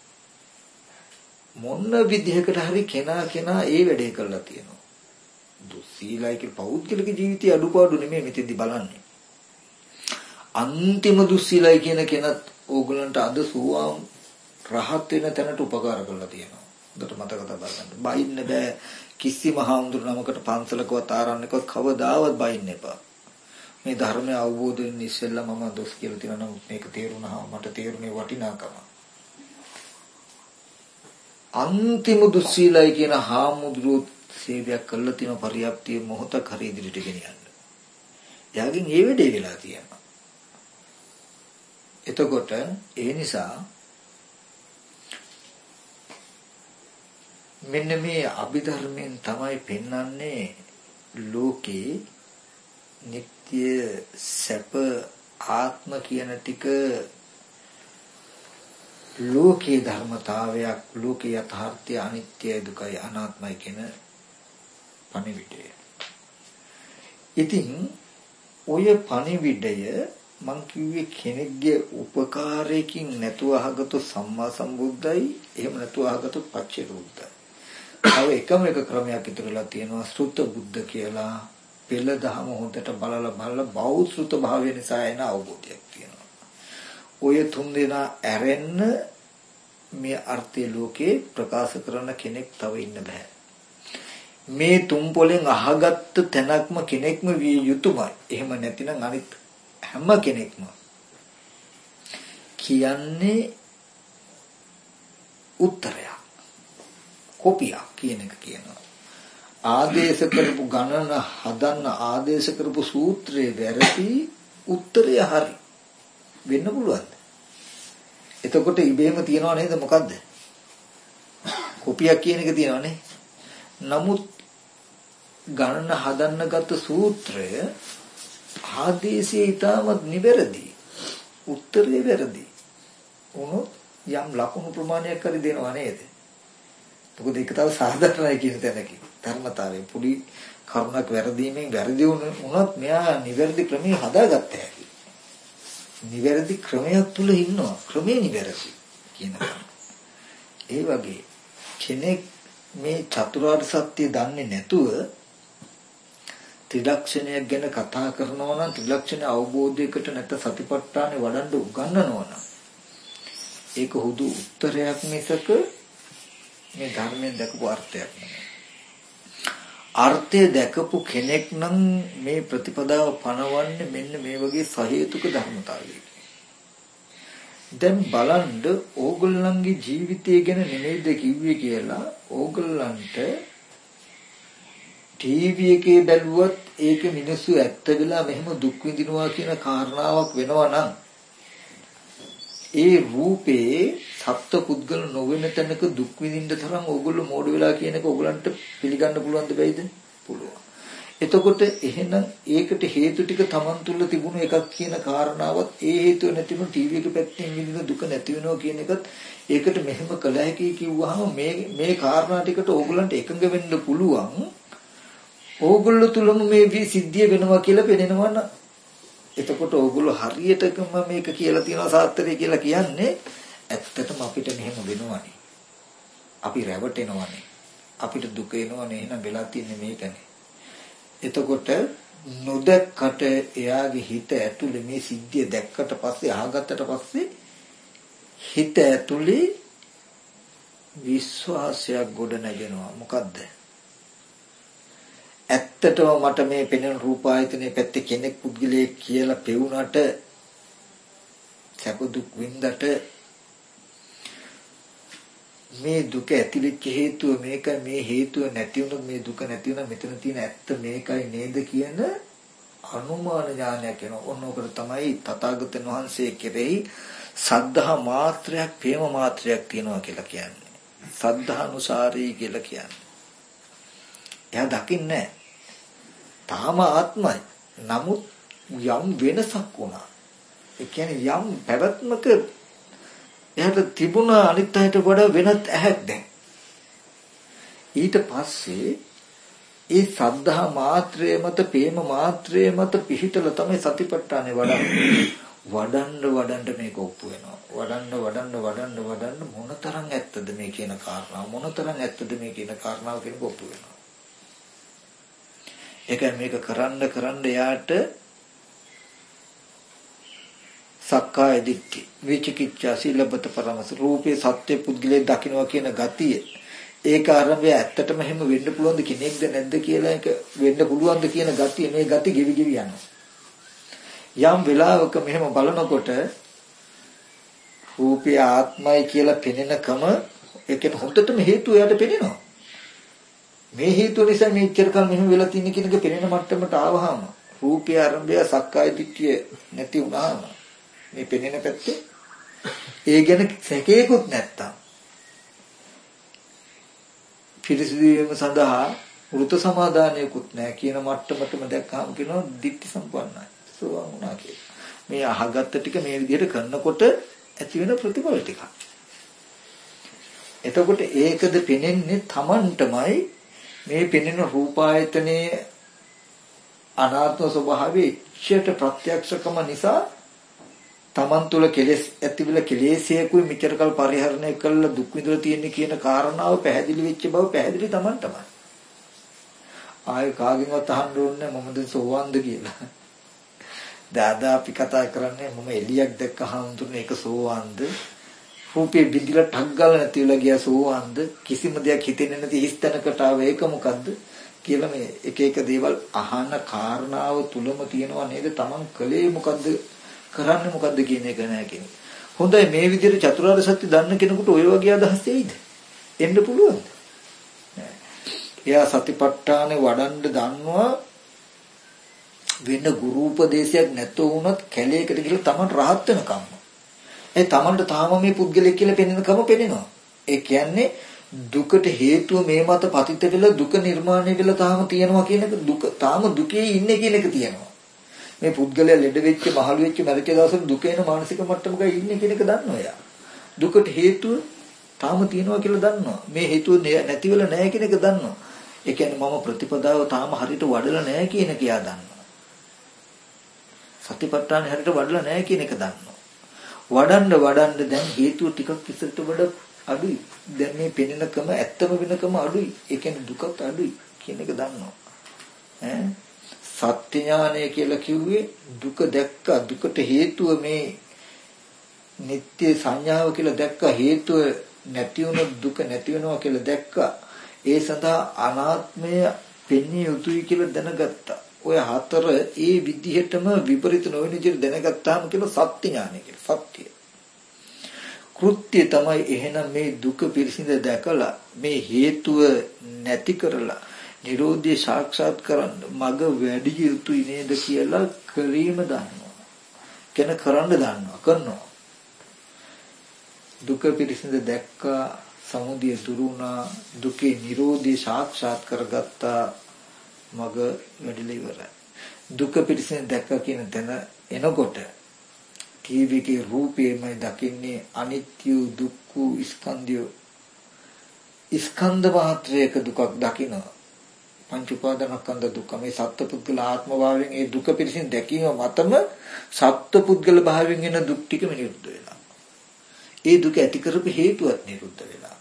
A: මොන විදිහකට හරි කෙනා කෙනා ඒ වැඩේ කළා තියෙනවා. දුස්සීලයි කියලා පෞද්ගලික ජීවිතයේ අඩුපාඩු නෙමෙයි මෙතෙන්දි බලන්නේ. අන්තිම දුස්සීලයි කියන කෙනත් ඕගලන්ට අද සුවාම් රහත් වෙන තැනට උපකාර කරලා තියෙනවා. හොඳට මතක තබා ගන්න. බයින්න බෑ කිසිම හාමුදුරු නමකට පන්සලකවත් ආරණ්‍යකවත් කවදාවත් බයින්න එපා. මේ ධර්මය අවබෝධ වෙන්න ඉස්සෙල්ලා මම දොස් කියලා තියෙනවා. නමුත් මේක තේරුණාම මට තේරුනේ වටිනාකම. අන්තිම දුස්සීලයි කියන හාමුදුරු සේවයක් කළා තියෙන පරියප්තිය මොහොතක් හරි ඉදිරියට ගෙනියන්න. යාගින් ඒ වෙඩේ වෙලා තියෙනවා. එතකොට ඒ නිසා මෙන්න මේ අභිධර්මයෙන් තමයි පෙන්වන්නේ ලෝකේ නිත්‍ය සැප ආත්ම කියන ටික ලෝකේ ධර්මතාවයක් ලෝකේ යථාර්ථය අනිත්‍යයි දුකයි අනාත්මයි කියන පණිවිඩය. ඉතින් ඔය පණිවිඩය මං කිව්වේ කෙනෙක්ගේ උපකාරයකින් නැතුව අහගත්තු සම්මා සම්බුද්ධයි එහෙම නැතුව අහගත්තු පච්චේ බුද්ධයි. තව එකම එක ක්‍රමයක් ඉතුරුලා තියෙනවා සෘත බුද්ධ කියලා. පෙළ දහම හොඳට බලලා බලලා බෞද්ධ භාවය නිසා එන අවබෝධයක් තියෙනවා. ඔය තුන් දෙනා ඇරෙන්න මේ අර්ථය ලෝකේ ප්‍රකාශ කරන කෙනෙක් තව ඉන්න බෑ. මේ තුන් පොලෙන් අහගත්ත තැනක්ම කෙනෙක්ම විය යුතුමයි. එහෙම නැතිනම් අනිත් හැම කෙනෙක්ම කියන්නේ උත්තරයක් කොපියක් කියන එක කියනවා. ආදේශ කරපු ගණන හදන්න ආදේශ කරපු සූත්‍රයේ වැරදි උත්තරය හරි වෙන්න පුළුවන්. එතකොට ඉබේම තියනව නේද මොකද්ද? කොපියක් කියන එක තියනවනේ. නමුත් ගණන හදන්න ගත්ත සූත්‍රය ආදේශයේ ඊටමත් නිවැරදි. උත්තරේ වැරදි. උනොත් යම් ලකුණු ප්‍රමාණයක් හරි දෙනවා නේද? මොකද ඒක තව සාධාරණයි කියන තැනකින් ධර්මතාවයෙන් පුඩි කරුණක් වැරදීමෙන් වැරදි වුණොත් මෙයා නිවැරදි ක්‍රමයේ හදාගත්ත හැකි. නිවැරදි ක්‍රමයක් තුල ඉන්නවා. ක්‍රමේ නිවැරදි කියනවා. ඒ වගේ කෙනෙක් මේ චතුරාර්ය සත්‍ය දන්නේ නැතුව ත්‍රිලක්ෂණයක් ගැන කතා කරනවා නම් ත්‍රිලක්ෂණ අවබෝධයකට නැත්නම් සතිපට්ඨානෙ වඩන්න උගන්වනවා නම් ඒක හුදු උත්තරයක් මිසක මේ ධර්මයෙන් දැකපු අර්ථයක් නෙමෙයි. අර්ථය දැකපු කෙනෙක් නම් මේ ප්‍රතිපදාව පනවන්නේ මෙන්න මේ වගේ සහේතුක ධර්මතාවයකින්. දැන් බලන්න ඕගොල්ලන්ගේ ජීවිතය ගැන නෙමෙයිද කිව්වේ කියලා ඕගොල්ලන්ට ටීවී එකේ බැලුවත් ඒක මිනිස්සු ඇත්ත වෙලා මෙහෙම දුක් විඳිනවා කියන කාරණාවක් වෙනවා නම් ඒ රූපේ සත්ත්ව පුද්ගල නොවන තැනක දුක් විඳින්න තරම් ඕගොල්ලෝ මෝඩ වෙලා කියන එක ඕගොල්ලන්ට පිළිගන්න පුළුවන්ද බැයිද? පුළුවන්. එතකොට එහෙනම් ඒකට හේතු ටික Taman තුල තිබුණු එකක් කියන කාරණාවත් ඒ හේතුව නැතිනම් ටීවී එක පැත්තෙන් විඳින දුක නැති වෙනවා කියන එකත් ඒකට මෙහෙම කළ හැකි කිව්වහම මේ මේ කාරණා ටිකට ඕගොල්ලන්ට එකඟ වෙන්න පුළුවන්. ඕගොල්ලෝ තුලම මේ සිද්ධිය වෙනවා කියලා පෙනෙනවා නම් එතකොට ඕගොල්ලෝ හරියටම මේක කියලා තියනවා සාත්‍තරය කියලා කියන්නේ ඇත්තටම අපිට මෙහෙම වෙනවනේ. අපි රැවටෙනවනේ. අපිට දුක එනවනේ. එහෙනම් වෙලා තියන්නේ මේකනේ. එතකොට නොදැක්කට එයාගේ හිත ඇතුලේ මේ සිද්ධිය දැක්කට පස්සේ අහගත්තට පස්සේ හිත ඇතුලේ විශ්වාසයක් ගොඩ නැගෙනවා. මොකද්ද? ඇත්තටම මට මේ පෙනෙන රූප ආයතනයේ පැත්තේ කෙනෙක් පුද්ගලයෙක් කියලා පෙවුනට සැප දුක් විඳට මේ දුක ඇතිවෙච්ච හේතුව මේකයි මේ හේතුව නැති වුණොත් මේ දුක නැති වුණා මෙතන තියෙන ඇත්ත මේකයි නේද කියන අනුමාන ඥානයක් එනවා. ඕනෝකට තමයි තථාගතයන් වහන්සේ කෙරෙහි සද්ධා මාත්‍රයක් ප්‍රේම මාත්‍රයක් තියෙනවා කියලා කියන්නේ. සද්ධානුසාරී කියලා කියන්නේ. එයා දකින්නේ තාම ආත්මයි. නමුත් යම් වෙනසක් වුණා. ඒ කියන්නේ යම් පැවැත්මක එයාට තිබුණ අනිත් අයට වඩා වෙනත් ඇහැක් දැන්. ඊට පස්සේ ඒ සද්ධා මාත්‍රයේ මත ප්‍රේම මාත්‍රයේ මත පිහිටලා තමයි සතිපට්ඨානේ වඩන්නේ. වඩන්න වඩන්න මේක ඔප්පු වෙනවා. වඩන්න වඩන්න වඩන්න වඩන්න මොනතරම් ඇත්තද මේ කියන කාරණාව මොනතරම් ඇත්තද මේ කියන කාරණාව කෙනෙක් ඔප්පු වෙනවා. ඒකයි මේක කරන්න කරන්න යාට සක්කාය දිට්ඨි විචිකිච්ඡා සීලබ්බත පරමස රූපේ සත්‍ය පුද්ගලයේ දකින්නවා කියන ගතිය ඒක ආරම්භය ඇත්තටම එහෙම වෙන්න පුළුවන්ද කෙනෙක්ද නැද්ද කියලා එක වෙන්න පුළුවන්ද කියන ගතිය මේ ගති ගෙවි ගෙවි යනවා. යම් වෙලාවක මෙහෙම බලනකොට රූපය ආත්මයි කියලා පෙනෙනකම ඒකෙන් හොඳටම හේතුව යට පෙනෙනවා. මේ හේතුව නිසා මේ ඉච්ඡරකම් මෙහෙම වෙලා තියෙන කෙනෙක් පෙනෙන මට්ටමට ආවහම රූපය ආරම්භය සක්කාය දිට්ඨිය නැති වුණාම මේ පෙනෙන පැත්තේ ඒ ගැන සැකේකුත් නැත්තම් පිරිසිදු වීම සඳහා වෘත සමාදානයකුත් නැහැ කියන මට්ටමටම දැක්කම කියනවා දිට්ඨි සම්පන්නයි සෝවාන් වුණා කියලා. මේ අහගත්ත ටික මේ විදිහට කරනකොට ඇති වෙන ප්‍රතිඵල ටික. එතකොට ඒකද පෙනෙන්නේ Tamanටමයි මේ පෙනෙන රූපායතනයේ අනාත්ම ස්වභාවයේ ඉච්ඡයට ප්‍රත්‍යක්ෂකම නිසා Taman තුල කෙලෙස් ඇතිවිලා කෙලෙසියකුයි මෙච්චරකල් පරිහරණය කළා දුක් විඳලා තියෙන කියන කාරණාව පැහැදිලි වෙච්ච බව පැහැදිලි Tamanටමයි. ආයේ කාගෙන්වත් අහන්න ඕනේ මමද සෝවාන්ද කියලා. දාදා අපි කතා කරන්නේ මම එළියක් දැක්කහම තුන ඒක සෝවාන්ද රූපේ බිඳිලා ටක් ගාලා නැතිලා ගියා සෝවාන්ද කිසිම දෙයක් හිතෙන්නේ නැති හිස්තැනකට ආව ඒක මොකද්ද කියලා මේ එක එක දේවල් අහන කාරණාව තුලම තියෙනවා නේද Taman කලේ මොකද්ද කරන්නේ මොකද්ද කියන එක නෑ කියන්නේ. හොඳයි මේ විදිහට චතුරාර්ය සත්‍ය දන්න කෙනෙකුට ඔය වගේ අදහස් එයිද? එන්න පුළුවන්ද? නෑ. එයා සතිපට්ඨානේ වඩන්න දන්නවා වෙන ගුරු උපදේශයක් නැතෝ වුණත් කැලේකට ගිහලා Taman රහත් වෙනකම්. ඒ Tamanට තාම මේ පුද්ගලෙක් කියලා පෙනෙනකම පෙනෙනවා. ඒ කියන්නේ දුකට හේතුව මේ මත පතිත වෙලා දුක නිර්මාණය වෙලා තාම තියෙනවා කියන එක දුක තාම දුකේ ඉන්නේ කියන එක තියෙනවා. මේ පුද්ගලයා ලෙඩ වෙච්ච මහලු වෙච්ච මරිච්ච දවසට දුක එන මානසික මට්ටමක ඉන්නේ කියන එක දන්නවා එයා. දුකට හේතුව තාම තියෙනවා කියලා දන්නවා. මේ හේතුව නැති වෙලා නැහැ කියන එක දන්නවා. ඒ කියන්නේ මම ප්‍රතිපදාව තාම හරියට වඩලා නැහැ කියන එක එයා දන්නවා. සතිපට්ඨාන හරියට වඩලා නැහැ කියන එක දන්නවා. වඩන්න වඩන්න දැන් හේතුව ටිකක් ඉස්සරට වඩා අඩුයි. දැන් මේ පෙනෙනකම ඇත්තම වෙනකම අඩුයි. ඒ කියන්නේ දුකත් අඩුයි කියන එක දන්නවා. ඈ සත්‍ය ඥානය කියලා කිව්වේ දුක දැක්ක දුකට හේතුව මේ නිත්‍ය සංඥාව කියලා දැක්ක හේතුව නැති වුණ දුක නැති වෙනවා කියලා දැක්ක ඒ සඳහා අනාත්මය පෙන්විය යුතුයි කියලා දැනගත්තා. ඔය හතර ඒ විදිහටම විපරිත නොවන විදිහට දැනගත්තාම කියලා සත්‍ය ඥානය කියලා සත්‍ය. කෘත්‍ය තමයි එහෙනම් මේ දුක පිරිසිඳ දැකලා මේ හේතුව නැති කරලා නිරෝධය සාක්ෂාත් කරන්න මග වැඩි යුතුයි නේද කියලා ක්‍රීම දන්නවා. කෙන කරන්න දන්නවා කරනවා. දුක පිරිසිඳ දැක්කා සමුදය දුරු වුණා දුකේ නිරෝධය සාක්ෂාත් කරගත්තා මග වැඩිලා ඉවරයි. දුක පිරිසිඳ දැක්කා කියන තැන එනකොට ටීවී එකේ රූපේමයි දකින්නේ අනිත්‍ය දුක්ඛ ස්කන්ධය ස්කන්ධ මාත්‍රයක දුකක් දකිනවා. පංච උපාදානස්කන්ධ දුක්ඛ මේ සත්පුද්ගල ආත්ම භාවයෙන් ඒ දුක පිරිසින් දැකීම මතම සත්පුද්ගල භාවයෙන් එන දුක් ටික නිරුද්ධ වෙනවා. ඒ දුක ඇති කරපු හේතුවත් නිරුද්ධ වෙනවා.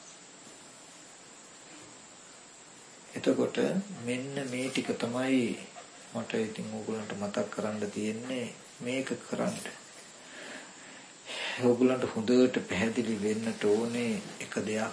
A: එතකොට මෙන්න මේ ටික තමයි මට ඉතින් ඕගොල්ලන්ට මතක් කරන්න තියෙන්නේ මේක කරන්න. ඕගොල්ලන්ට හොඳට පැහැදිලි වෙන්නට ඕනේ එක දෙයක්.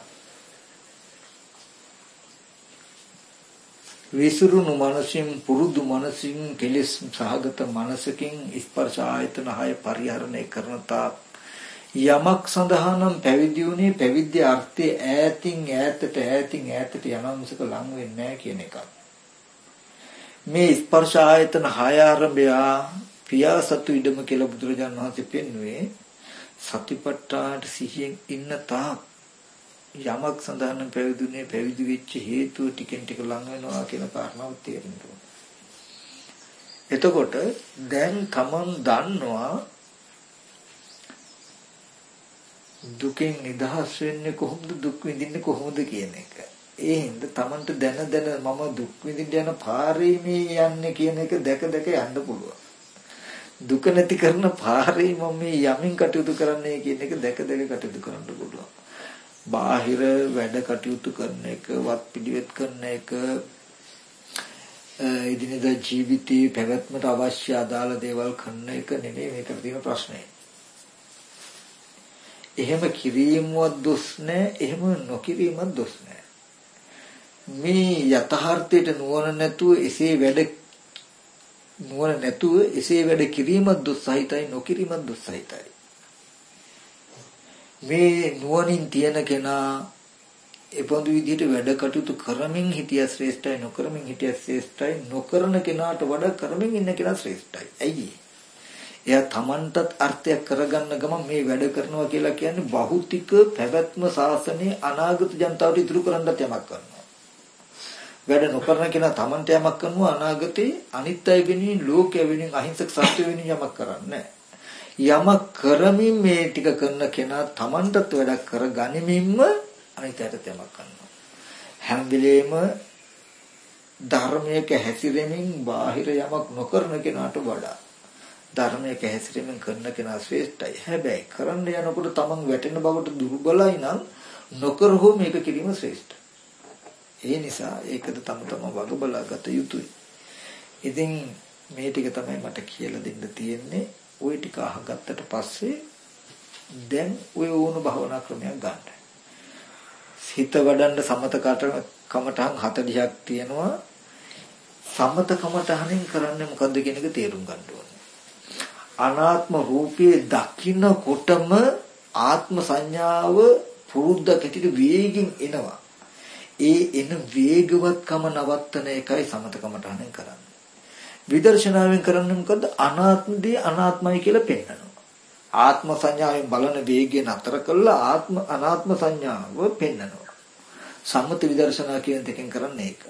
A: විසුරුණු මනසින් පුරුදු මනසින් කෙලෙස් සහගත මනසකින් ස්පර්ශ ආයතන හය පරිහරණය කරන තාක් යමක් සඳහා නම් පැවිදි වුණේ පැවිදි අර්ථයේ ඈතින් ඈතට ඈතින් ඈතට යනවසක ලං වෙන්නේ නැහැ කියන එක. මේ ස්පර්ශ ආයතන හය ආරම්භය පියාසතු ඉදම කියලා බුදුරජාණන් වහන්සේ පෙන්වුවේ සතිපට්ඨාන සිහියෙන් ඉන්න තාක් යමක් සඳහන් පැවිදුනේ පැවිදි වෙච්ච හේතුව ටිකෙන් ටික ලං වෙනවා කියන කාරණාව තේරෙන්න ඕන. එතකොට දැන් තමන් දන්නවා දුකෙන් නිදහස් වෙන්නේ කොහොමද දුක් විඳින්නේ කොහොමද කියන එක. ඒ හින්දා තමන්ට දැන දැන මම දුක් විඳින්න යන පාරේ මේ යන්නේ කියන එක දැක දැක යන්න පුළුවන්. දුක නැති කරන පාරේ මම මේ යමින් කටයුතු කරන්නේ කියන එක දැක දැක කටයුතු කරන්න පුළුවන්. බාහිර වැඩ කටයුතු කරන එක, වත් පිළිවෙත් කරන එක, එදිනෙදා ජීවිතයේ පැවැත්මට අවශ්‍ය අදාළ දේවල් කරන එක නෙමෙයි මේකට තියෙන ප්‍රශ්නේ. එහෙම කිරීමවත් දොස් නැහැ, එහෙම නොකිරීමවත් දොස් නැහැ. මේ යථාර්ථයට නුවණ නැතුව එසේ වැඩ නුවණ නැතුව එසේ වැඩ කිරීමත් දොස් සහිතයි, නොකිරීමත් දොස් සහිතයි. මේ නුවණින් තියෙන කෙනා එපොඳු විදිහට වැඩ කටයුතු කරමින් හිටිය ශ්‍රේෂ්ඨයි, නොකරමින් හිටිය ශ්‍රේෂ්ඨයි, නොකරන කෙනාට වඩා කරමින් ඉන්න කෙනා ශ්‍රේෂ්ඨයි. ඇයි? එයා Tamanටත් අර්ථයක් කරගන්න ගමන් මේ වැඩ කරනවා කියලා කියන්නේ භෞතික පැවැත්ම සාසනයේ අනාගත ජනතාවට ඉදිරි කරන්නත් යමක් කරනවා. වැඩ නොකරන කෙනා Tamanට යමක් කරනවා අනාගතේ අනිත් අය වෙනුවෙන්, ලෝකය වෙනුවෙන්, අහිංසක සත්‍ය වෙනුවෙන් යමක් කරන්නේ යමක් කරමින් මේ ටික කරන කෙනා Tamanටත් වැඩක් කරගනිමින්ම අනිත් අයට යමක් කරනවා. හැම වෙලේම ධර්මයක හැසිරෙමින් බාහිර යමක් නොකරන කෙනාට වඩා ධර්මයක හැසිරෙමින් කරන කෙනා ශ්‍රේෂ්ඨයි. හැබැයි කරන්න යනකොට Taman වැටෙන බවට දුර්බලයි නම් නොකර හෝ මේක කිරීම ශ්‍රේෂ්ඨයි. ඒ නිසා ඒකද තම තමන් වග බලා ගත යුතුයි. ඉතින් මේ ටික තමයි මට කියලා දෙන්න තියෙන්නේ. ওই ටික අහගත්තට පස්සේ දැන් ඔය ඕන භවනා ක්‍රමයක් ගන්න. හිත වඩන්න සමත කමඨහන් හතළිසක් තියෙනවා. සමත කමඨහනින් කරන්නේ මොකද්ද කියන එක තේරුම් ගන්න ඕනේ. අනාත්ම රූපයේ දකින්නකොටම ආත්ම සංඥාව පුරුද්දක් ඇටිට වේගින් එනවා. ඒ එන වේගවත්කම නවත්තන එකයි සමත කමඨහනින් කරන්නේ. විදර්ශනාවෙන් කරන්නේ මොකද්ද? අනාත්මදී අනාත්මයි කියලා පෙන්නනවා. ආත්ම සංඥාවෙන් බලන වේගය නතර කළා ආත්ම අනාත්ම සංඥාව පෙන්නනවා. සම්මත විදර්ශනා කියන දෙකෙන් කරන්නේ ඒක.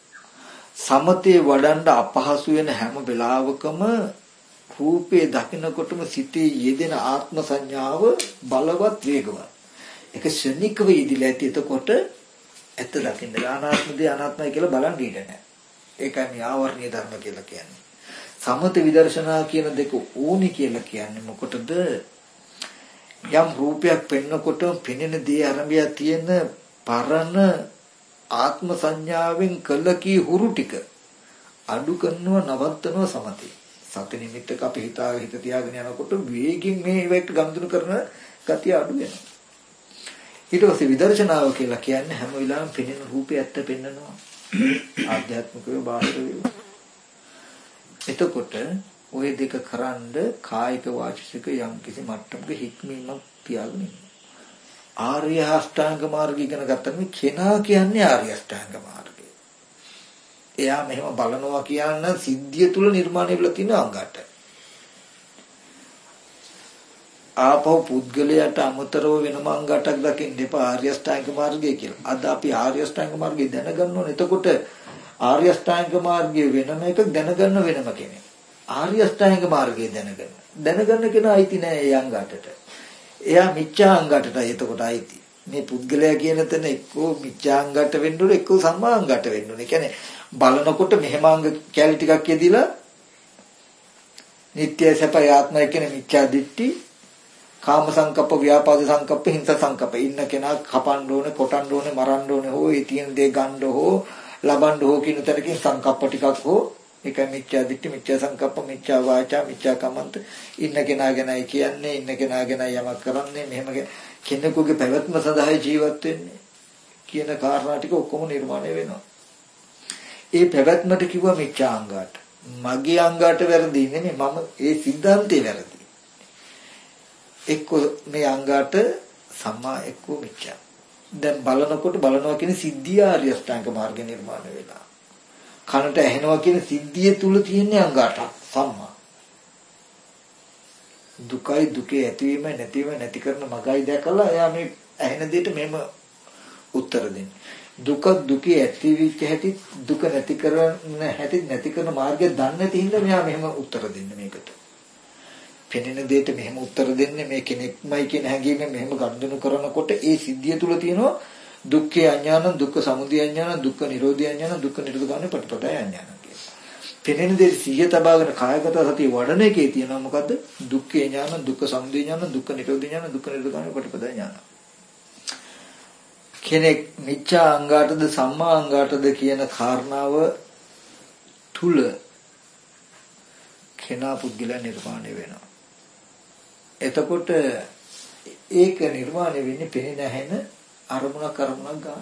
A: සමතේ වඩන්න අපහසු වෙන හැම වෙලාවකම රූපේ දකිනකොටම සිතේ යෙදෙන ආත්ම සංඥාව බලවත් වේගවත්. ඒක ශනිකව ඉදිලා ඇති. එතකොට ඇත්ත දකින්න අනාත්මදී අනාත්මයි කියලා බලන් ඉන්න නෑ. ඒකයි මේ ආවර්ණීය ධර්ම කියලා කියන්නේ. සමත විදර්ශනා කියන දෙක ඕනි කියලා කියන්නේ මොකටද? යම් රූපයක් පෙන්නකොට පෙනෙන දේ ආරම්භය තියෙන පරණ ආත්ම සංඥාවෙන් කළ කී හුරු ටික අඩු කරනවා නවත්තනවා සමතේ. සති නිමිත්තක අපි හිතා හිත තියාගෙන යනකොට වේගින් මේ ඉවෙක්ට ගම්දුණු කරන ගතිය අඩු වෙනවා. ඊට පස්සේ විදර්ශනාව කියලා කියන්නේ හැම වෙලාවෙම පෙනෙන රූපය ඇත්ත පෙන්නනවා. ආධ්‍යාත්මිකව බාහිරව. එතකොට ওই දෙක කරන්ඩ කායික වාචික යම් කිසි මට්ටමක හික්මීමක් තියාගෙන ඉන්නවා. ආර්ය අෂ්ටාංග මාර්ගය ඉගෙන ගත්තම කෙනා කියන්නේ ආර්ය අෂ්ටාංග මාර්ගය. එයා මෙහෙම බලනවා කියන සිද්ධිය තුල නිර්මාණය වෙලා තියෙන අංගට. ආපහු පුද්ගලයාට අමතරව වෙනම අංගටක් දකින්න එපා ආර්ය අෂ්ටාංග මාර්ගය කියලා. අද අපි ආර්ය අෂ්ටාංග මාර්ගය දැනගන්න ඕනේ. එතකොට ආර්ය අෂ්ටාංග මාර්ගය වෙනම එකක් දැනගන්න වෙනම කෙනෙක්. ආර්ය අෂ්ටාංග මාර්ගය දැනගන්න. දැනගන්න කෙනා අයිති නෑ ඒ අංගටට. එයා මිච්ඡා අංගටටයි එතකොට අයිති. මේ පුද්ගලයා කියන තැන එක්කෝ මිච්ඡා අංගට වෙන්න ඕනේ එක්කෝ සම්මා අංගට වෙන්න ඕනේ. කියන්නේ බලනකොට මෙහෙම අංග කැලි ටිකක් යදීලා නිට්ටය සපය ආත්මය කියන මිච්ඡා දිට්ඨි කාම සංකප්ප ව්‍යාපාද සංකප්ප හිංසා සංකප්ප ඉන්න කෙනා කපන්න ඕනේ කොටන්න ඕනේ මරන්න ඕනේ හෝ ඒ තියෙන දේ ගන්න හෝ ලබන්න හෝ කියන තරකින් සංකප්ප ටිකක් හෝ ඒක මිච්ඡා දිට්ඨි මිච්ඡා සංකප්ප මිච්ඡා වාචා මිච්ඡා කමන්ත ඉන්න කෙනා ගැනයි කියන්නේ ඉන්න කෙනා ගැනයි යමක් කරන්නේ මෙහෙම කෙනෙකුගේ පැවැත්ම සඳහා ජීවත් වෙන්නේ කියන කාරණා ටික ඔක්කොම නිර්මාණය වෙනවා. ඒ පැවැත්මට කිව්වා මිච්ඡා අංගාට. මගේ අංගාට වැරදි නෙමෙයි මම ඒ සිද්ධාන්තේ වැරදි. එක්ක මේ අංගාට සම්මා එක්ක මිච්ඡා. දැන් බලනකොට බලනවා කියන සිද්ධිය ආර්ය අෂ්ටාංග මාර්ග නිර්මාණය වෙලා. කනට ඇහෙනවා කියන සිද්ධිය තුල තියෙන අංගාට සම්මා. දුකයි දුකේ ඇතිවීම නැතිවීම නැති කරන මගයි දැකලා එයා මේ ඇහෙන දෙයට මෙහෙම උත්තර දෙන්නේ. දුක දුකේ ඇතිවිච්ච හැටි දුක නැති කරන හැටි නැති කරන මාර්ගය දන්නේ නැති හින්දා මෙයා මෙහෙම උත්තර දෙන්නේ මේකට. පෙනෙන දෙයට මෙහෙම උත්තර දෙන්නේ මේ කෙනෙක්මයි කියන හැඟීමෙන් මෙහෙම ගනුදෙනු කරනකොට ඒ සිද්ධිය තුල තියෙනවා දුක්ඛේ අඥාන දුක්ඛ සමුදය අඥාන දුක්ඛ නිරෝධය අඥාන දුක්ඛ නිරෝධගාමී ප්‍රතිපදාය අඥාන කියලා. පෙනෙන දෙයට සිහිය තබාගෙන කායගත සතිය වඩන එකේ තියෙනවා මොකද්ද? දුක්ඛේ ඥාන දුක්ඛ සමුදය ඥාන දුක්ඛ නිරෝධය ඥාන දුක්ඛ නිරෝධගාමී ප්‍රතිපදාය ඥාන. කෙනෙක් මිච්ඡා අංගාටද සම්මා අංගාටද කියන කාරණාව තුල කෙනා පුද්ගලයා නිර්මාණය වෙනවා. එතකොට ඒක නිර්මාණය වෙන්නේ පෙනෙන ඇහෙන අරමුණක් අරමුණක් ගන්න.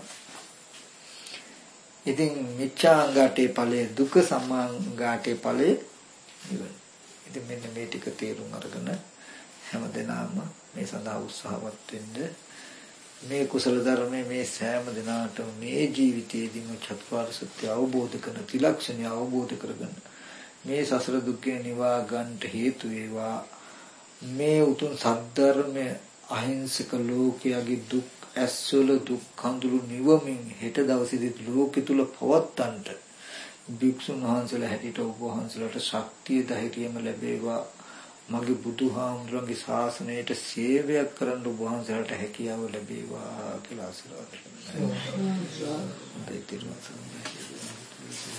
A: ඉතින් මිච්ඡා අංගාටේ ඵලය දුක සම්මා අංගාටේ ඵලය නිවන. ඉතින් මෙන්න මේ ටික තේරුම් අරගෙන හැමදෙනාම මේ සඳහා උත්සාහවත් වෙන්න මේ කුසල ධර්මයේ මේ සෑම දිනාටම මේ ජීවිතයේදීම චතුරාර්ය සත්‍ය අවබෝධ කරන ත්‍රිලක්ෂණය අවබෝධ කරගන්න මේ සසර දුක්ඛේ නිවා ගන්නට හේතු වේවා. මේ උතුම් සද්ධර්මය අහිංසක ලෝකයේ දුක් ඇස්වල දුක් කඳුළු නිවමින් හෙට දවසේදී ලෝකෙ තුල පවත්තන්ට භික්ෂුන් වහන්සේලා හැටියට ඔබ වහන්සේලාට ශක්තිය ධෛර්යයම ලැබේවා. මගේ බුදුහාමුදුරන්ගේ ශාසනයට සේවයක් කරන්න ඔබ වහන්සේලාට හැකියාව ලැබේවා කියලා ආශිර්වාද කරනවා.